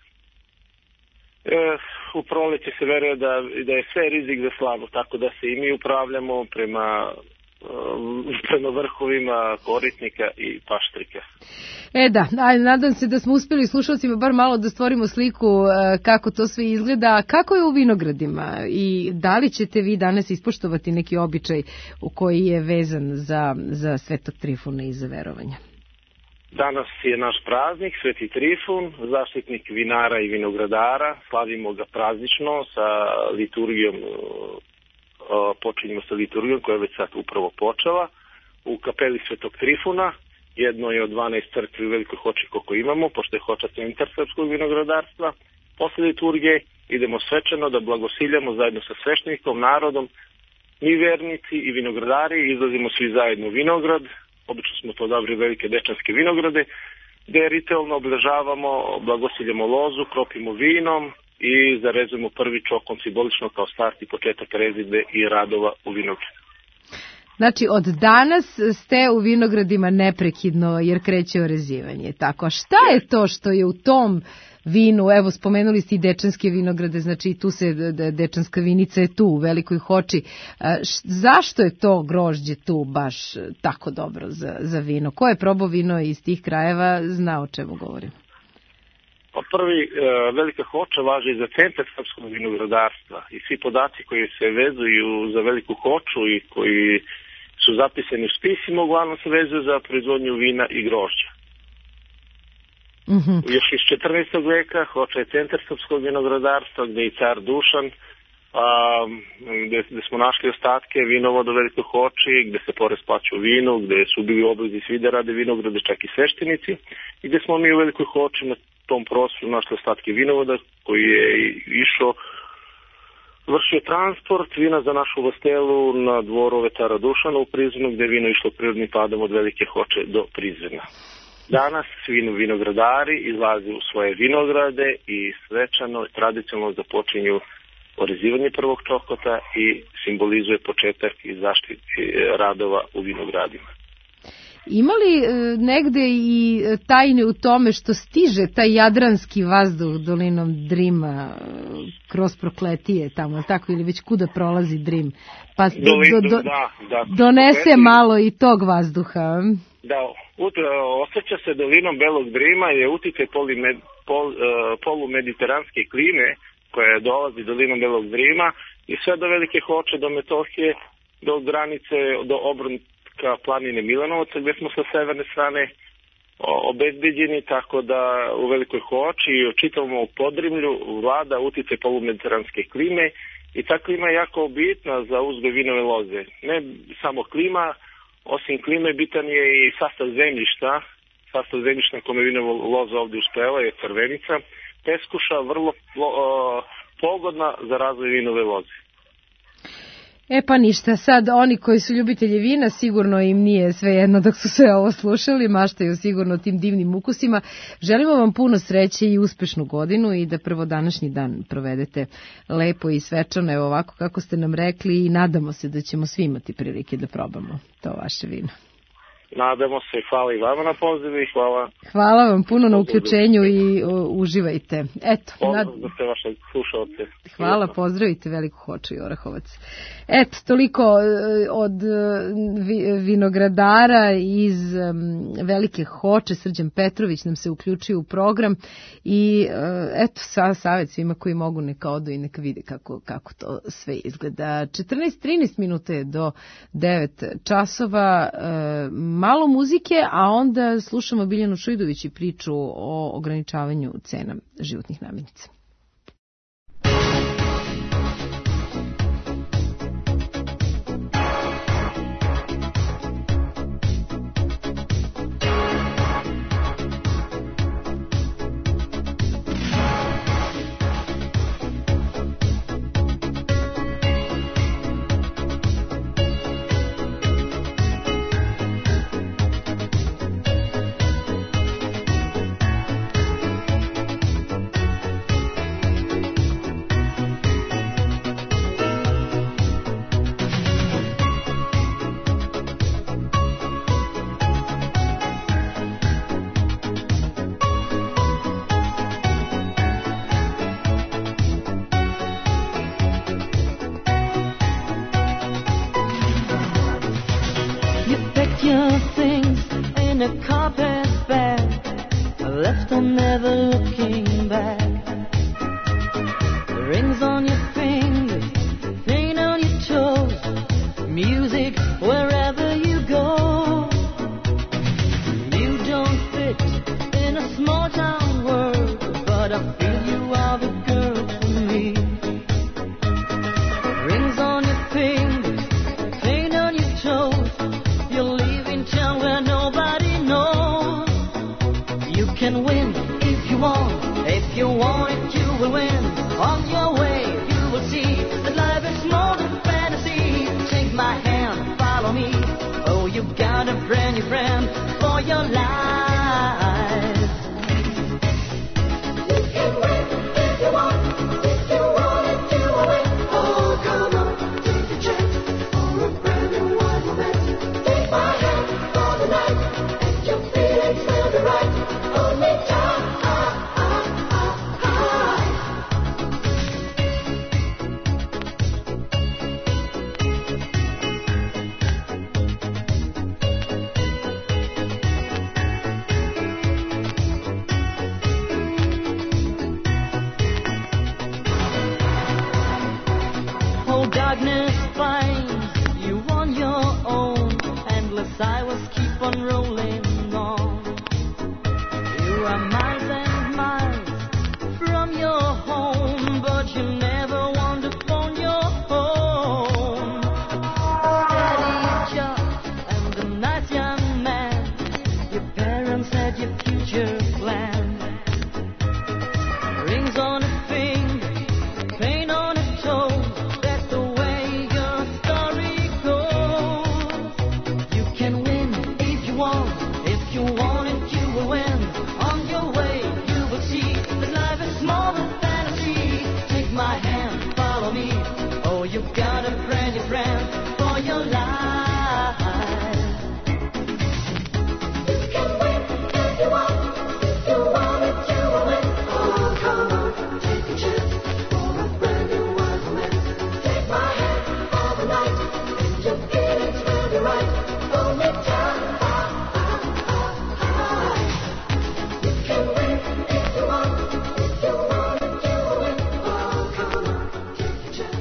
u proleće se veruje da, da je sve rizik za slavu, tako da se i mi upravljamo prema, um, prema vrhovima koritnika i paštrika. E da, aj, nadam se da smo uspjeli slušalcima bar malo da stvorimo sliku uh, kako to sve izgleda. Kako je u vinogradima i da li ćete vi danas ispoštovati neki običaj u koji je vezan za, za Svetog Trifuna i za verovanja? Danas je naš praznik, Sveti Trifun, zaštitnik vinara i vinogradara. Slavimo ga praznično sa liturgijom, počinjemo sa liturgijom koja je već sad upravo počela u kapeli Svetog Trifuna. Jedno je od dvanaest crkvi u Velikoj Hoči koliko imamo, pošto je Hoča centar srpskog vinogradarstva. Posle liturgije idemo svečano da blagosiljamo zajedno sa sveštenikom, narodom, mi vernici i vinogradari izlazimo svi zajedno u vinograd, obično smo to odabrali velike dečanske vinograde, gde ritualno obeležavamo, blagosiljamo lozu, kropimo vinom i zarezujemo prvi čokon simbolično kao start i početak rezidbe i radova u vinogradu. Znači, od danas ste u vinogradima neprekidno jer kreće orezivanje. Tako, a šta je to što je u tom vinu, evo spomenuli ste i dečanske vinograde, znači tu se dečanska vinica je tu u Velikoj Hoči. Zašto je to grožđe tu baš tako dobro za, za vino? Ko je probao vino iz tih krajeva, zna o čemu govorim. Pa prvi, Velika Hoča važi za centar srpskog vinogradarstva i svi podaci koji se vezuju za Veliku Hoču i koji su zapisani u spisima uglavnom se vezuju za proizvodnju vina i grožđa. Mm-hmm. Još iz četrnaestog veka Hoča je centar srpskog vinogradarstva gde je i car Dušan, a, gde, gde smo našli ostatke vinovoda u Velikoj Hoči, gde se porez plaća u vinu, gde su bili obavezi svi da rade vinograde, čak i sveštenici, i gde smo mi u Velikoj Hoči na tom prostoru našli ostatke vinovoda koji je išao, vršio transport vina za našu vlastelu na dvorove cara Dušana u Prizrenu, gde je vino išlo prirodnim padom od Velike Hoče do Prizrena. Danas svi vinogradari izlaze u svoje vinograde i svečano i tradicionalno započinju orezivanje prvog čokota i simbolizuje početak i zaštiti radova u vinogradima. Ima li negde i tajne u tome što stiže taj jadranski vazduh dolinom Drima kroz Prokletije tamo, tako, ili već kuda prolazi Drim? Pa do, do, do, da, da, donese Prokletije malo i tog vazduha. Da, osjeća se dolinom Belog Drima je uticaj polimed, pol, uh, polumediteranske klime koja dolazi dolinom Belog Drima i sve do Velike Hoče, do Metohije, do granice, do obronka planine Milanovaca gdje smo sa severne strane obezbeđeni, tako da u Velikoj Hoči i čitavamo u Podrimlju vlada uticaj polumediteranske klime i ta klima je jako bitna za uzgoj vinove loze. Ne samo klima, osim klime bitan je i sastav zemljišta, sastav zemljišta na kome vinova loza ovdje uspeva je crvenica, peskuša, vrlo uh, pogodna za razvoj vinove loze. E pa ništa, sad oni koji su ljubitelji vina sigurno im nije sve jedno dok su sve ovo slušali, maštaju sigurno tim divnim ukusima. Želimo vam puno sreće i uspešnu godinu i da prvo današnji dan provedete lepo i svečano, evo ovako kako ste nam rekli, i nadamo se da ćemo svi imati prilike da probamo to vaše vino. Nadamo se, hvala i vama na pozivu i hvala. Hvala vam puno na uključenju i o, uživajte. Eto, pozdrav nad... za sve vaše slušalce. Hvala, pozdravite Veliku Hoču i Orahovac. Eto, toliko od vinogradara iz Velike Hoče. Srđan Petrović nam se uključio u program i eto, sa savjet svima koji mogu neka odu i neka vide kako, kako to sve izgleda. četrnaest trinaest minuta je do devet časova. Malo muzike, a onda slušamo Biljanu Šujdović i priču o ograničavanju cena životnih namirnica. On your way, you will see that life is more than fantasy. Take my hand, follow me. Oh, you've got a brand new friend for your life. You can win if you want, if you want it, you will win. Oh, come on, take a chance for a brand new one moment. Take my hand for the night, and your feelings will be right. Only time. Darkness finds you on your own. Endless highways keep on rolling on. You are miles and miles from your home, but you never want to phone your home. Steady job and a nice young man. Your parents had your future planned. Rings on a finger, pain on a toe. You've got a brand new friend for your life. You can win if you want, if you want it, you will win. Oh, come on, take a chance for a brand new one moment. Take my hand for the night, and your feelings will be right. Only time. You can win if you want, if you want it, you will win. Oh, come on, take a chance.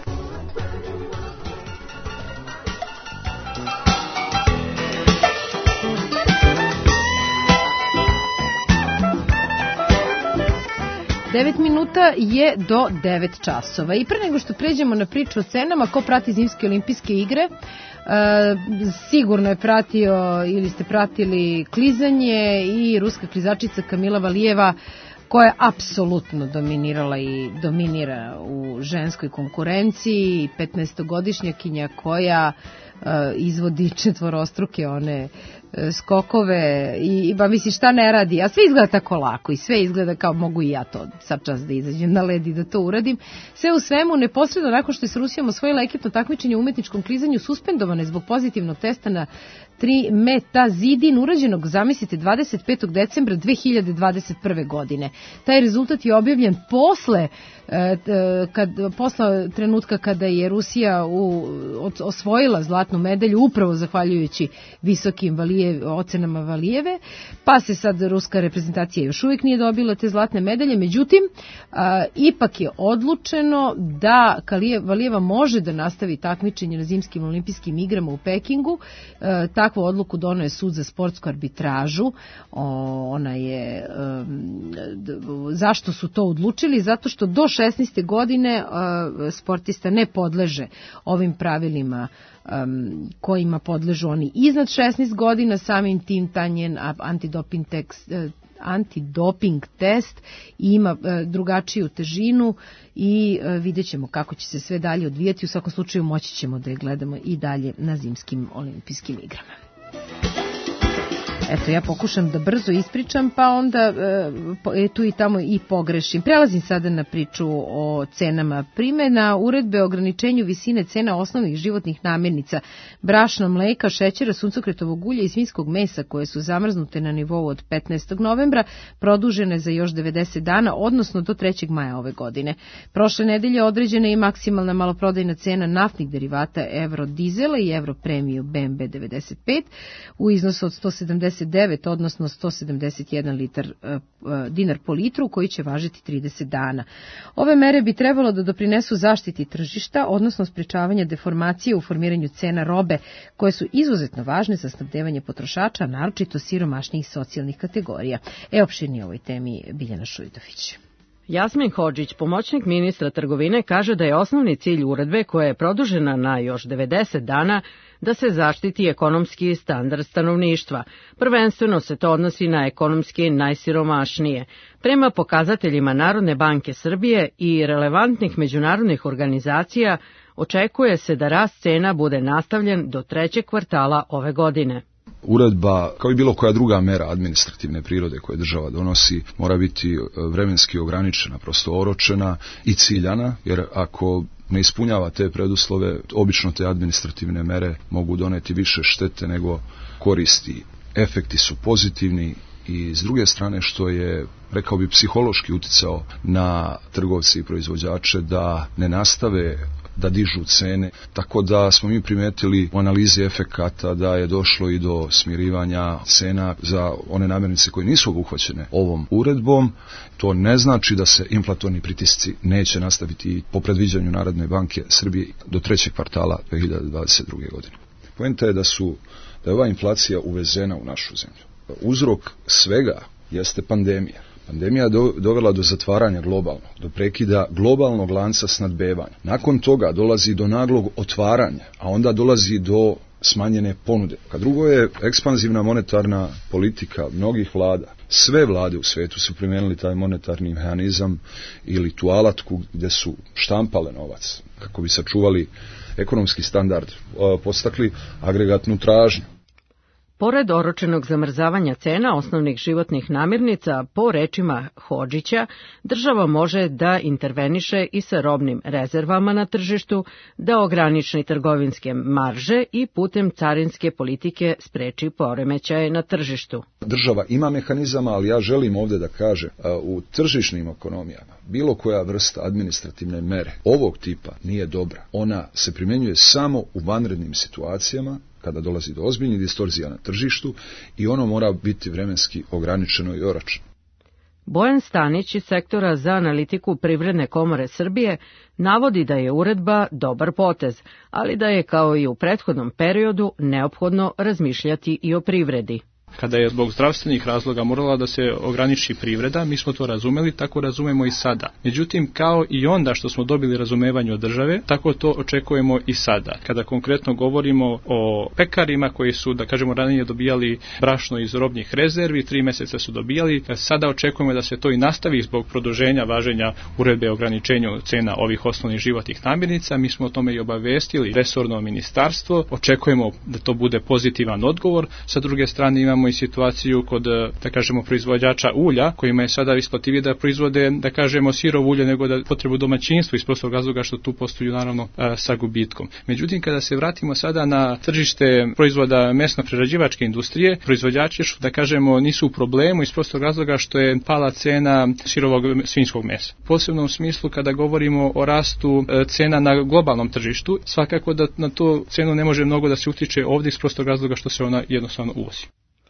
devet minuta je do devet časova i pre nego što pređemo na priču o cenama, ko prati zimske olimpijske igre, e, sigurno je pratio ili ste pratili klizanje i ruska klizačica Kamila Valijeva koja je apsolutno dominirala i dominira u ženskoj konkurenciji, petnaestogodišnjakinja koja uh, izvodi četvorostruke one uh, skokove i ba misli šta ne radi, a sve izgleda tako lako i sve izgleda kao mogu i ja to sad čas da izađem na led i da to uradim. Sve u svemu, neposredno nakon što je s Rusijom osvojila ekipno takmičenje u umetničkom klizanju suspendovane zbog pozitivnog testa na trimetazidin urađenog, zamislite, dvadeset petog decembra dve hiljade dvadeset prve godine. Taj rezultat je objavljen posle, kad, posle trenutka kada je Rusija u, osvojila zlatnu medalju, upravo zahvaljujući visokim Valijev, ocenama Valijeve, pa se sad ruska reprezentacija još uvijek nije dobila te zlatne medalje, međutim, a, ipak je odlučeno da Valijeva može da nastavi takmičenje na zimskim olimpijskim igrama u Pekingu. A, takvu odluku doneo je sud za sportsku arbitražu. O, ona je, um, zašto su to odlučili? Zato što do šesnaeste godine uh, sportista ne podleže ovim pravilima um, kojima podležu oni iznad šesnaest godina, samim tim tanjen antidoping tekst, uh, antidoping test ima uh, drugačiju težinu i uh, vidjet ćemo kako će se sve dalje odvijati. U svakom slučaju moći ćemo da je gledamo i dalje na zimskim olimpijskim igrama. Eto, ja pokušam da brzo ispričam, pa onda e, tu i tamo i pogrešim. Prelazim sada na priču o cenama. Primjena uredbe o ograničenju visine cena osnovnih životnih namirnica, brašna, mleka, šećera, suncokretovog ulja i svinjskog mesa koje su zamrznute na nivou od petnaestog novembra, produžene za još devedeset dana, odnosno do trećeg maja ove godine. Prošle nedelje određena je i maksimalna maloprodajna cena naftnih derivata Eurodizela i Europremiju B M B devedeset pet u iznosu od sto sedamdeset devet, odnosno sto sedamdeset jedan litar, uh, dinar po litru, koji će važiti trideset dana. Ove mere bi trebalo da doprinesu zaštiti tržišta, odnosno sprečavanje deformacije u formiranju cena robe, koje su izuzetno važne za snabdevanje potrošača, naročito siromašnijih socijalnih kategorija. E, opširnije o ovoj temi Biljana Šujdović. Jasmin Hodžić, pomoćnik ministra trgovine, kaže da je osnovni cilj uredbe, koja je produžena na još devedeset dana, da se zaštiti ekonomski standard stanovništva. Prvenstveno se to odnosi na ekonomski najsiromašnije. Prema pokazateljima Narodne banke Srbije i relevantnih međunarodnih organizacija, Očekuje se da rast cena bude nastavljen do trećeg kvartala ove godine. Uredba, kao i bilo koja druga mera administrativne prirode koje država donosi, mora biti vremenski ograničena, prosto oročena i ciljana, jer ako ne ispunjava te preduslove, obično te administrativne mere mogu doneti više štete nego koristi. Efekti su pozitivni i s druge strane, što je, rekao bi, psihološki uticao na trgovce i proizvođače da ne nastave da dižu cene, tako da smo mi primetili u analizi efekata da je došlo i do smirivanja cena za one namirnice koje nisu obuhvaćene ovom uredbom. To ne znači da se inflatorni pritisci neće nastaviti po predviđanju Narodne banke Srbije do trećeg kvartala dve hiljade dvadeset druge. godine. Poenta je da su da je ova inflacija uvezena u našu zemlju. Uzrok svega jeste pandemija. Pandemija dovela do zatvaranja globalnog, do prekida globalnog lanca snabdevanja. Nakon toga dolazi do naglog otvaranja, a onda dolazi do smanjene ponude. Kad drugo je ekspanzivna monetarna politika mnogih vlada. Sve vlade u svetu su primijenili taj monetarni mehanizam ili tu alatku gdje su štampale novac kako bi sačuvali ekonomski standard, podstakli agregatnu tražnju. Pored oročenog zamrzavanja cena osnovnih životnih namirnica, po rečima Hodžića, država može da interveniše i sa robnim rezervama na tržištu, da ograniči trgovinske marže i putem carinske politike spreči poremećaje na tržištu. Država ima mehanizama, ali ja želim ovdje da kažem, u tržišnim ekonomijama bilo koja vrsta administrativne mere ovog tipa nije dobra. Ona se primjenjuje samo u vanrednim situacijama, kada dolazi do ozbiljnih distorzija na tržištu, i ono mora biti vremenski ograničeno i oročeno. Bojan Stanić iz sektora za analitiku Privredne komore Srbije navodi da je uredba dobar potez, ali da je kao i u prethodnom periodu neophodno razmišljati i o privredi. Kada je zbog zdravstvenih razloga morala da se ograniči privreda, mi smo to razumeli, tako razumemo i sada. Međutim, kao i onda što smo dobili razumevanje od države, tako to očekujemo i sada. Kada konkretno govorimo o pekarima koji su, da kažemo, ranije dobijali brašno iz robnih rezervi, tri meseca su dobijali, sada očekujemo da se to i nastavi zbog produženja važenja uredbe o ograničenju cena ovih osnovnih životnih namirnica. Mi smo o tome i obavestili resorno ministarstvo, očekujemo da to bude pozitivan odgovor. Sa druge strane imamo i situaciju kod, da kažemo, proizvođača ulja, kojima je sada isplativije da proizvode, da kažemo, sirovo ulje nego da potrebu domaćinstvu, iz prostog razloga što tu postoju naravno sa gubitkom. Međutim, kada se vratimo sada na tržište proizvoda mesno-prerađivačke industrije, proizvođači, da kažemo, nisu u problemu iz prostog razloga što je pala cena sirovog svinjskog mesa. Posebno u smislu kada govorimo o rastu cena na globalnom tržištu, svakako da na to cenu ne može mnogo da se utiče ovdje iz prostog razloga što se ona jednostavno uvozi.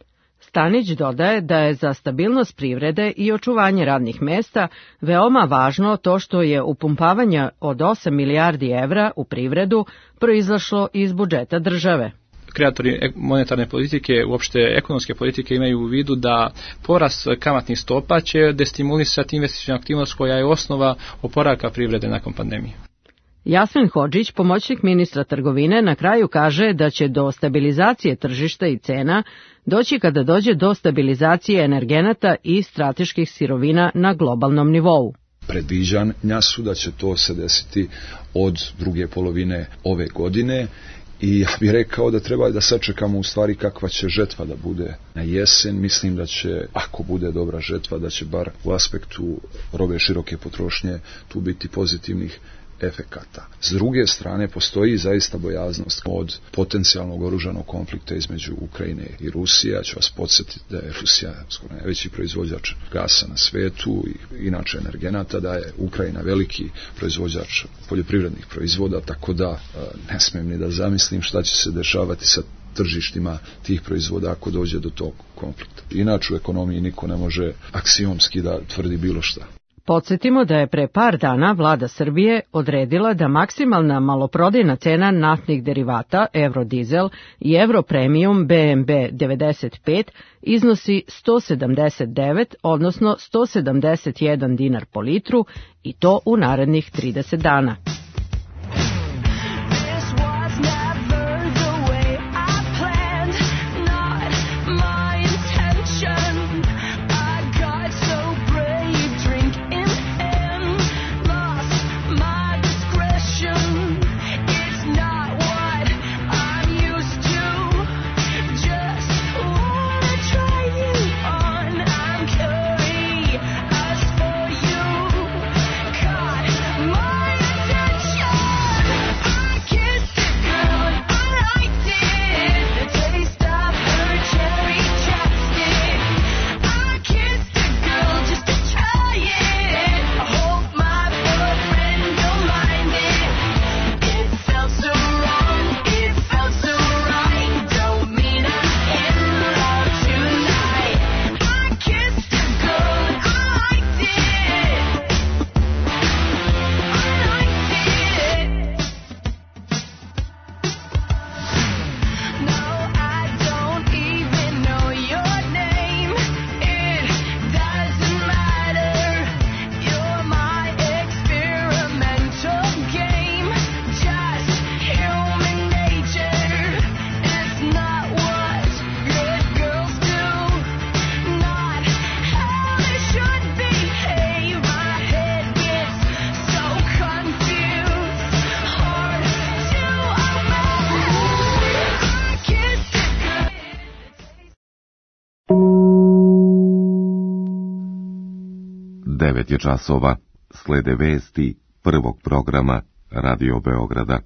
Stanić dodaje da je za stabilnost privrede i očuvanje radnih mesta veoma važno to što je upumpavanje od osam milijardi evra u privredu proizašlo iz budžeta države. Kreatori monetarne politike, uopšte ekonomske politike, imaju u vidu da porast kamatnih stopa će destimulisati investicionu aktivnost koja je osnova oporavka privrede nakon pandemije. Jasmin Hodžić, pomoćnik ministra trgovine, na kraju kaže da će do stabilizacije tržišta i cena doći kada dođe do stabilizacije energenata i strateških sirovina na globalnom nivou. Predviđanja su da će to se desiti od druge polovine ove godine. I ja bih rekao da treba da sačekamo u stvari kakva će žetva da bude na jesen. Mislim da će, ako bude dobra žetva, da će bar u aspektu robe široke potrošnje tu biti pozitivnih efekata. S druge strane, postoji zaista bojaznost od potencijalnog oružanog konflikta između Ukrajine i Rusije. Ja ću vas podsjetiti da je Rusija skoro najveći proizvođač gasa na svetu i inače energenata, da je Ukrajina veliki proizvođač poljoprivrednih proizvoda, tako da ne smijem ni da zamislim šta će se dešavati sa tržištima tih proizvoda ako dođe do tog konflikta. Inače u ekonomiji niko ne može aksiomski da tvrdi bilo šta. Podsjetimo da je pre par dana vlada Srbije odredila da maksimalna maloprodajna cena naftnih derivata Eurodizel i Europremium B M B devedeset pet iznosi sto sedamdeset devet, odnosno sto sedamdeset jedan dinar po litru, i to u narednih trideset dana. devet je časova. Slede vesti prvog programa Radio Beograda.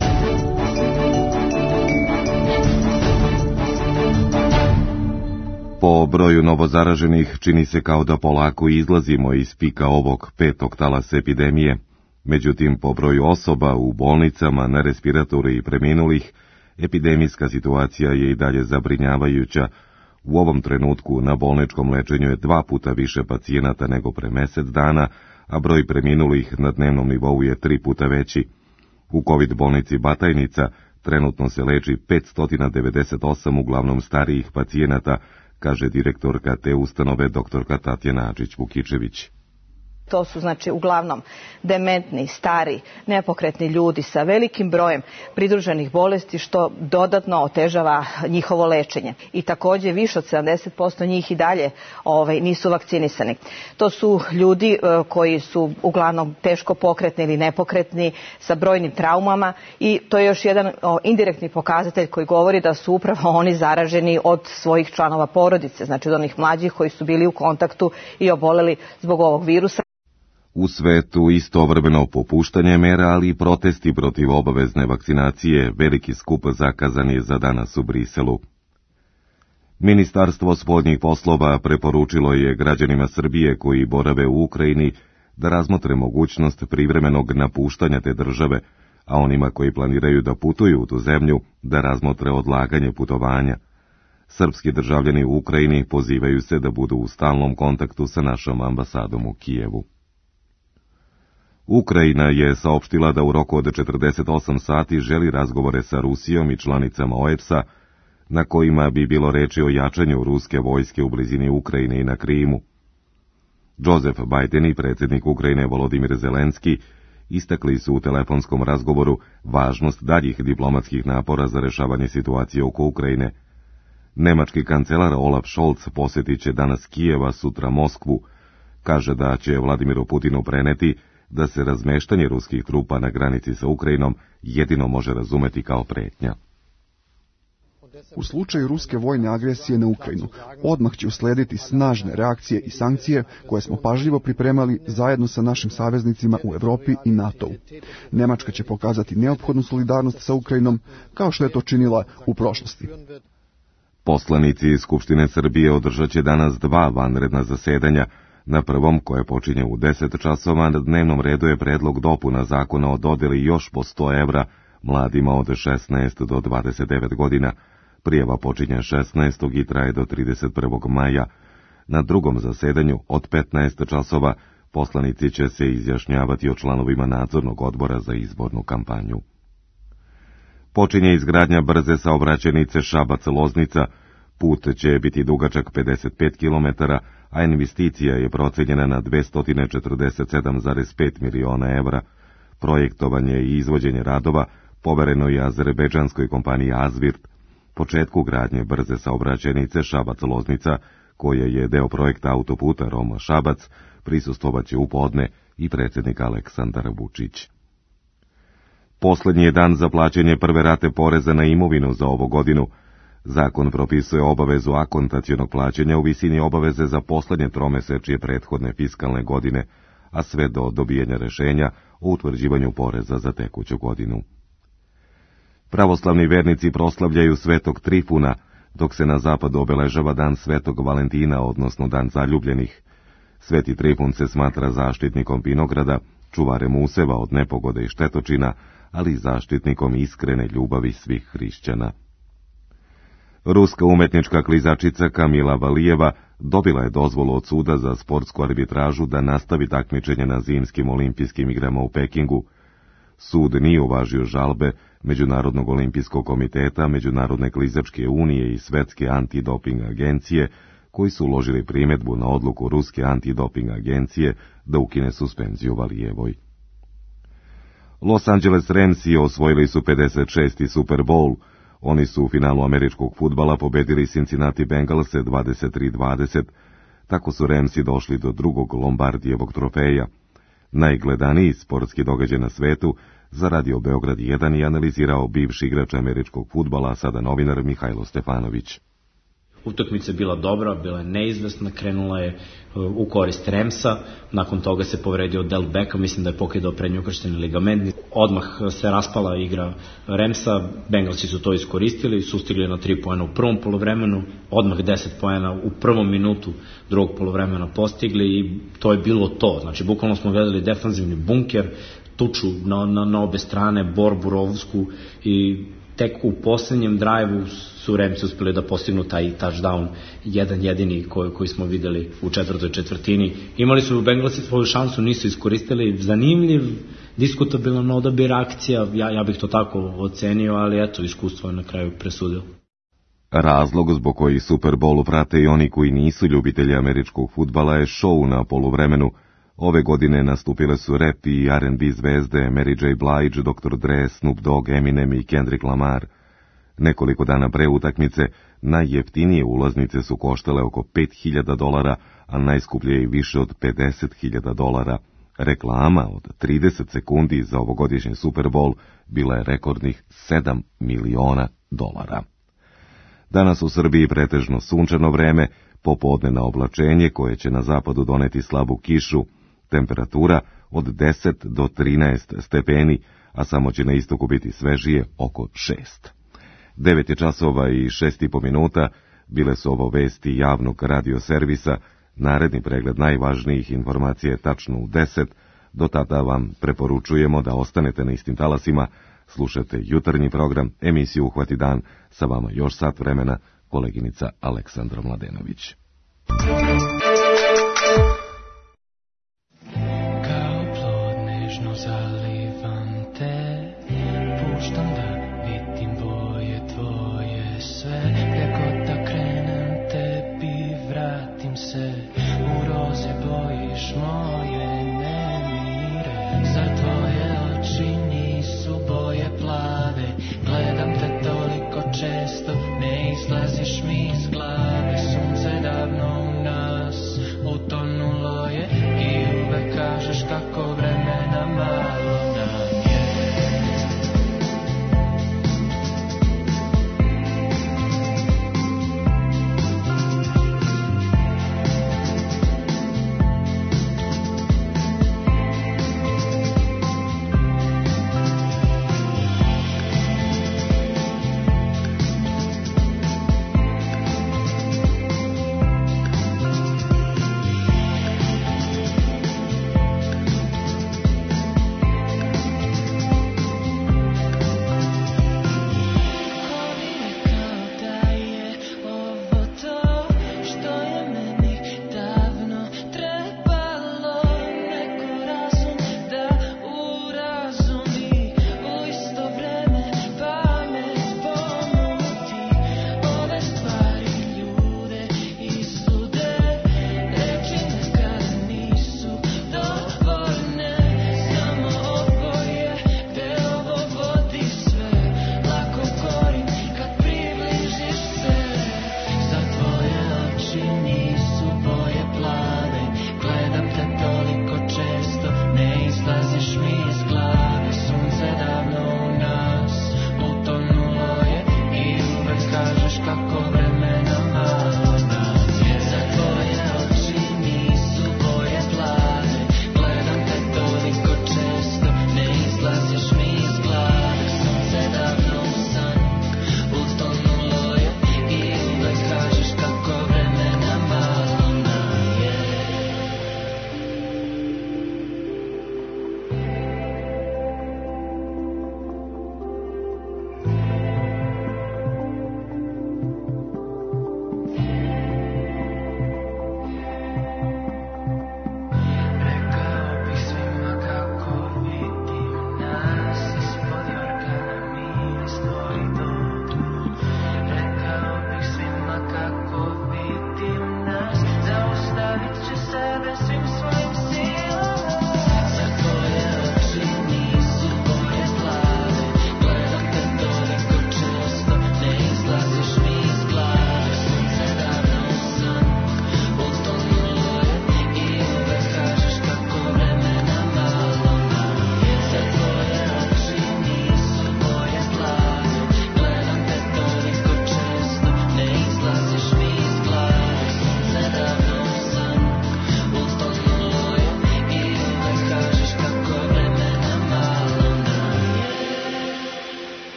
Po broju novozaraženih čini se kao da polako izlazimo iz pika ovog petog talasa epidemije. Međutim, po broju osoba u bolnicama, na respiratoru i preminulih, epidemijska situacija je i dalje zabrinjavajuća. U ovom trenutku na bolničkom lečenju je dva puta više pacijenata nego pre mesec dana, a broj preminulih na dnevnom nivou je tri puta veći. U COVID bolnici Batajnica trenutno se leči petsto devedeset osam uglavnom starijih pacijenata, kaže direktorka te ustanove doktorka Tatjana Ačić-Vukičević. To su znači uglavnom dementni, stari, nepokretni ljudi sa velikim brojem pridruženih bolesti što dodatno otežava njihovo lečenje. I također više od sedamdeset posto njih i dalje ovaj, nisu vakcinisani. To su ljudi e, koji su uglavnom teško pokretni ili nepokretni sa brojnim traumama i to je još jedan o, indirektni pokazatelj koji govori da su upravo oni zaraženi od svojih članova porodice, znači od onih mlađih koji su bili u kontaktu i oboleli zbog ovog virusa. U svetu istovremeno popuštanje mera, ali i protesti protiv obavezne vakcinacije, veliki skup zakazan je za danas u Briselu. Ministarstvo spoljnih poslova preporučilo je građanima Srbije koji borave u Ukrajini da razmotre mogućnost privremenog napuštanja te države, a onima koji planiraju da putuju u tu zemlju da razmotre odlaganje putovanja. Srpski državljani u Ukrajini pozivaju se da budu u stalnom kontaktu sa našom ambasadom u Kijevu. Ukrajina je saopštila da u roku od četrdeset osam sati želi razgovore sa Rusijom i članicama O E B S A, na kojima bi bilo reči o jačanju ruske vojske u blizini Ukrajine i na Krimu. Joseph Biden i predsjednik Ukrajine Volodimir Zelenski istakli su u telefonskom razgovoru važnost daljih diplomatskih napora za rešavanje situacije oko Ukrajine. Nemački kancelar Olaf Scholz posjetit će danas Kijeva, sutra Moskvu. Kaže da će Vladimiru Putinu preneti da se razmeštanje ruskih trupa na granici sa Ukrajinom jedino može razumeti kao pretnja. U slučaju ruske vojne agresije na Ukrajinu, odmah će uslediti snažne reakcije i sankcije koje smo pažljivo pripremali zajedno sa našim saveznicima u Evropi i NATO-u. Nemačka će pokazati neophodnu solidarnost sa Ukrajinom, kao što je to činila u prošlosti. Poslanici iz Skupštine Srbije održat će danas dva vanredna zasedanja. Na prvom, koje počinje u deset časova, na dnevnom redu je predlog dopuna zakona o dodeli još po sto evra mladima od šesnaest do dvadeset devet godina. Prijava počinje šesnaestog i traje do trideset prvog maja. Na drugom zasedanju od petnaest časova poslanici će se izjašnjavati o članovima nadzornog odbora za izbornu kampanju. Počinje izgradnja brze saobraćajnice Šabac-Loznica. Put će biti dugačak pedeset pet kilometara, a investicija je procenjena na dvesta četrdeset sedam zarez pet miliona evra. Projektovanje i izvođenje radova povereno je azerbejdžanskoj kompaniji Azvirt. Početku gradnje brze saobraćajnice Šabac-Loznica, koja je deo projekta autoputa Roma-Šabac, prisustvovaće u podne i predsjednik Aleksandar Vučić. Poslednji je dan za plaćanje prve rate poreza na imovinu za ovu godinu. Zakon propisuje obavezu akontacionog plaćanja u visini obaveze za poslednje tromesečje prethodne fiskalne godine, a sve do dobijanja rešenja o utvrđivanju poreza za tekuću godinu. Pravoslavni vernici proslavljaju Svetog Trifuna, dok se na zapadu obeležava dan Svetog Valentina, odnosno dan zaljubljenih. Sveti Trifun se smatra zaštitnikom vinograda, čuvarem useva od nepogode i štetočina, ali i zaštitnikom iskrene ljubavi svih hrišćana. Ruska umetnička klizačica Kamila Valijeva dobila je dozvolu od suda za sportsku arbitražu da nastavi takmičenje na zimskim olimpijskim igrama u Pekingu. Sud nije uvažio žalbe Međunarodnog olimpijskog komiteta, Međunarodne klizačke unije i Svetske antidoping agencije, koji su uložili primedbu na odluku Ruske antidoping agencije da ukine suspenziju Valijevoj. Los Angeles Ramsi osvojili su pedeset šesti Super Bowl. Oni su u finalu američkog fudbala pobedili Cincinnati Bengalse dvadeset tri dvadeset. Tako su Ramsi došli do drugog Lombardijevog trofeja. Najgledaniji sportski događaj na svetu za Radio Beograd jedan je analizirao bivši igrač američkog fudbala, sada novinar Mihajlo Stefanović. Utakmica je bila dobra, bila je neizvesna, krenula je u korist Ramsa, nakon toga se povredio Del Beckham, mislim da je pokidao prednji ukršteni ligament. Odmah se raspala igra Ramsa, Bengalsi su to iskoristili, sustigli na tri poena u prvom poluvremenu, odmah deset poena u prvom minutu drugog poluvremena postigli i to je bilo to. Znači, bukvalno smo gledali defanzivni bunker, tuču na, na, na obe strane, borbu rovsku i tek u poslednjem drive-u su Ramsi uspeli da postignu taj touchdown, jedan jedini koji, koji smo videli u četvrtoj četvrtini. Imali su u Bengalsi svoju šansu, nisu iskoristili, zanimljiv, diskutabilan odabir akcija, ja, ja bih to tako ocenio, ali eto, iskustvo je na kraju presudilo. Razlog zbog koji Super Bowlu prate i oni koji nisu ljubitelji američkog fudbala je show na poluvremenu. Ove godine nastupile su rap i R and B zvezde Mary J. Blige, doktor Dre, Snoop Dogg, Eminem i Kendrick Lamar. Nekoliko dana pre utakmice najjeftinije ulaznice su koštale oko pet hiljada dolara, a najskuplje i više od pedeset hiljada dolara. Reklama od trideset sekundi za ovogodišnji Super Bowl bila je rekordnih sedam miliona dolara. Danas u Srbiji pretežno sunčano vreme, popodne na oblačenje koje će na zapadu doneti slabu kišu, temperatura od deset do trinaest stepeni, a samo će na istoku biti svežije oko šest. devet je časova i šest i po minuta, bile su ovo vesti javnog radioservisa, naredni pregled najvažnijih informacija je tačno u deset, do tada vam preporučujemo da ostanete na istim talasima, slušate jutarnji program, emisiju Uhvati dan, sa vama još sat vremena, koleginica Aleksandra Mladenović. Kao plod nežno zalivam te, puštam da vidim boje tvoje sve, gdje god da krenem tebi vratim se, u roze bojiš moje nemire, za tvoje oči nisu boje plave, gledam te toliko često, ne izlaziš mi iz glave, sunce davno u nas utonulo je i uvek kažeš kako vremena malo nam je.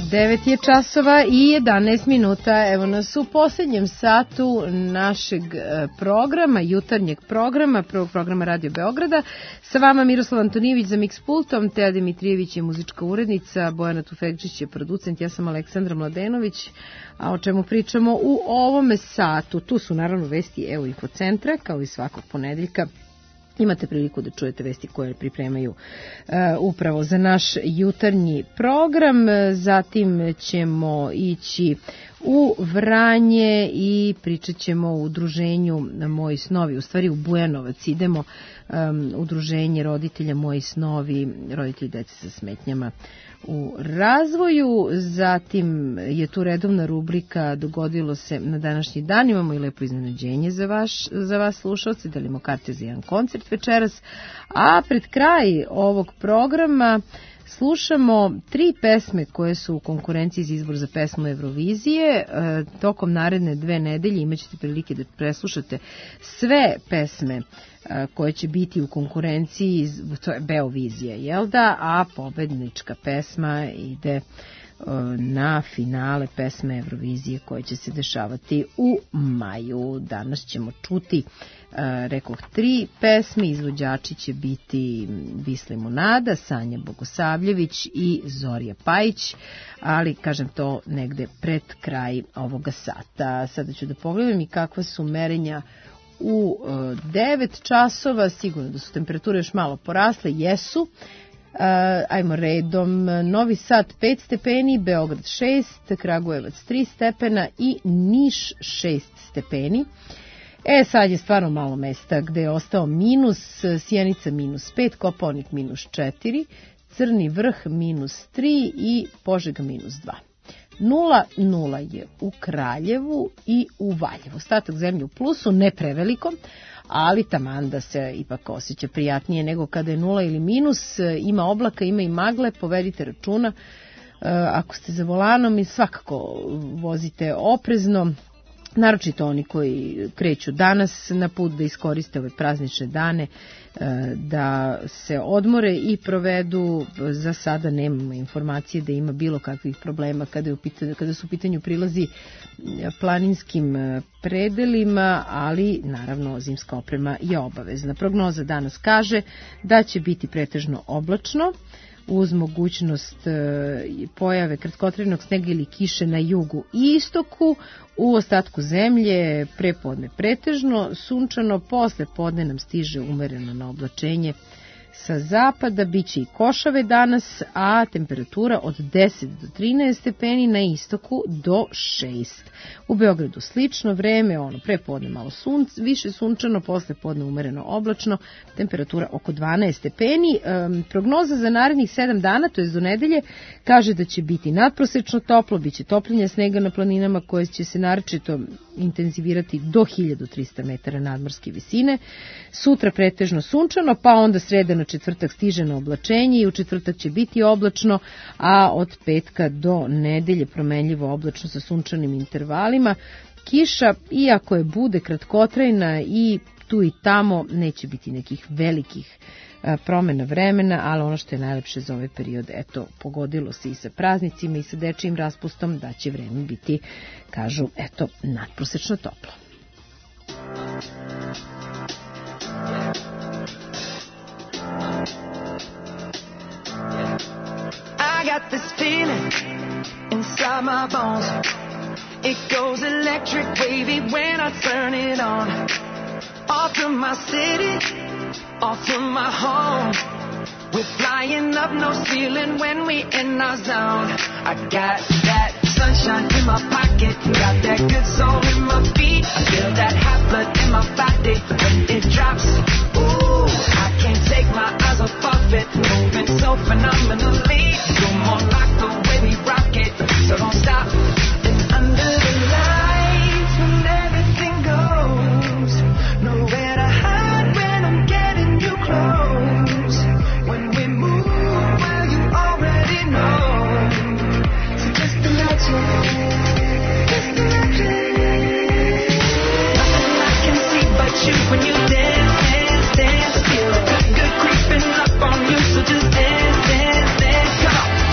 devet je časova i jedanaest minuta. Evo nas u posljednjem satu našeg programa, jutarnjeg programa, prvog programa Radio Beograda. Sa vama Miroslav Antonijević za Mix Pultom, Teja Dimitrijević je muzička urednica, Bojana Tufekčić je producent, ja sam Aleksandra Mladenović. A o čemu pričamo u ovome satu? Tu su naravno vesti Evo Infocentra, kao i svakog ponedeljka. Imate priliku da čujete vesti koje pripremaju uh, upravo za naš jutarnji program. Zatim ćemo ići u Vranje i pričat ćemo o udruženju Moji snovi. U stvari u Bujanovac idemo, um, udruženje roditelja Moji snovi, roditelji dece sa smetnjama u razvoju. Zatim je tu redovna rubrika Dogodilo se na današnji dan. Imamo i lepo iznenađenje za, vaš, za vas slušalci. Delimo karte za jedan koncert večeras. A pred kraj ovog programa slušamo tri pesme koje su u konkurenciji za izbor za pesmu Eurovizije. E, tokom naredne dve nedelje imat ćete prilike da preslušate sve pesme e, koje će biti u konkurenciji, to je Beovizija, jel da? A pobednička pesma ide e, na finale pesme Eurovizije koje će se dešavati u maju. Danas ćemo čuti Uh, rekoh tri pesme, izvođači će biti Vis Limunada, Sanja Bogosavljević i Zorija Pajić, ali kažem to negde pred kraj ovoga sata. Sada ću da pogledam i kakva su merenja u uh, devet časova, sigurno da su temperature još malo porasle, jesu. Uh, ajmo redom, Novi Sad pet stepeni, Beograd šest, Kragujevac tri stepena i Niš šest stepeni. E, sad je stvarno malo mesta gde je ostao minus, Sjenica minus pet, Kopaonik minus četiri, Crni Vrh minus tri i Požega minus dva. Nula, nula je u Kraljevu i u Valjevu. Ostatak zemlje u plusu, ne preveliko, ali taman da se ipak osjeća prijatnije nego kada je nula ili minus. Ima oblaka, ima i magle, povedite računa. Ako ste za volanom i svakako vozite oprezno, naročito oni koji kreću danas na put da iskoriste ove praznične dane, da se odmore i provedu. Za sada nemamo informacije da ima bilo kakvih problema kada, je u pitanju, kada su u pitanju prilazi planinskim predelima, ali naravno zimska oprema je obavezna. Prognoza danas kaže da će biti pretežno oblačno, uz mogućnost pojave kratkotrajnog snega ili kiše na jugu i istoku. U ostatku zemlje prepodne pretežno sunčano, posle podne nam stiže umereno na oblačenje sa zapada, biće i košave danas, a temperatura od deset do trinaest stepeni, na istoku do šest. U Beogradu slično vreme, ono prepodne malo sunc, više sunčano, posle podne umereno oblačno, temperatura oko dvanaest stepeni. Um, prognoza za narednih sedam dana, to je do nedelje, kaže da će biti nadprosečno toplo, biće topljenja snega na planinama koje će se naročito intenzivirati do hiljadu trista metara nadmorske visine. Sutra pretežno sunčano, pa onda sreda na četvrtak stiže na oblačenje i u četvrtak će biti oblačno, a od petka do nedelje promenljivo oblačno sa sunčanim intervalima. Kiša, iako je bude kratkotrajna i tu i tamo, neće biti nekih velikih promjena vremena, ali ono što je najlepše za ovaj period, eto, pogodilo se i sa praznicima i sa dečijim raspustom, da će vreme biti, kažu, eto, nadprosečno toplo. I got this feeling inside my bones. It goes electric wavy when I turn it on. Off from my city, off from my home. We're flying up, no ceiling when we in our zone. I got that sunshine in my pocket, got that good soul in my feet. I feel that hot blood in my body when it drops. Ooh, I can't take my eyes off of it, moving so phenomenally. You're more like the way we rock it, so don't stop. And under the lights when everything goes, nowhere to hide when I'm getting you close. When we move, well you already know. So just imagine, just imagine. Nothing I can see but you when you dance, dance, dance. Feel good, good creeping up on you, so just dance, dance, dance. Come on.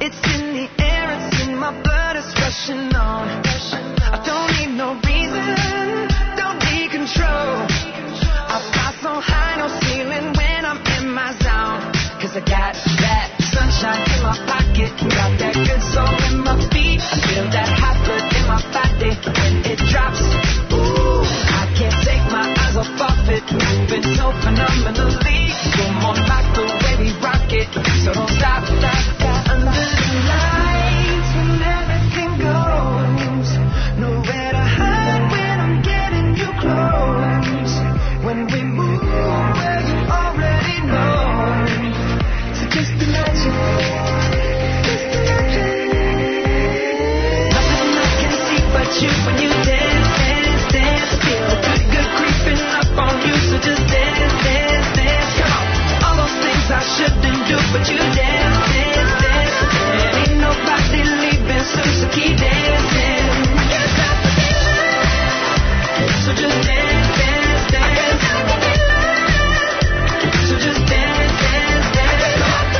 It's in the air, it's in my blood, it's rushing on. I don't need no reason, don't need control. I fly so high, no ceiling when I'm in my zone. Cause I got that sunshine in my pocket, got that good soul in my feet. I feel that hot blood in my body when it drops. Ooh, I can't take my eyes off of it, moving so phenomenally. Come on, like the way we rock it, so don't stop, stop, stop. Under the lights when everything goes, nowhere to hide when I'm getting you close. When we move where you already know, so just imagine, just imagine. Nothing I can see but you when you dance, dance, dance. Feel good, good creeping up on you, so just dance, dance, dance. Come on, all those things I shouldn't do, but you dance, dance, dance. And ain't nobody leaving soon, so keep dancing. I can't stop the feeling, so just dance, dance, dance. So just dance, dance, dance.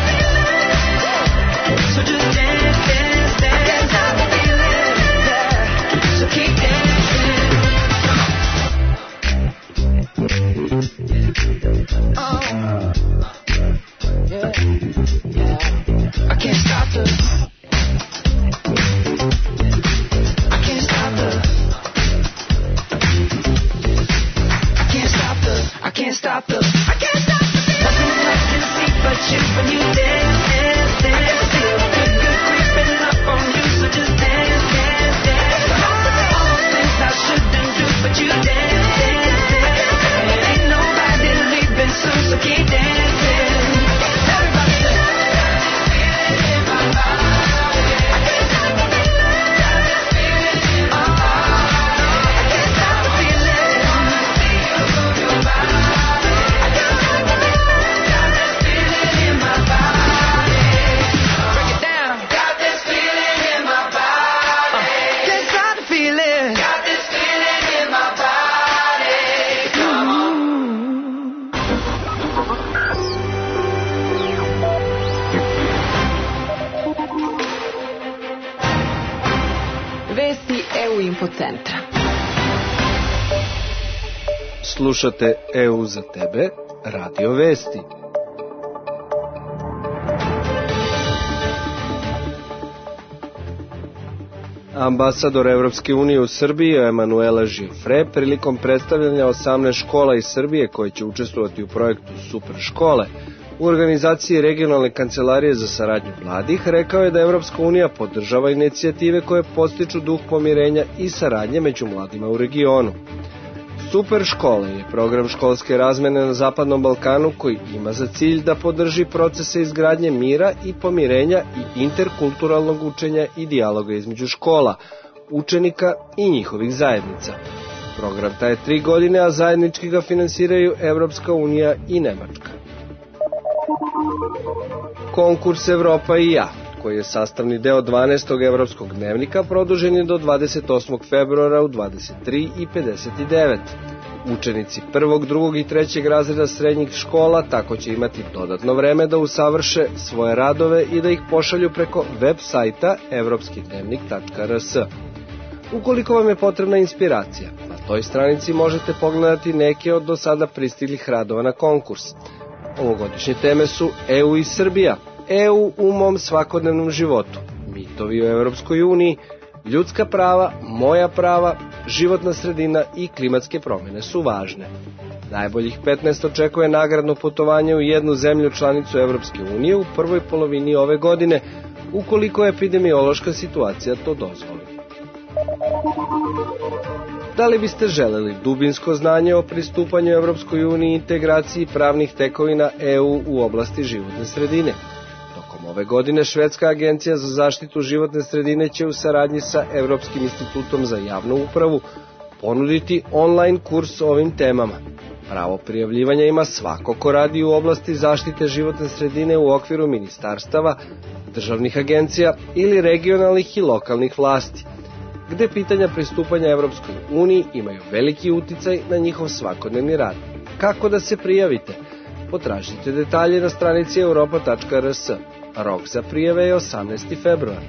So just dance, dance, dance. I can't stop the feeling, yeah. So keep dancing. Oh, yeah, yeah. I can't stop the. I can't stop the. I can't stop the. I can't stop the. I can't stop the. Nothing I can see but you when you dance, dance, dance. Feel good, good creeping up on you, so just dance, dance, dance. All those things I shouldn't do, but you dance, dance, dance. And ain't nobody leaving soon, so keep dancing. Everybody say, in my body. I can't stop the feeling. Oh, I can't stop the feeling. Move your body. I can't stop the feeling in my body. Break it down. Got this feeling in my body. Can't stop the feeling. Got this feeling in my body. Come on. Vesti E U Infocentra. Slušate E U za tebe, Radio Vesti. Ambasador Evropske unije u Srbiji Emanuela Giuffre prilikom predstavljanja osamnaest škola iz Srbije koje će učestvovati u projektu Super škole u organizaciji regionalne kancelarije za saradnju mladih rekao je da Evropska unija podržava inicijative koje podstiču duh pomirenja i saradnje među mladima u regionu. Super škole je program školske razmene na Zapadnom Balkanu koji ima za cilj da podrži procese izgradnje mira i pomirenja i interkulturalnog učenja i dijaloga između škola, učenika i njihovih zajednica. Program traje tri godine, a zajednički ga finansiraju Evropska unija i Nemačka. Konkurs Evropa i ja, koji je sastavni deo dvanaestog evropskog dnevnika, produžen je do dvadeset osmog februara u dvadeset tri i pedeset devet. Učenici prvog, drugog i trećeg razreda srednjih škola tako će imati dodatno vreme da usavrše svoje radove i da ih pošalju preko web sajta evropski dnevnik tačka r s. Ukoliko vam je potrebna inspiracija, na toj stranici možete pogledati neke od do sada pristiglih radova na konkurs. Ovogodišnje teme su E U i Srbija, E U u mom svakodnevnom životu, mitovi o Evropskoj uniji, ljudska prava, moja prava, životna sredina i klimatske promjene su važne. Najboljih petnaest očekuje nagradno putovanje u jednu zemlju članicu Evropske unije u prvoj polovini ove godine, ukoliko epidemiološka situacija to dozvoli. Da li biste želeli dubinsko znanje o pristupanju Evropskoj uniji i integraciji pravnih tekovina E U u oblasti životne sredine? Tokom ove godine Švedska agencija za zaštitu životne sredine će u saradnji sa Evropskim institutom za javnu upravu ponuditi online kurs o ovim temama. Pravo prijavljivanja ima svako ko radi u oblasti zaštite životne sredine u okviru ministarstava, državnih agencija ili regionalnih i lokalnih vlasti, gde pitanja pristupanja Evropskoj uniji imaju veliki uticaj na njihov svakodnevni rad. Kako da se prijavite? Potražite detalje na stranici europa tačka r s. Rok za prijave je osamnaesti februar.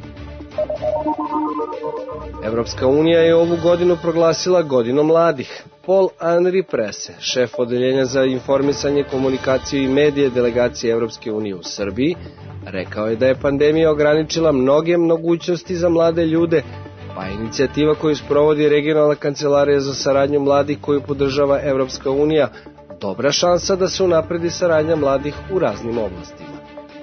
Evropska unija je ovu godinu proglasila godinom mladih. Paul Henri Prese, šef odeljenja za informisanje, komunikaciju i medije delegacije Evropske unije u Srbiji, rekao je da je pandemija ograničila mnoge mogućnosti za mlade ljude, pa je inicijativa koju sprovodi regionalna kancelarija za saradnju mladih koju podržava Evropska unija dobra šansa da se unapredi saradnja mladih u raznim oblastima.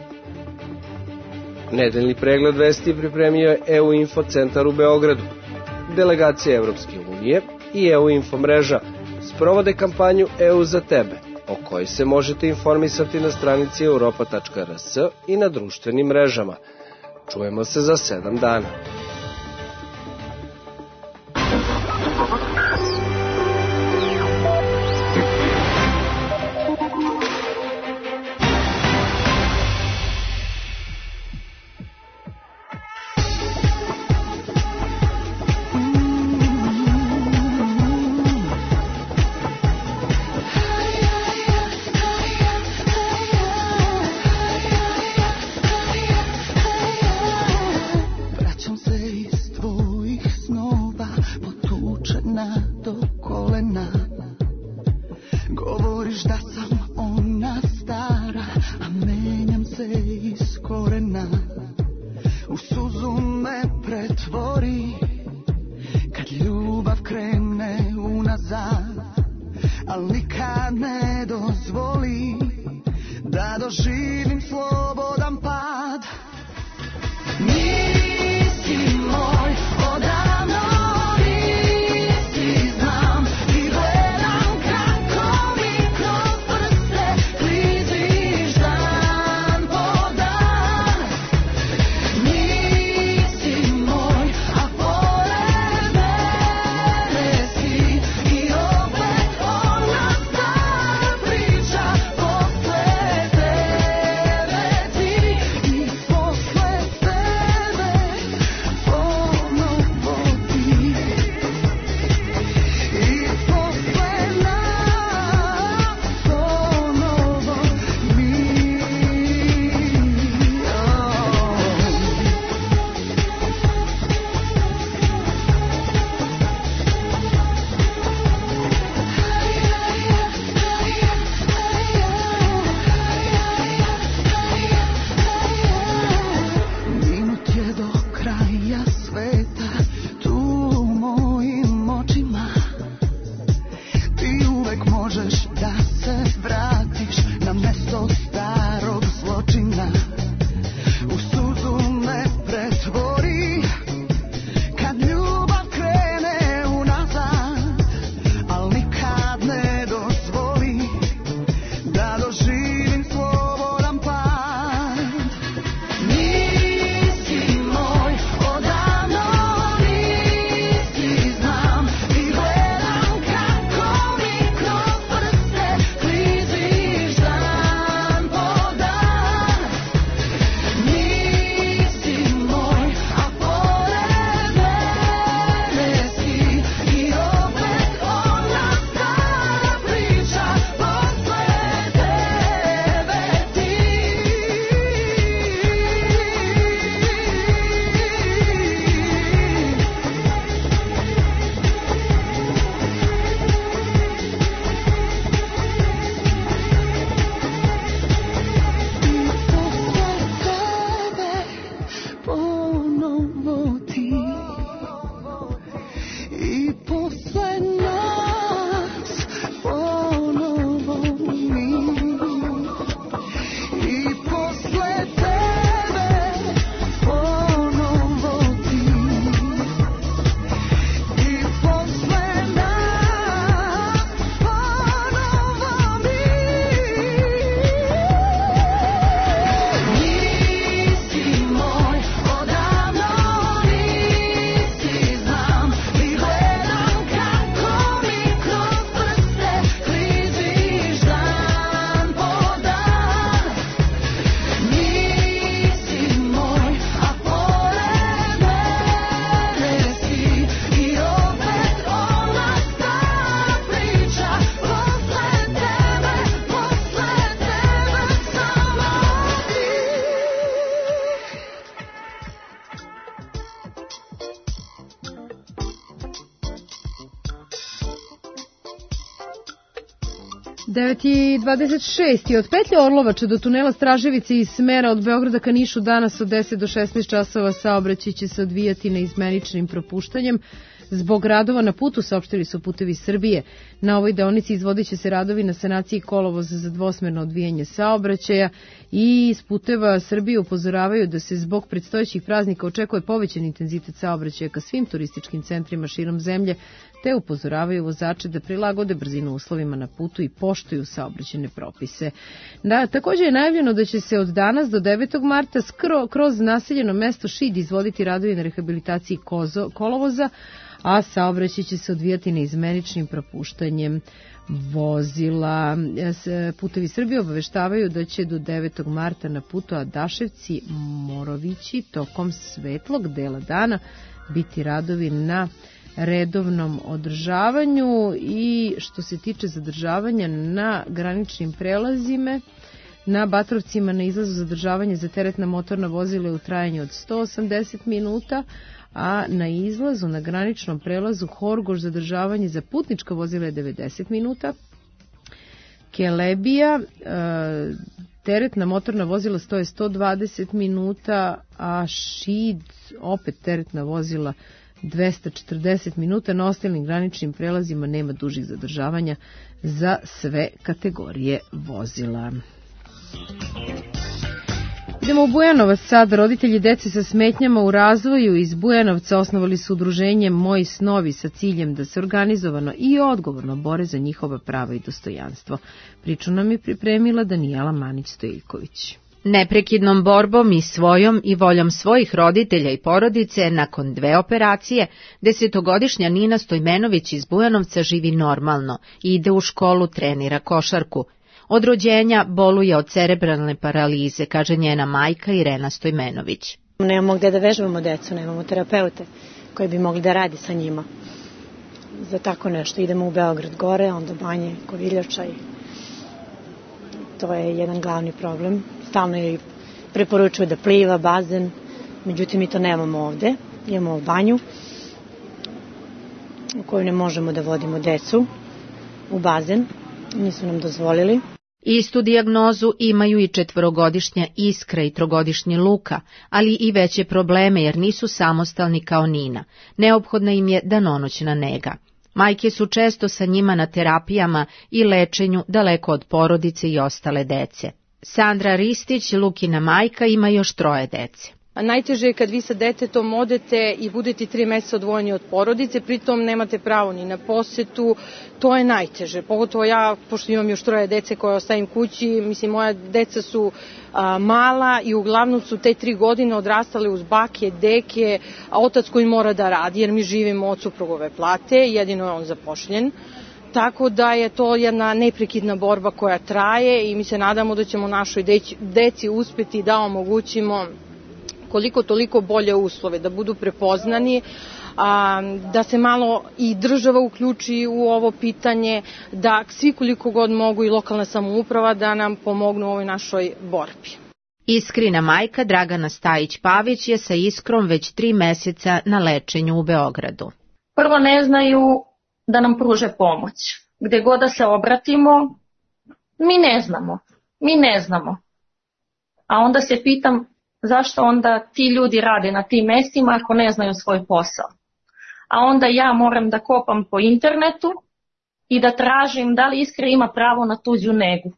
Nedeljni pregled vesti pripremio je E U Info centar u Beogradu. Delegacija Evropske unije i E U Info mreža sprovode kampanju E U za tebe, o kojoj se možete informisati na stranici europa tačka r s i na društvenim mrežama. Čujemo se za sedam dana. Before devet i dvadeset šest i od petlje Orlovača do tunela Straževice i smera od Beograda ka Nišu danas od deset do šesnaest časova saobraćaj će se odvijati neizmeničnim propuštanjem. Zbog radova na putu, saopštili su Putevi Srbije. Na ovoj deonici izvodit će se radovi na sanaciji kolovoza za dvosmerno odvijanje saobraćaja i iz Puteva Srbije upozoravaju da se zbog predstojećih praznika očekuje povećan intenzitet saobraćaja ka svim turističkim centrima širom zemlje, te upozoravaju vozače da prilagode brzinu uslovima na putu i poštuju saobraćajne propise. Da, također je najavljeno da će se od danas do devetog marta skro, kroz naseljeno mesto Šid izvoditi radovi na rehabilitaciji kozo, kolovoza, a saobraćaj će se odvijati neizmeničnim propuštanjem vozila. Putevi Srbije obaveštavaju da će do devetog marta na putu Adaševci Morovići tokom svetlog dela dana biti radovi na redovnom održavanju i što se tiče zadržavanja na graničnim prelazima, na Batrovcima na izlazu zadržavanje za teretna motorna vozila u trajanju od sto osamdeset minuta, a na izlazu na graničnom prelazu Horgoš zadržavanje za putnička vozila je devedeset minuta. Kelebija, teretna motorna vozila stoje sto dvadeset minuta, a Šid, opet teretna vozila dvesta četrdeset minuta. Na ostalim graničnim prelazima nema dužih zadržavanja za sve kategorije vozila. Idemo u Bujanovac sad. Roditelji dece sa smetnjama u razvoju iz Bujanovca osnovali su udruženje Moji snovi sa ciljem da se organizovano i odgovorno bore za njihova prava i dostojanstvo. Priču nam je pripremila Danijela Manić-Stojiljković. Neprekidnom borbom i svojom i voljom svojih roditelja i porodice, nakon dve operacije, desetogodišnja Nina Stojmenović iz Bujanovca živi normalno i ide u školu, trenira košarku. Od rođenja boluje od cerebralne paralize, kaže njena majka Irena Stojmenović. Nemamo gde da vežbamo decu, nemamo terapeute koji bi mogli da radi sa njima. Za tako nešto idemo u Beograd gore, onda Banje, Koviljača i to je jedan glavni problem. Stalno joj preporučuju da pliva, bazen, međutim mi to nemamo ovde. Imamo banju u kojoj ne možemo da vodimo decu u bazen, nisu nam dozvolili. Istu dijagnozu imaju i četvorogodišnja Iskra i trogodišnji Luka, ali i veće probleme jer nisu samostalni kao Nina. Neophodna im je danonoćna nega. Majke su često sa njima na terapijama i lečenju daleko od porodice i ostale dece. Sandra Ristić, Lukina majka, ima još troje dece. A najteže je kad vi sa detetom odete i budete tri meseca odvojeni od porodice, pritom nemate pravo ni na posetu, to je najteže. Pogotovo ja, pošto imam još troje dece koje ostavim kući, mislim, moja deca su a, mala i uglavnom su te tri godine odrastale uz bake, deke, a otac koji mora da radi, jer mi živimo od suprugove plate, jedino je on zapošljen. Tako da je to jedna neprekidna borba koja traje i mi se nadamo da ćemo našoj deci, deci uspeti da omogućimo koliko toliko bolje uslove, da budu prepoznani, a, da se malo i država uključi u ovo pitanje, da svi koliko god mogu i lokalna samouprava da nam pomognu u ovoj našoj borbi. Iskrina majka Dragana Stajić-Pavić je sa Iskrom već tri meseca na lečenju u Beogradu. Prvo ne znaju da nam pruže pomoć. Gde god da se obratimo, mi ne znamo, mi ne znamo. A onda se pitam zašto onda ti ljudi rade na tim mestima ako ne znaju svoj posao. A onda ja moram da kopam po internetu i da tražim da li Iskra ima pravo na tuđu negu.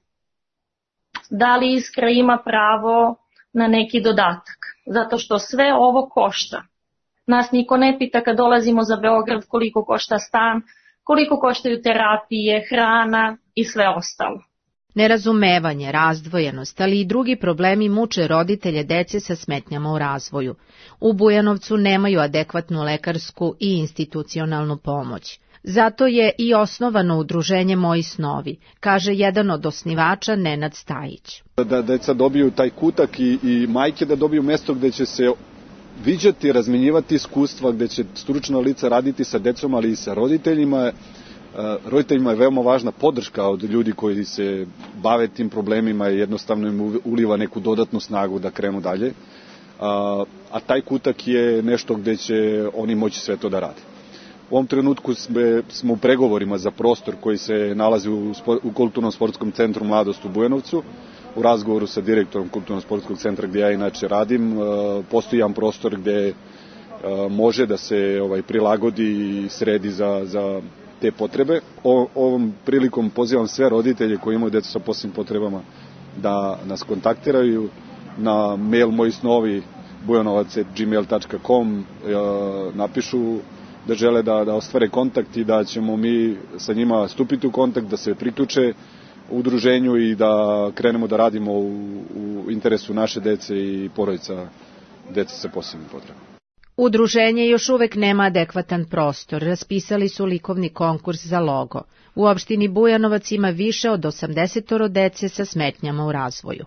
Da li Iskra ima pravo na neki dodatak. Zato što sve ovo košta. Nas niko ne pita kad dolazimo za Beograd koliko košta stan, koliko koštaju terapije, hrana i sve ostalo. Nerazumevanje, razdvojenost, ali i drugi problemi muče roditelje dece sa smetnjama u razvoju. U Bujanovcu nemaju adekvatnu lekarsku i institucionalnu pomoć. Zato je i osnovano udruženje Moji snovi, kaže jedan od osnivača Nenad Stajić. Da deca dobiju taj kutak i, i majke da dobiju mesto gde će se viđati, razmenjivati iskustva, gde će stručna lica raditi sa decom, ali i sa roditeljima. Roditeljima je veoma važna podrška od ljudi koji se bave tim problemima i jednostavno im uliva neku dodatnu snagu da krenu dalje. A, a taj kutak je nešto gde će oni moći sve to da rade. U ovom trenutku smo u pregovorima za prostor koji se nalazi u, u Kulturnom sportskom centru Mladost u Bujanovcu. U razgovoru sa direktorom Kulturnog sportskog centra gdje ja inače radim, postoji jedan prostor gdje može da se ovaj, prilagodi i sredi za, za te potrebe. O, ovom prilikom pozivam sve roditelje koji imaju djecu sa posebnim potrebama da nas kontaktiraju na mail moji snovi bujanovac at gmail dot com, napišu da žele da, da ostvare kontakt i da ćemo mi sa njima stupiti u kontakt, da se priključe udruženju i da krenemo da radimo u, u interesu naše dece i porodica dece sa posebnim potrebama. Udruženje još uvek nema adekvatan prostor, raspisali su likovni konkurs za logo. U opštini Bujanovac ima više od osamdeset dece sa smetnjama u razvoju.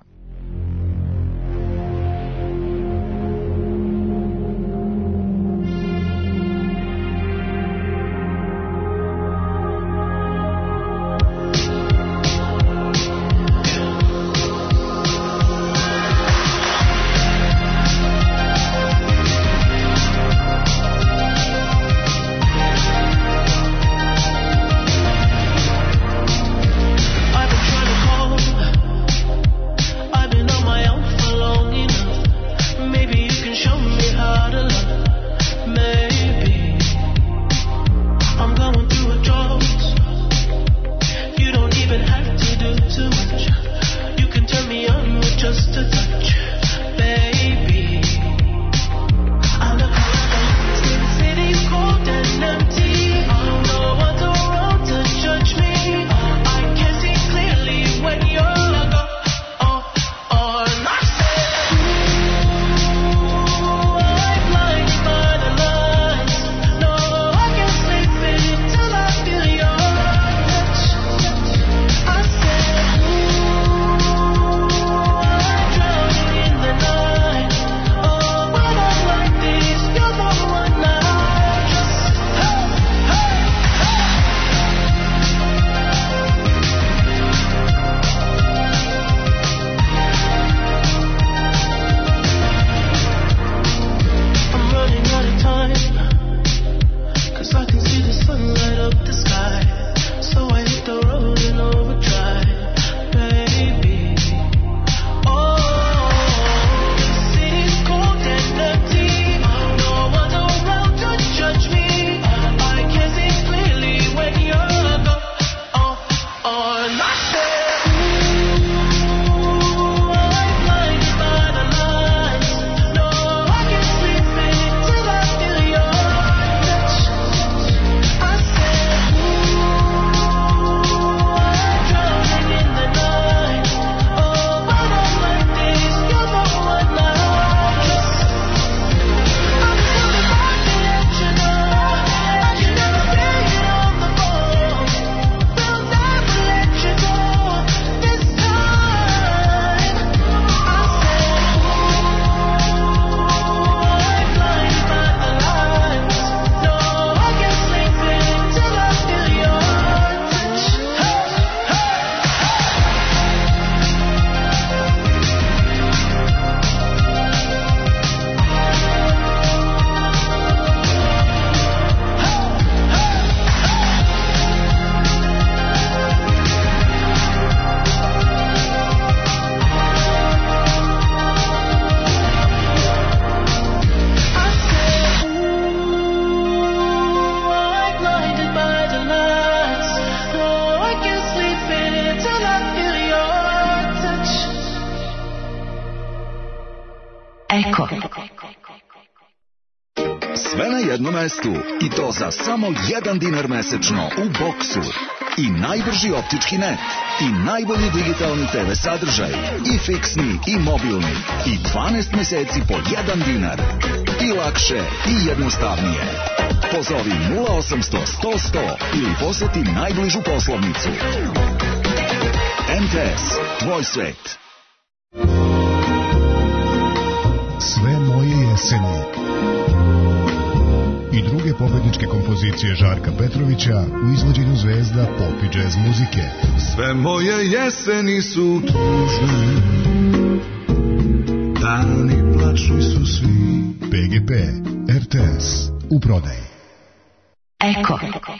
Sve na jednom mestu i to za samo jedan dinar mesečno u Boksu. I najbrži optički net, i najbolji digitalni te ve sadržaj, i fiksni, i mobilni, i dvanaest meseci po jedan dinar. I lakše, i jednostavnije. Pozovi nula osamsto sto sto ili poseti najbližu poslovnicu. em te es, tvoj svet. Sve moje jeseni i druge pobedničke kompozicije Žarka Petrovića u izvođenju zvezda pop i džez muzike. Sve moje jeseni su tužne, dani plačni su svi. pe ge pe, er te es, u prodaji. Eko.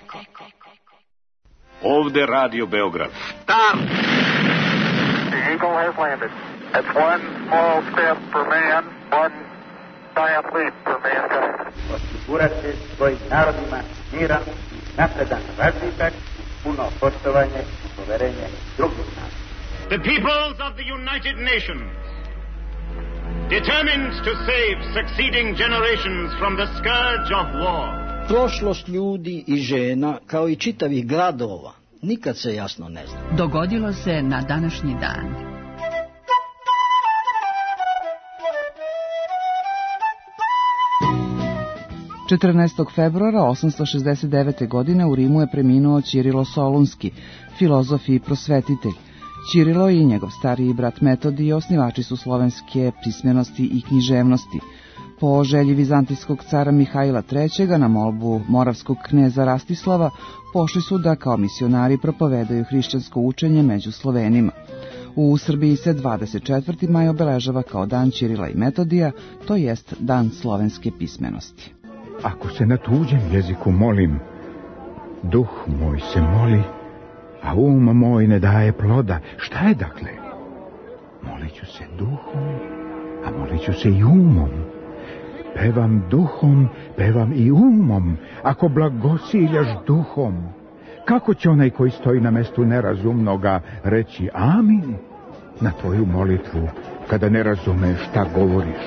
Ovde Radio Beograd. Stop! The Eagle has landed. It's one small step for man, one giant leap for mankind. Osigurati svojim narodima miran, napredan razvitak, puno poštovanje i poverenje drugih naroda. The peoples of the United Nations, determined to save succeeding generations from the scourge of war. Prošlost ljudi i žena, kao i čitavih gradova, nikad se jasno ne zna. Dogodilo se na današnji dan. četrnaestog februara osamsto šezdeset devete. godine u Rimu je preminuo Ćirilo Solunski, filozof i prosvetitelj. Ćirilo i njegov stariji brat Metodij osnivači su slovenske pismenosti i književnosti. Po želji vizantijskog cara Mihajla trećeg. na molbu moravskog kneza Rastislava pošli su da kao misionari propovedaju hrišćansko učenje među Slovenima. U Srbiji se dvadeset četvrti maj obeležava kao dan Ćirila i Metodija, to jest dan slovenske pismenosti. Ako se na tuđem jeziku molim, duh moj se moli, a um moj ne daje ploda. Šta je dakle? Molit ću se duhom, a molit ću se i umom. Pevam duhom, pevam i umom, ako blagosiljaš duhom. Kako će onaj koji stoji na mestu nerazumnoga reći amin na tvoju molitvu, kada ne razume šta govoriš?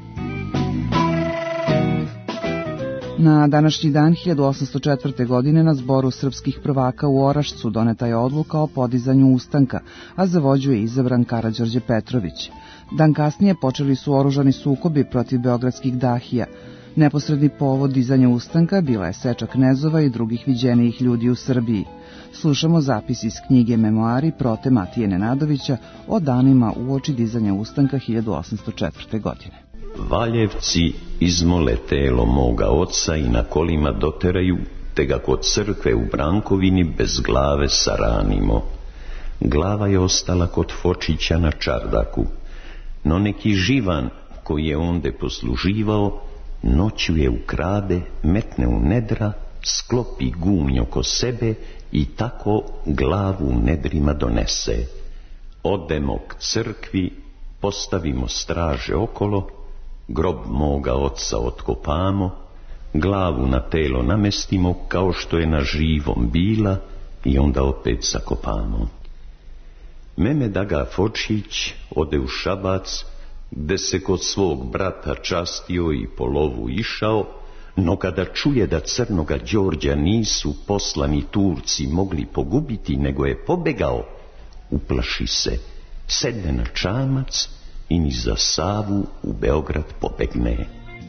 Na današnji dan hiljadu osamsto četvrte. godine na zboru srpskih prvaka u Orašcu doneta je odluka o podizanju ustanka, a za vođu je izabran Karađorđe Petrović. Dan kasnije počeli su oružani sukobi protiv beogradskih dahija. Neposredni povod dizanja ustanka bila je seča knezova i drugih viđenijih ljudi u Srbiji. Slušamo zapis iz knjige Memoari Prote Matije Nenadovića o danima uoči dizanja ustanka hiljadu osamsto četvrte. godine. Valjevci izmole telo moga oca i na kolima doteraju, te ga kod crkve u Brankovini bez glave saranimo. Glava je ostala kod Fočića na čardaku, no neki živan koji je onde posluživao, noću je ukrade, metne u nedra, sklopi gumnj oko sebe i tako glavu u nedrima donese. Odemo k crkvi, postavimo straže okolo, grob moga oca otkopamo, glavu na telo namestimo kao što je na živom bila i onda opet zakopamo. Meme Daga Fočić ode u Šabac, gde se kod svog brata častio i po lovu išao, no kada čuje da Crnoga Đorđa nisu poslani Turci mogli pogubiti, nego je pobegao, uplaši se, sedne na čamac i ni za Savu u Beograd pobegne.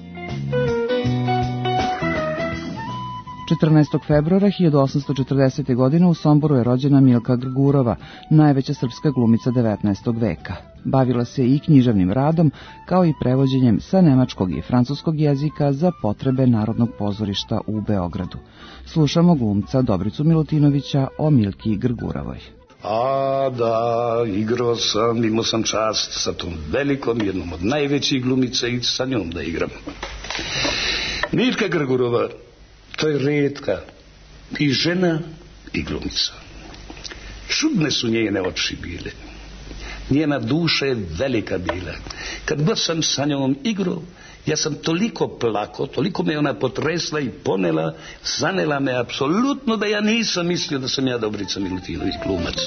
četrnaestog februara hiljadu osamsto četrdesete. godine u Somboru je rođena Milka Grgurova, najveća srpska glumica devetnaestog veka. Bavila se i književnim radom, kao i prevođenjem sa nemačkog i francuskog jezika za potrebe Narodnog pozorišta u Beogradu. Slušamo glumca Dobricu Milutinovića o Milki Grgurovoj. A da, igrao sam, imao sam čast sa tom velikom, jednom od najvećih glumica i sa njom da igram. Milka Grgurova, to je retka i žena i glumica. Čudne su njene oči bile. Njena duša je velika bila. Kad god sam sa njom igrao, ja sam toliko plako, toliko me ona potresla i ponela, zanela me apsolutno da ja nisam mislio da sam ja Dobrica Milutinović glumac.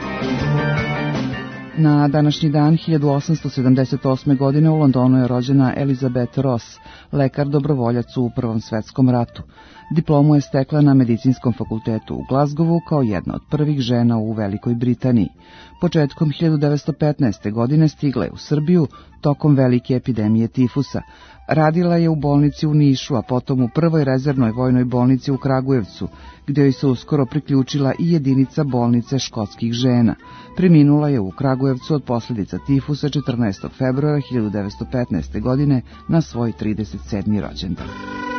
Na današnji dan hiljadu osamsto sedamdeset osme. godine u Londonu je rođena Elizabeth Ross, lekar dobrovoljac u Prvom svetskom ratu. Diplomu je stekla na Medicinskom fakultetu u Glazgovu kao jedna od prvih žena u Velikoj Britaniji. Početkom hiljadu devetsto petnaeste. godine stigla je u Srbiju tokom velike epidemije tifusa. Radila je u bolnici u Nišu, a potom u prvoj rezervnoj vojnoj bolnici u Kragujevcu, gdje joj se uskoro priključila i jedinica bolnice škotskih žena. Preminula je u Kragujevcu od posljedica tifusa četrnaestog februara hiljadu devetsto petnaeste. godine na svoj trideset sedmi rođendan.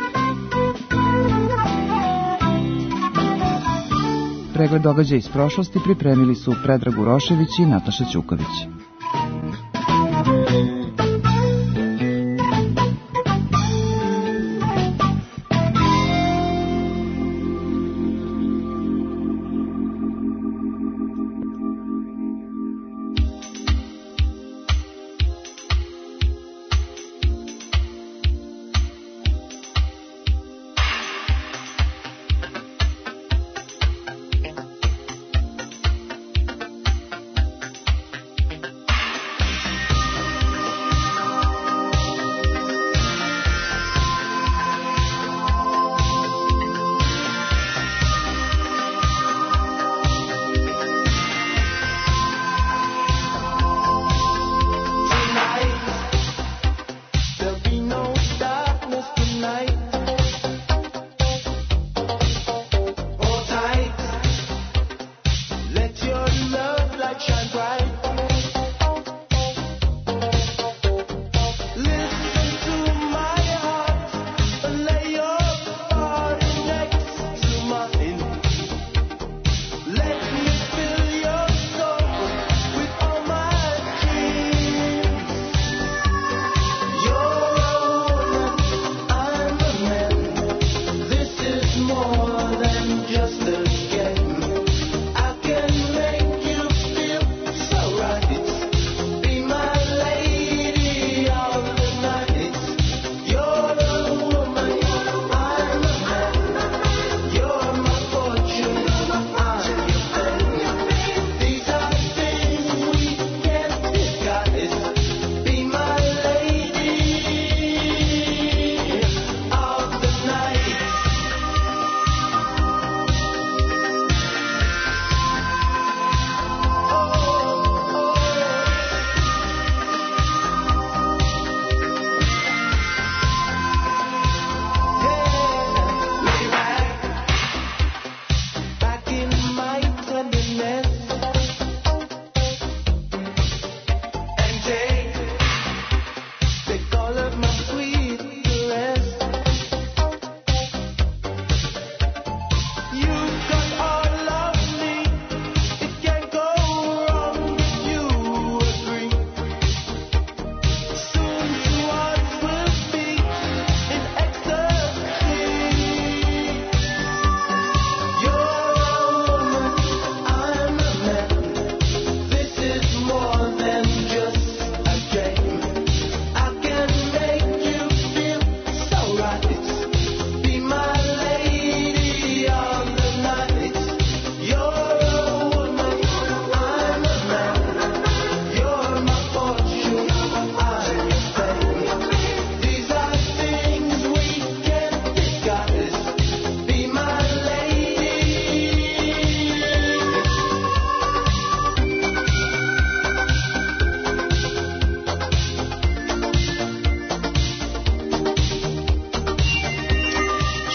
Pregled događaja iz prošlosti pripremili su Predrag Urošević i Nataša Ćuković.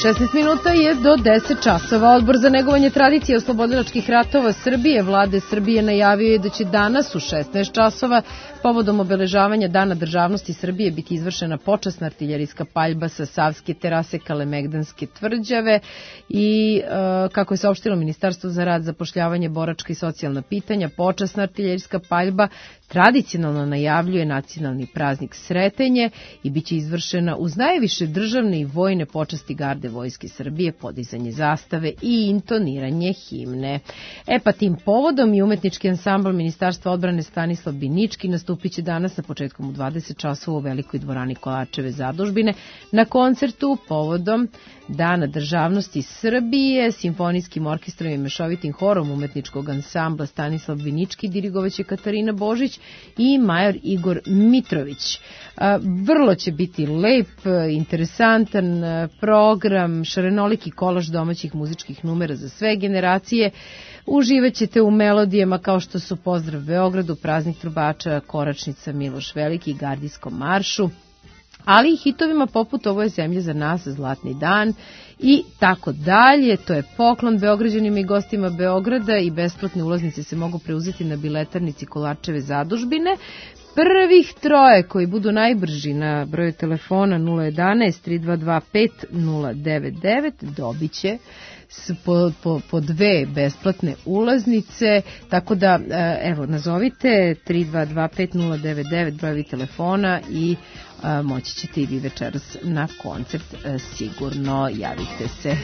šesnaest minuta je do deset časova. Odbor za negovanje tradicije oslobodilačkih ratova Srbije Vlade Srbije najavio je da će danas u šesnaest časova povodom obeležavanja Dana državnosti Srbije biti izvršena počasna artiljerijska paljba sa Savske terase Kalemegdanske tvrđave i e, kako je saopštilo Ministarstvo za rad, zapošljavanje, boračka i socijalna pitanja, počasna artiljerijska paljba tradicionalno najavljuje nacionalni praznik Sretenje i biće izvršena uz najviše državne i vojne počasti garde Vojske Srbije, podizanje zastave i intoniranje himne. E pa tim povodom i umetnički ansambl Ministarstva odbrane Stanislav Binički nastupit će danas na početkom u dvadeset časova u Velikoj dvorani Kolarčeve zadužbine na koncertu povodom Dana državnosti Srbije, simfonijskim orkestrom i mešovitim horom umetničkog ansambla Stanislav Binički dirigovaće Katarina Božić i major Igor Mitrović. Vrlo će biti lep, interesantan program, šarenoliki kolaž domaćih muzičkih numera za sve generacije. Uživaćete u melodijama kao što su Pozdrav Beogradu, Praznik trubača, Koračnica, Miloš Veliki, Gardijskom maršu, ali i hitovima poput Ovo je zemlja za nas, Zlatni dan i tako dalje. To je poklon Beograđanima i gostima Beograda i besplatne ulaznice se mogu preuzeti na biletarnici Kolarčeve zadužbine. Prvih troje koji budu najbrži na broju telefona nula jedanaest tri dva dva pet nula devet devet dobit će po, po, po dve besplatne ulaznice, tako da evo nazovite tri dva dva pet nula devet devet brojevi telefona i a, moći ćete i vi večeras na koncert, a, sigurno javite se.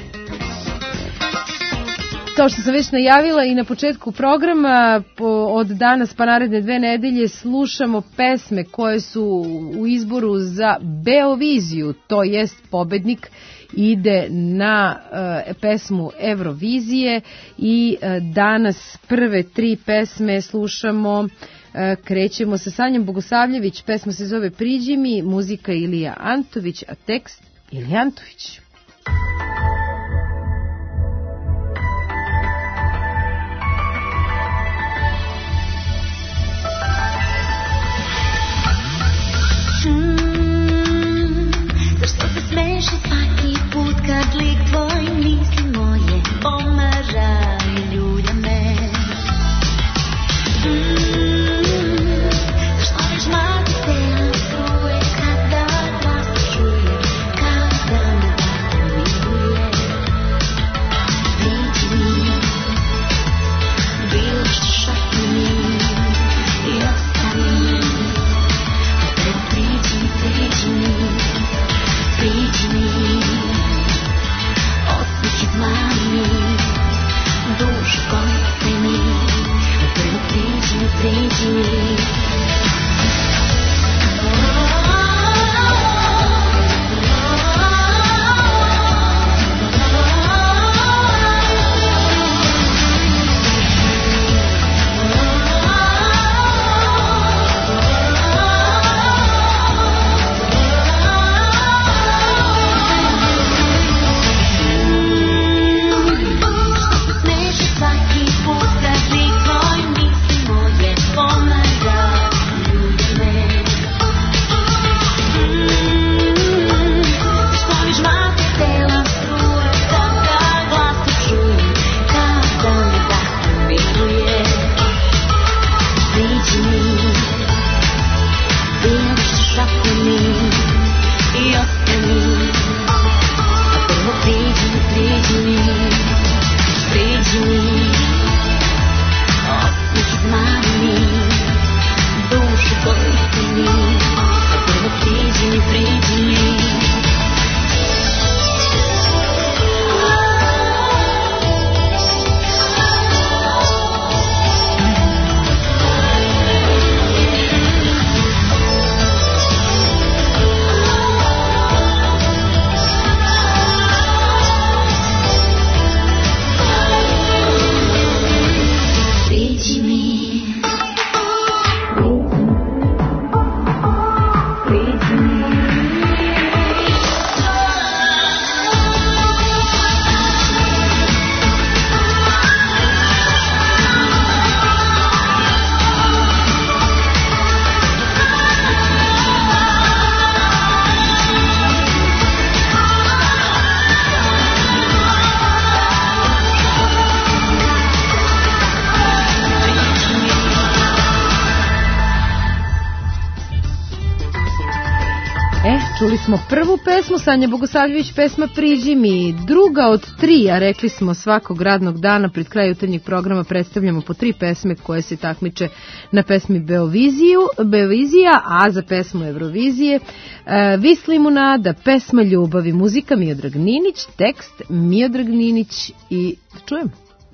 Kao što sam već najavila i na početku programa, od danas pa naredne dve nedelje slušamo pesme koje su u izboru za Beoviziju, to jest pobednik ide na uh, pesmu Eurovizije i uh, danas prve tri pesme slušamo. Uh, krećemo sa Sanjom Bogosavljević, pesma se zove Priđi mi, muzika Ilija Antović, a tekst Ilija Antović. Smeši svaki put kad lik tvoj misli moje pomara i ljulja me. Mm, zašto ne žmati se na struje kada glas čujem, kada me da Čuli smo prvu pesmu, Sanja Bogosavljević, pesma Priđi mi, druga od tri, a rekli smo svakog radnog dana pred kraj jutarnjeg programa predstavljamo po tri pesme koje se takmiče na pesmi Beoviziju, Beovizija, a za pesmu Eurovizije e, Visli mu nada, pesma Ljubavi, muzika Miodrag Ninić, tekst Miodrag Ninić i da čujemo.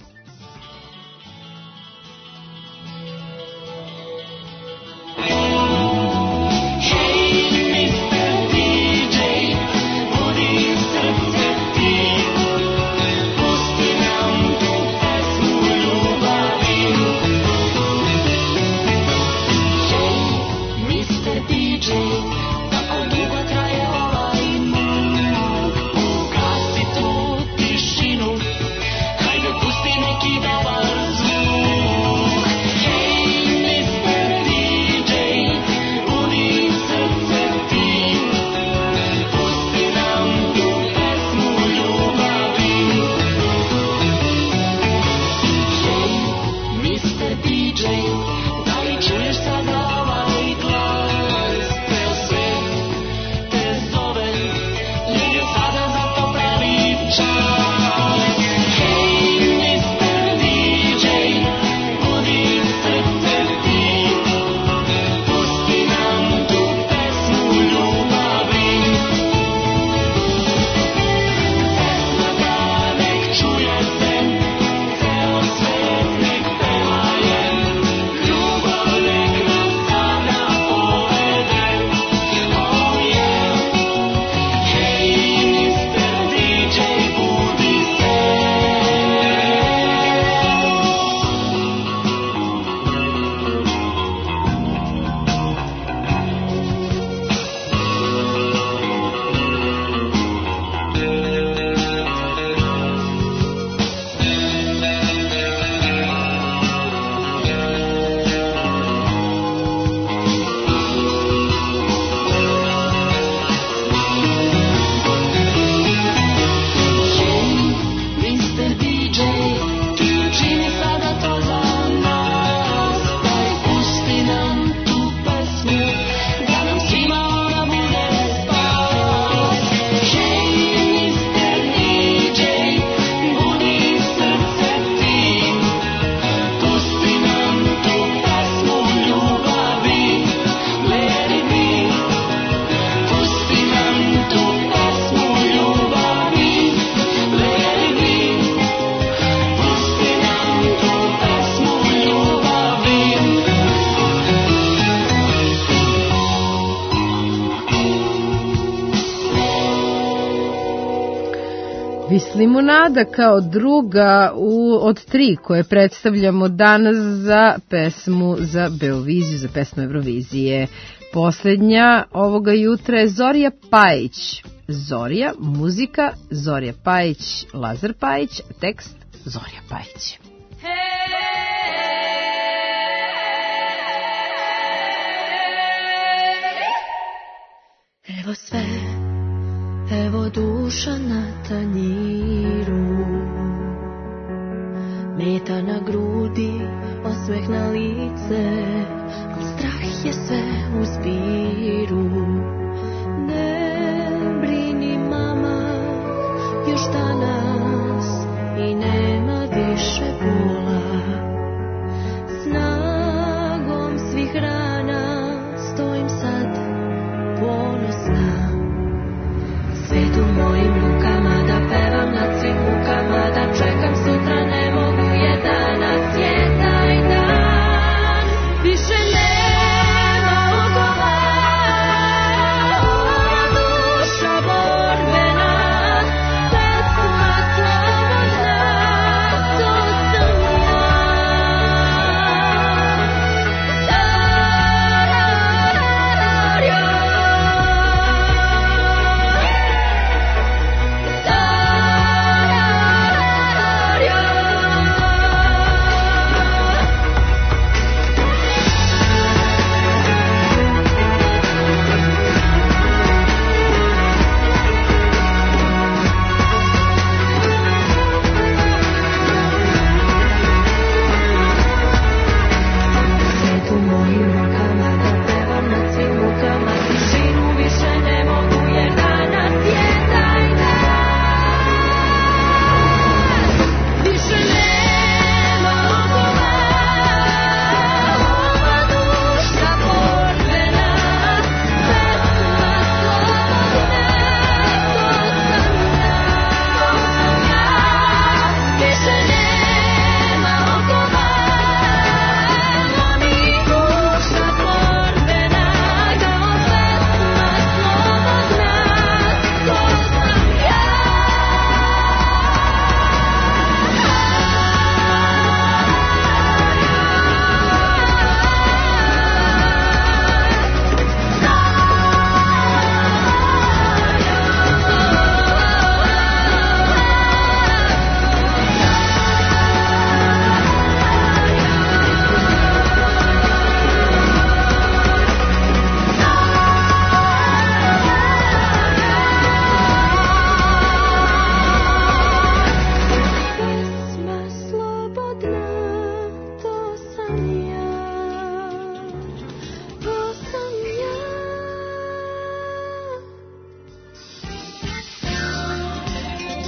Limunada kao druga u, od tri koje predstavljamo danas za pesmu za Beoviziju, za pesmu Eurovizije. Poslednja ovoga jutra je Zorija Pajić. Zorija, muzika Zorija Pajić, Lazar Pajić, tekst Zorija Pajić. Evo sve, evo duša na tanjiru, meta na grudi, osmeh na lice, al strah je sve u zbiru. Ne brini mama, još danas i nema više bola. Snagom svih rana stojim sad ponosna. Svet u mojim rukama, da pevam nad svim mukama, da čekam sutra, ne mogu je danas je taj dan. Više nema okova, ova duša borbena, pesma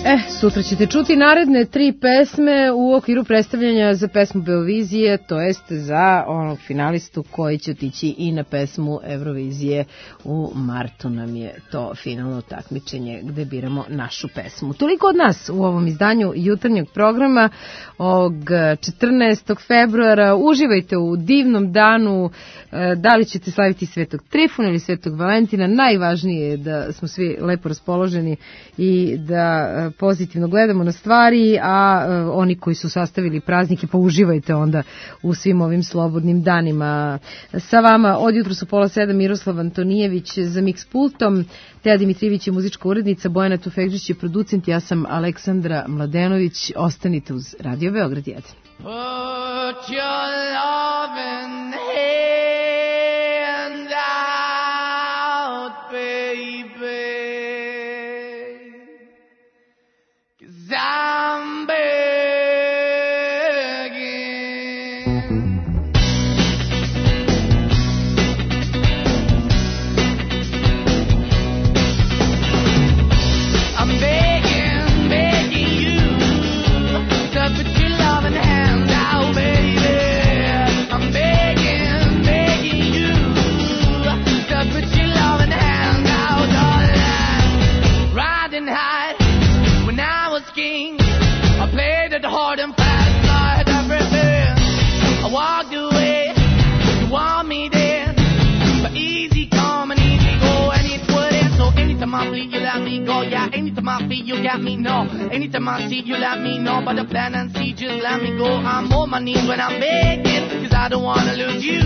Eh, sutra ćete čuti naredne tri pesme u okviru predstavljanja za pesmu Beovizije, to jest za onog finalistu koji će otići i na pesmu Eurovizije. U martu nam je to finalno takmičenje gde biramo našu pesmu. Toliko od nas u ovom izdanju jutarnjeg programa ovog četrnaestog februara. Uživajte u divnom danu. Da li ćete slaviti Svetog Trifuna ili Svetog Valentina, najvažnije je da smo svi lepo raspoloženi i da pozitivno gledamo na stvari, a oni koji su sastavili praznike, pa uživajte onda u svim ovim slobodnim danima. Sa vama od jutra su pola sedam Miroslav Antonijević za Mix pultom, Teja Dimitrijević je muzička urednica, Bojana Tufekžić je producent, ja sam Aleksandra Mladenović. Ostanite uz Radio Beograd jedan. Put your loving hand out, baby, 'cause I'm begging. I'm begging, begging you to put your loving hand out, baby. I'm begging, begging you to put your loving hand out, darling. Riding high when I was king, I played it hard and fast, like everything. I walked away, you want me then, but easy come and easy go, and it wouldn't. So anytime I bleed, you let me go. Yeah, anytime I feel, you got me, no. Anytime I see, you let me know. But the plan and see, just let me go. I'm on my knees when I'm begging, 'cause I don't wanna lose you.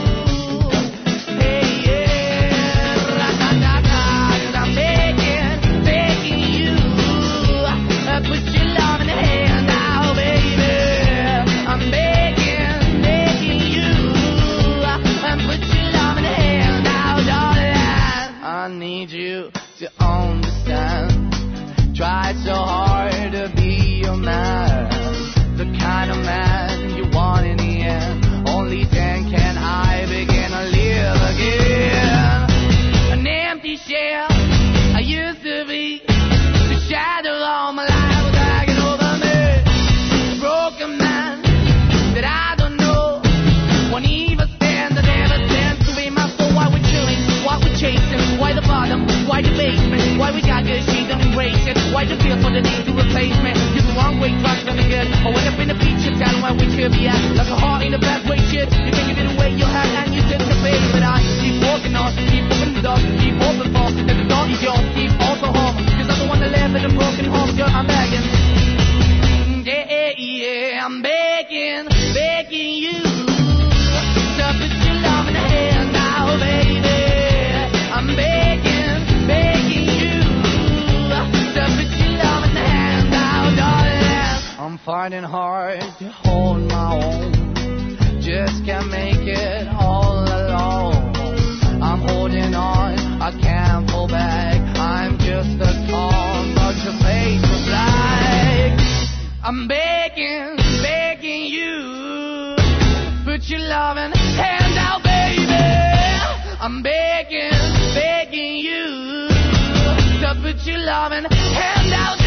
Hey, yeah, ra-da-da-da, 'cause I'm begging, begging you, uh, put your loving hand out, baby. I'm begging, begging you, uh, put your loving hand out, darling. I need you to understand. Try so hard to be your man, the kind of man you want in the end. Only then can I begin to live again. An empty shell I used to be, the shadow all my life was dragging over me. A broken man that I don't know, won't even stand, I never stand to be my soul. Why we're chilling, why we're chasing, why the bottom, why the basement, why we got good, she don't embrace it. Why the feel for the need to replace me? You're the wrong way, trying to be good. I went up in the feature, telling where we should be at. Like a heart in the best way, shit. You can give it away, you have, and you take the bait. But I keep walking on, keep opening the door, keep open for. And the door is yours, keep also home. 'Cause I'm the one that live in a broken home, girl, I'm begging. Yeah, yeah, I'm begging, begging you to put your love in the hand now, baby. I'm begging, begging you to put your love in the hand now, darling. I'm fighting hard to hold my own, just can't make it all alone. I'm holding on, I can't pull back. I'm just a storm, but your face is black. I'm begging, begging you, put your loving hand out, baby. I'm begging, begging you to put your loving hand out.